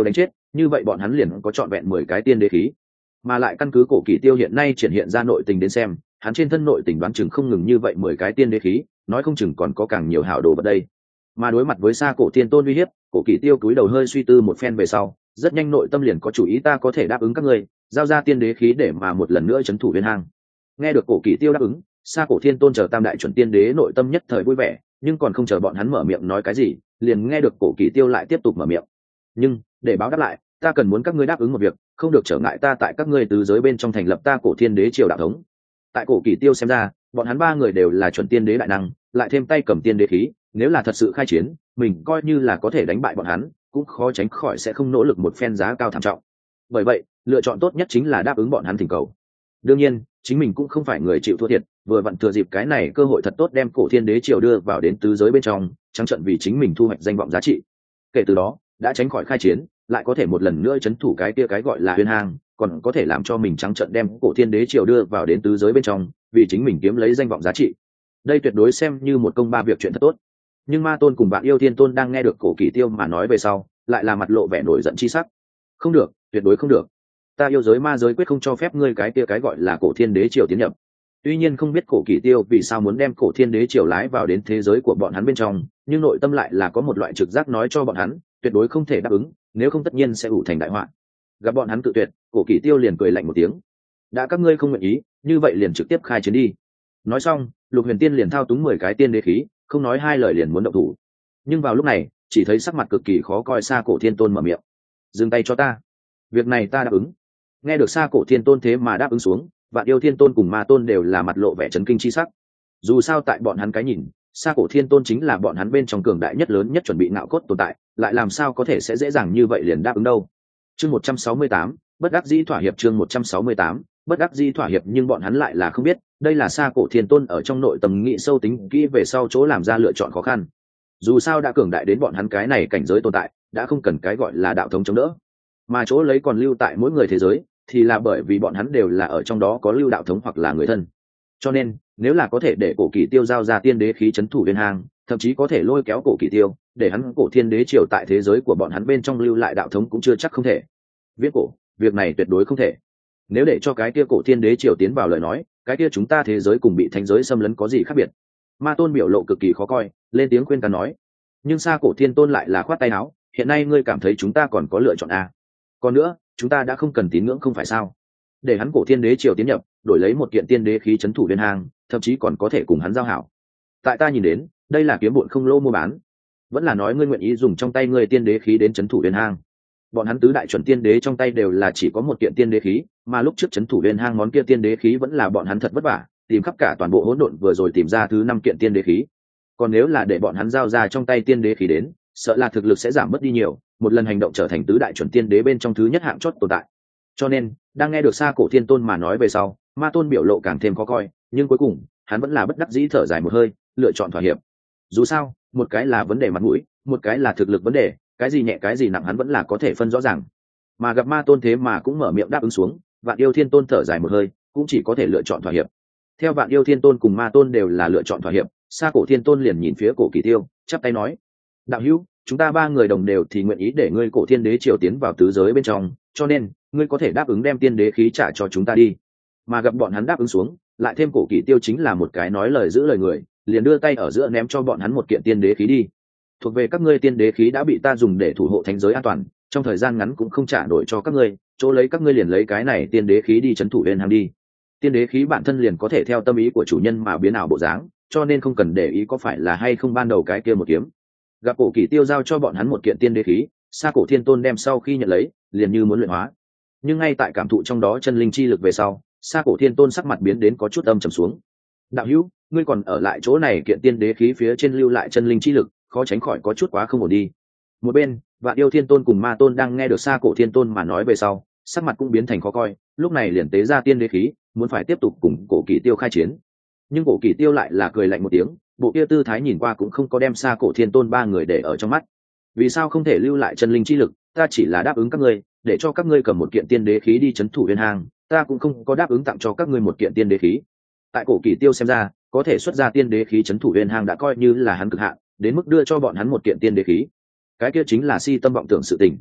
Speaker 1: như vậy bọn hắn liền có trọn vẹn 10 cái tiên đế khí. Mà lại căn cứ Cổ Kỳ Tiêu hiện nay triển hiện ra nội tình đến xem, hắn trên thân nội tình đoán chừng không ngừng như vậy 10 cái tiên đế khí, nói không chừng còn có càng nhiều hảo đồ vật đây. Mà đối mặt với Sa Cổ Thiên Tôn uy hiếp, Cổ Kỳ Tiêu cúi đầu hơi suy tư một phen về sau, rất nhanh nội tâm liền có chủ ý, ta có thể đáp ứng các ngươi, giao ra tiên đế khí để mà một lần nữa trấn thủ Viên Hang. Nghe được Cổ Kỳ Tiêu đáp ứng, Sa Cổ Thiên Tôn chờ tam đại chuẩn tiên đế nội tâm nhất thời vui vẻ, nhưng còn không chờ bọn hắn mở miệng nói cái gì, liền nghe được Cổ Kỳ Tiêu lại tiếp tục mở miệng. Nhưng để báo đáp lại, ta cần muốn các ngươi đáp ứng một việc, không được trở ngại ta tại các ngươi tứ giới bên trong thành lập ta Cổ Thiên Đế triều đạo thống. Tại Cổ Kỳ Tiêu xem ra, bọn hắn ba người đều là chuẩn tiên đế đại năng, lại thêm tay cầm tiên đế khí, nếu là thật sự khai chiến, mình coi như là có thể đánh bại bọn hắn, cũng khó tránh khỏi sẽ không nỗ lực một phen giá cao thảm trọng. Bởi vậy, lựa chọn tốt nhất chính là đáp ứng bọn hắn thỉnh cầu. Đương nhiên, chính mình cũng không phải người chịu thua thiệt, vừa vặn thừa dịp cái này cơ hội thật tốt đem Cổ Thiên Đế triều đưa vào đến tứ giới bên trong, trắng trận vì chính mình thu hoạch danh vọng giá trị. Kể từ đó, đã tránh khỏi khai chiến, lại có thể một lần nữa trấn thủ cái kia cái gọi là Huyền Hang, còn có thể làm cho mình trắng trận đem Cổ Thiên Đế triều đưa vào đến tứ giới bên trong, vì chính mình kiếm lấy danh vọng giá trị. Đây tuyệt đối xem như một công ba việc chuyện thật tốt. Nhưng Ma Tôn cùng Bạn Yêu Thiên Tôn đang nghe được Cổ Kỳ Tiêu mà nói về sau, lại là mặt lộ vẻ nổi giận chi sắc. Không được, tuyệt đối không được. Ta yêu giới ma giới quyết không cho phép ngươi cái kia cái gọi là Cổ Thiên Đế triều tiến nhập. Tuy nhiên không biết Cổ Kỳ Tiêu vì sao muốn đem Cổ Thiên Đế triều lái vào đến thế giới của bọn hắn bên trong, nhưng nội tâm lại là có một loại trực giác nói cho bọn hắn, tuyệt đối không thể đáp ứng, nếu không tất nhiên sẽ ủ thành đại họa. Gặp bọn hắn cự tuyệt, Cổ Kỳ Tiêu liền cười lạnh một tiếng. Đã các ngươi không nguyện ý, như vậy liền trực tiếp khai chiến đi. Nói xong, Lục Huyền Tiên liền thao túng 10 cái tiên đế khí, không nói hai lời liền muốn động thủ. Nhưng vào lúc này, chỉ thấy sắc mặt cực kỳ khó coi Sa Cổ Thiên Tôn mở miệng. Dừng tay cho ta. Việc này ta đáp ứng. Nghe được Sa Cổ Thiên Tôn thế mà đáp ứng xuống, Vạn Yêu Thiên Tôn cùng Ma Tôn đều là mặt lộ vẻ chấn kinh chi sắc. Dù sao tại bọn hắn cái nhìn, Sa Cổ Thiên Tôn chính là bọn hắn bên trong cường đại nhất lớn nhất chuẩn bị ngạo cốt tồn tại, lại làm sao có thể sẽ dễ dàng như vậy liền đáp ứng đâu. Chương 168, bất đắc dĩ thỏa hiệp. Chương 168, bất đắc dĩ thỏa hiệp, nhưng bọn hắn lại là không biết, đây là Sa Cổ Thiên Tôn ở trong nội tâm nghĩ sâu tính kỹ về sau chỗ làm ra lựa chọn khó khăn. Dù sao đã cường đại đến bọn hắn cái này cảnh giới tồn tại, đã không cần cái gọi là đạo thống chống đỡ, mà chỗ lấy còn lưu tại mỗi người thế giới, thì là bởi vì bọn hắn đều là ở trong đó có lưu đạo thống hoặc là người thân. Cho nên, nếu là có thể để Cổ Kỳ Tiêu giao ra tiên đế khí trấn thủ Viên Hang, thậm chí có thể lôi kéo Cổ Kỳ Tiêu, để hắn Cổ Thiên Đế triều tại thế giới của bọn hắn bên trong lưu lại đạo thống cũng chưa chắc không thể. Viễn Cổ, việc này tuyệt đối không thể. Nếu để cho cái kia Cổ Thiên Đế triều tiến vào lời nói, cái kia chúng ta thế giới cùng bị thánh giới xâm lấn có gì khác biệt? Ma Tôn biểu lộ cực kỳ khó coi, lên tiếng khuyên can nói. Nhưng Sa Cổ Thiên Tôn lại là khoát tay áo, hiện nay ngươi cảm thấy chúng ta còn có lựa chọn à? Còn nữa, chúng ta đã không cần tín ngưỡng không phải sao? Để hắn Cổ Thiên Đế triều tiến nhập, đổi lấy một kiện tiên đế khí trấn thủ Viên Hang, thậm chí còn có thể cùng hắn giao hảo. Tại ta nhìn đến, đây là kiếm bộn không lô mua bán. Vẫn là nói ngươi nguyện ý dùng trong tay ngươi tiên đế khí đến trấn thủ Viên Hang? Bọn hắn tứ đại chuẩn tiên đế trong tay đều là chỉ có một kiện tiên đế khí, mà lúc trước trấn thủ Viên Hang món kia tiên đế khí vẫn là bọn hắn thật vất vả tìm khắp cả toàn bộ hỗn độn vừa rồi tìm ra thứ 5 kiện tiên đế khí. Còn nếu là để bọn hắn giao ra trong tay tiên đế khí đến, sợ là thực lực sẽ giảm mất đi nhiều, một lần hành động trở thành tứ đại chuẩn tiên đế bên trong thứ nhất hạng chót tồn tại. Cho nên, đang nghe được Sa Cổ Thiên Tôn mà nói về sau, Ma Tôn biểu lộ càng thêm khó coi, nhưng cuối cùng, hắn vẫn là bất đắc dĩ thở dài một hơi, lựa chọn thỏa hiệp. Dù sao, một cái là vấn đề mặt mũi, một cái là thực lực vấn đề, cái gì nhẹ cái gì nặng hắn vẫn là có thể phân rõ ràng. Mà gặp Ma Tôn thế mà cũng mở miệng đáp ứng xuống, Vạn Yêu Thiên Tôn thở dài một hơi, cũng chỉ có thể lựa chọn thỏa hiệp. Theo Vạn Yêu Thiên Tôn cùng Ma Tôn đều là lựa chọn thỏa hiệp, Sa Cổ Thiên Tôn liền nhìn phía Cổ Kỳ Tiêu, chắp tay nói: "Đạo hữu, chúng ta ba người đồng đều thì nguyện ý để ngươi Cổ Thiên Đế triều tiến vào tứ giới bên trong, cho nên ngươi có thể đáp ứng đem tiên đế khí trả cho chúng ta đi." Mà gặp bọn hắn đáp ứng xuống, lại thêm Cổ Kỳ Tiêu chính là một cái nói lời giữ lời người, liền đưa tay ở giữa ném cho bọn hắn một kiện tiên đế khí đi. Thuộc về các ngươi tiên đế khí đã bị ta dùng để thủ hộ thánh giới an toàn, trong thời gian ngắn cũng không trả nổi cho các ngươi, chỗ lấy các ngươi liền lấy cái này tiên đế khí đi trấn thủ Viên Hang đi. Tiên đế khí bản thân liền có thể theo tâm ý của chủ nhân mà biến ảo bộ dáng, cho nên không cần để ý có phải là hay không ban đầu cái kia một kiếm. Gặp Cổ Kỳ Tiêu giao cho bọn hắn một kiện tiên đế khí, Sa Cổ Thiên Tôn đem sau khi nhận lấy, liền như muốn luyện hóa. Nhưng ngay tại cảm thụ trong đó chân linh chi lực về sau, Sa Cổ Thiên Tôn sắc mặt biến đến có chút âm trầm xuống. "Đạo hữu, ngươi còn ở lại chỗ này kiện tiên đế khí phía trên lưu lại chân linh chi lực, khó tránh khỏi có chút quá không ổn đi." Một bên, Vạn Yêu Thiên Tôn cùng Ma Tôn đang nghe được Sa Cổ Thiên Tôn mà nói về sau, sắc mặt cũng biến thành khó coi, lúc này liền tế ra tiên đế khí, muốn phải tiếp tục cùng Cổ Kỳ Tiêu khai chiến. Nhưng Cổ Kỳ Tiêu lại là cười lạnh một tiếng, bộ kia tư thái nhìn qua cũng không có đem Sa Cổ Thiên Tôn ba người để ở trong mắt. "Vì sao không thể lưu lại chân linh chi lực? Ta chỉ là đáp ứng các ngươi, để cho các ngươi cầm một kiện tiên đế khí đi trấn thủ Viên Hang, ta cũng không có đáp ứng tặng cho các ngươi một kiện tiên đế khí." Tại Cổ Kỳ Tiêu xem ra, có thể xuất ra tiên đế khí trấn thủ Viên Hang đã coi như là hắn cực hạn, đến mức đưa cho bọn hắn một kiện tiên đế khí, cái kia chính là si tâm vọng tưởng sự tình.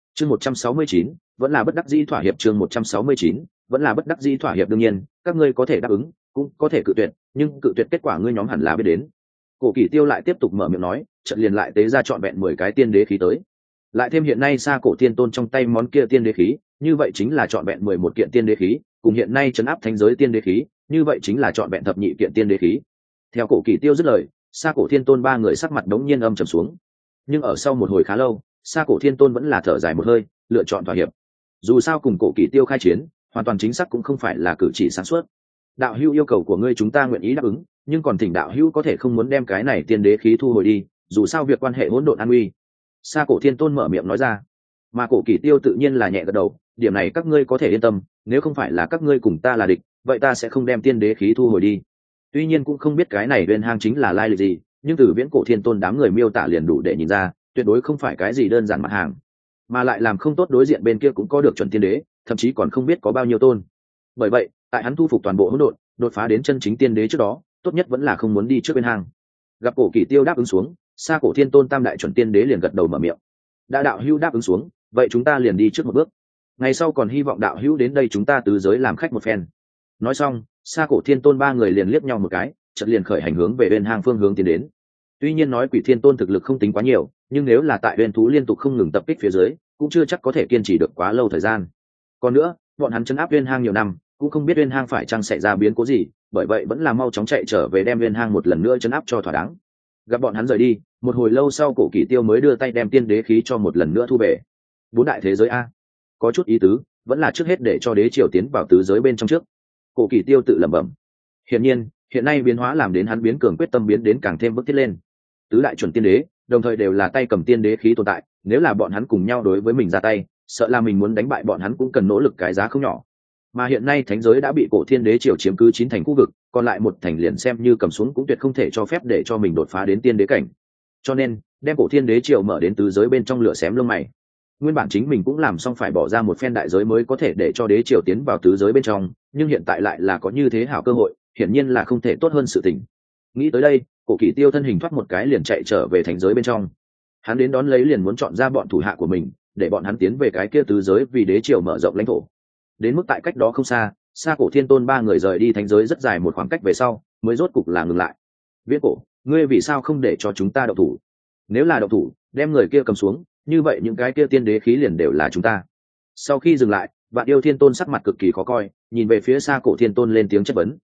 Speaker 1: Chương 169, vẫn là bất đắc dĩ thỏa hiệp. Chương 169, vẫn là bất đắc dĩ thỏa hiệp. Đương nhiên các ngươi có thể đáp ứng cũng có thể cự tuyệt, nhưng cự tuyệt kết quả ngươi nhóm hẳn là biết đến. Cổ Kỷ Tiêu lại tiếp tục mở miệng nói, chợt liền lại tế ra trọn vẹn 10 cái tiên đế khí tới, lại thêm hiện nay Sa Cổ Thiên Tôn trong tay món kia tiên đế khí, như vậy chính là trọn vẹn 11 kiện tiên đế khí, cùng hiện nay trấn áp thánh giới tiên đế khí, như vậy chính là trọn vẹn thập nhị kiện tiên đế khí. Theo Cổ Kỷ Tiêu dứt lời, Sa Cổ Thiên Tôn ba người sắc mặt đống nhiên âm trầm xuống. Nhưng ở sau một hồi khá lâu, Sa Cổ Thiên Tôn vẫn là thở dài một hơi, lựa chọn thỏa hiệp. Dù sao cùng Cổ Kỷ Tiêu khai chiến, hoàn toàn chính xác cũng không phải là cử chỉ sáng suốt. Đạo hữu yêu cầu của ngươi chúng ta nguyện ý đáp ứng, nhưng còn thỉnh đạo hữu có thể không muốn đem cái này tiên đế khí thu hồi đi, dù sao việc quan hệ hỗn độn an nguy. Sa Cổ Thiên Tôn mở miệng nói ra, mà Cổ Kỷ Tiêu tự nhiên là nhẹ gật đầu, điểm này các ngươi có thể yên tâm, nếu không phải là các ngươi cùng ta là địch, vậy ta sẽ không đem tiên đế khí thu hồi đi. Tuy nhiên cũng không biết cái này Uyên Hang chính là lai lịch gì, nhưng từ Viễn Cổ Thiên Tôn đám người miêu tả liền đủ để nhìn ra, tuyệt đối không phải cái gì đơn giản mặt hàng, mà lại làm không tốt đối diện bên kia cũng có được chuẩn tiên đế, thậm chí còn không biết có bao nhiêu tôn. Bởi vậy, tại hắn thu phục toàn bộ hỗn độn, đột phá đến chân chính tiên đế trước đó, tốt nhất vẫn là không muốn đi trước Uyên Hang. Gặp Cổ Kỷ Tiêu đáp ứng xuống, Sa Cổ Thiên Tôn tam đại chuẩn tiên đế liền gật đầu mở miệng. Đã đạo hữu đáp ứng xuống, vậy chúng ta liền đi trước một bước. Ngày sau còn hy vọng đạo hữu đến đây chúng ta tứ giới làm khách một phen. Nói xong, Sa Cổ Thiên Tôn ba người liền liếc nhau một cái, chợt liền khởi hành hướng về Uyên Hang phương hướng tiến đến. Tuy nhiên nói Quỷ Thiên Tôn thực lực không tính quá nhiều, nhưng nếu là tại Uyên thú liên tục không ngừng tập kích phía dưới, cũng chưa chắc có thể kiên trì được quá lâu thời gian. Còn nữa, bọn hắn trấn áp Uyên Hang nhiều năm, cũng không biết Uyên Hang phải chăng xảy ra biến cố gì, bởi vậy vẫn là mau chóng chạy trở về đem Uyên Hang một lần nữa trấn áp cho thỏa đáng. Gặp bọn hắn rời đi, một hồi lâu sau Cổ Kỷ Tiêu mới đưa tay đem tiên đế khí cho một lần nữa thu về. Bốn đại thế giới a, có chút ý tứ, vẫn là trước hết để cho đế triều tiến vào tứ giới bên trong trước. Cổ Kỷ Tiêu tự lẩm bẩm. Hiển nhiên, hiện nay biến hóa làm đến hắn biến cường quyết tâm biến đến càng thêm bức thiết lên. Tứ đại chuẩn tiên đế, đồng thời đều là tay cầm tiên đế khí tồn tại, nếu là bọn hắn cùng nhau đối với mình ra tay, sợ là mình muốn đánh bại bọn hắn cũng cần nỗ lực cái giá không nhỏ. Mà hiện nay thánh giới đã bị Cổ Thiên Đế triều chiếm cứ 9 thành khu vực, còn lại một thành liền xem như cầm xuống cũng tuyệt không thể cho phép để cho mình đột phá đến tiên đế cảnh. Cho nên, đem Cổ Thiên Đế triều mở đến tứ giới bên trong lửa xém lông mày. Nguyên bản chính mình cũng làm xong phải bỏ ra một phen đại giới mới có thể để cho đế triều tiến vào tứ giới bên trong, nhưng hiện tại lại là có như thế hảo cơ hội, hiển nhiên là không thể tốt hơn sự tình. Nghĩ tới đây, Cổ Kỷ Tiêu thân hình thoát một cái liền chạy trở về thành giới bên trong. Hắn đến đón lấy liền muốn chọn ra bọn thủ hạ của mình, để bọn hắn tiến về cái kia tứ giới vì đế triều mở rộng lãnh thổ. Đến mức tại cách đó không xa, Sa Cổ Thiên Tôn ba người rời đi thành giới rất dài một khoảng cách về sau, mới rốt cục là ngừng lại. Viễn Cổ, ngươi vì sao không để cho chúng ta động thủ? Nếu là động thủ, đem người kia cầm xuống, như vậy những cái kia tiên đế khí liền đều là chúng ta. Sau khi dừng lại, Vạn Yêu Thiên Tôn sắc mặt cực kỳ khó coi, nhìn về phía Sa Cổ Thiên Tôn lên tiếng chất vấn.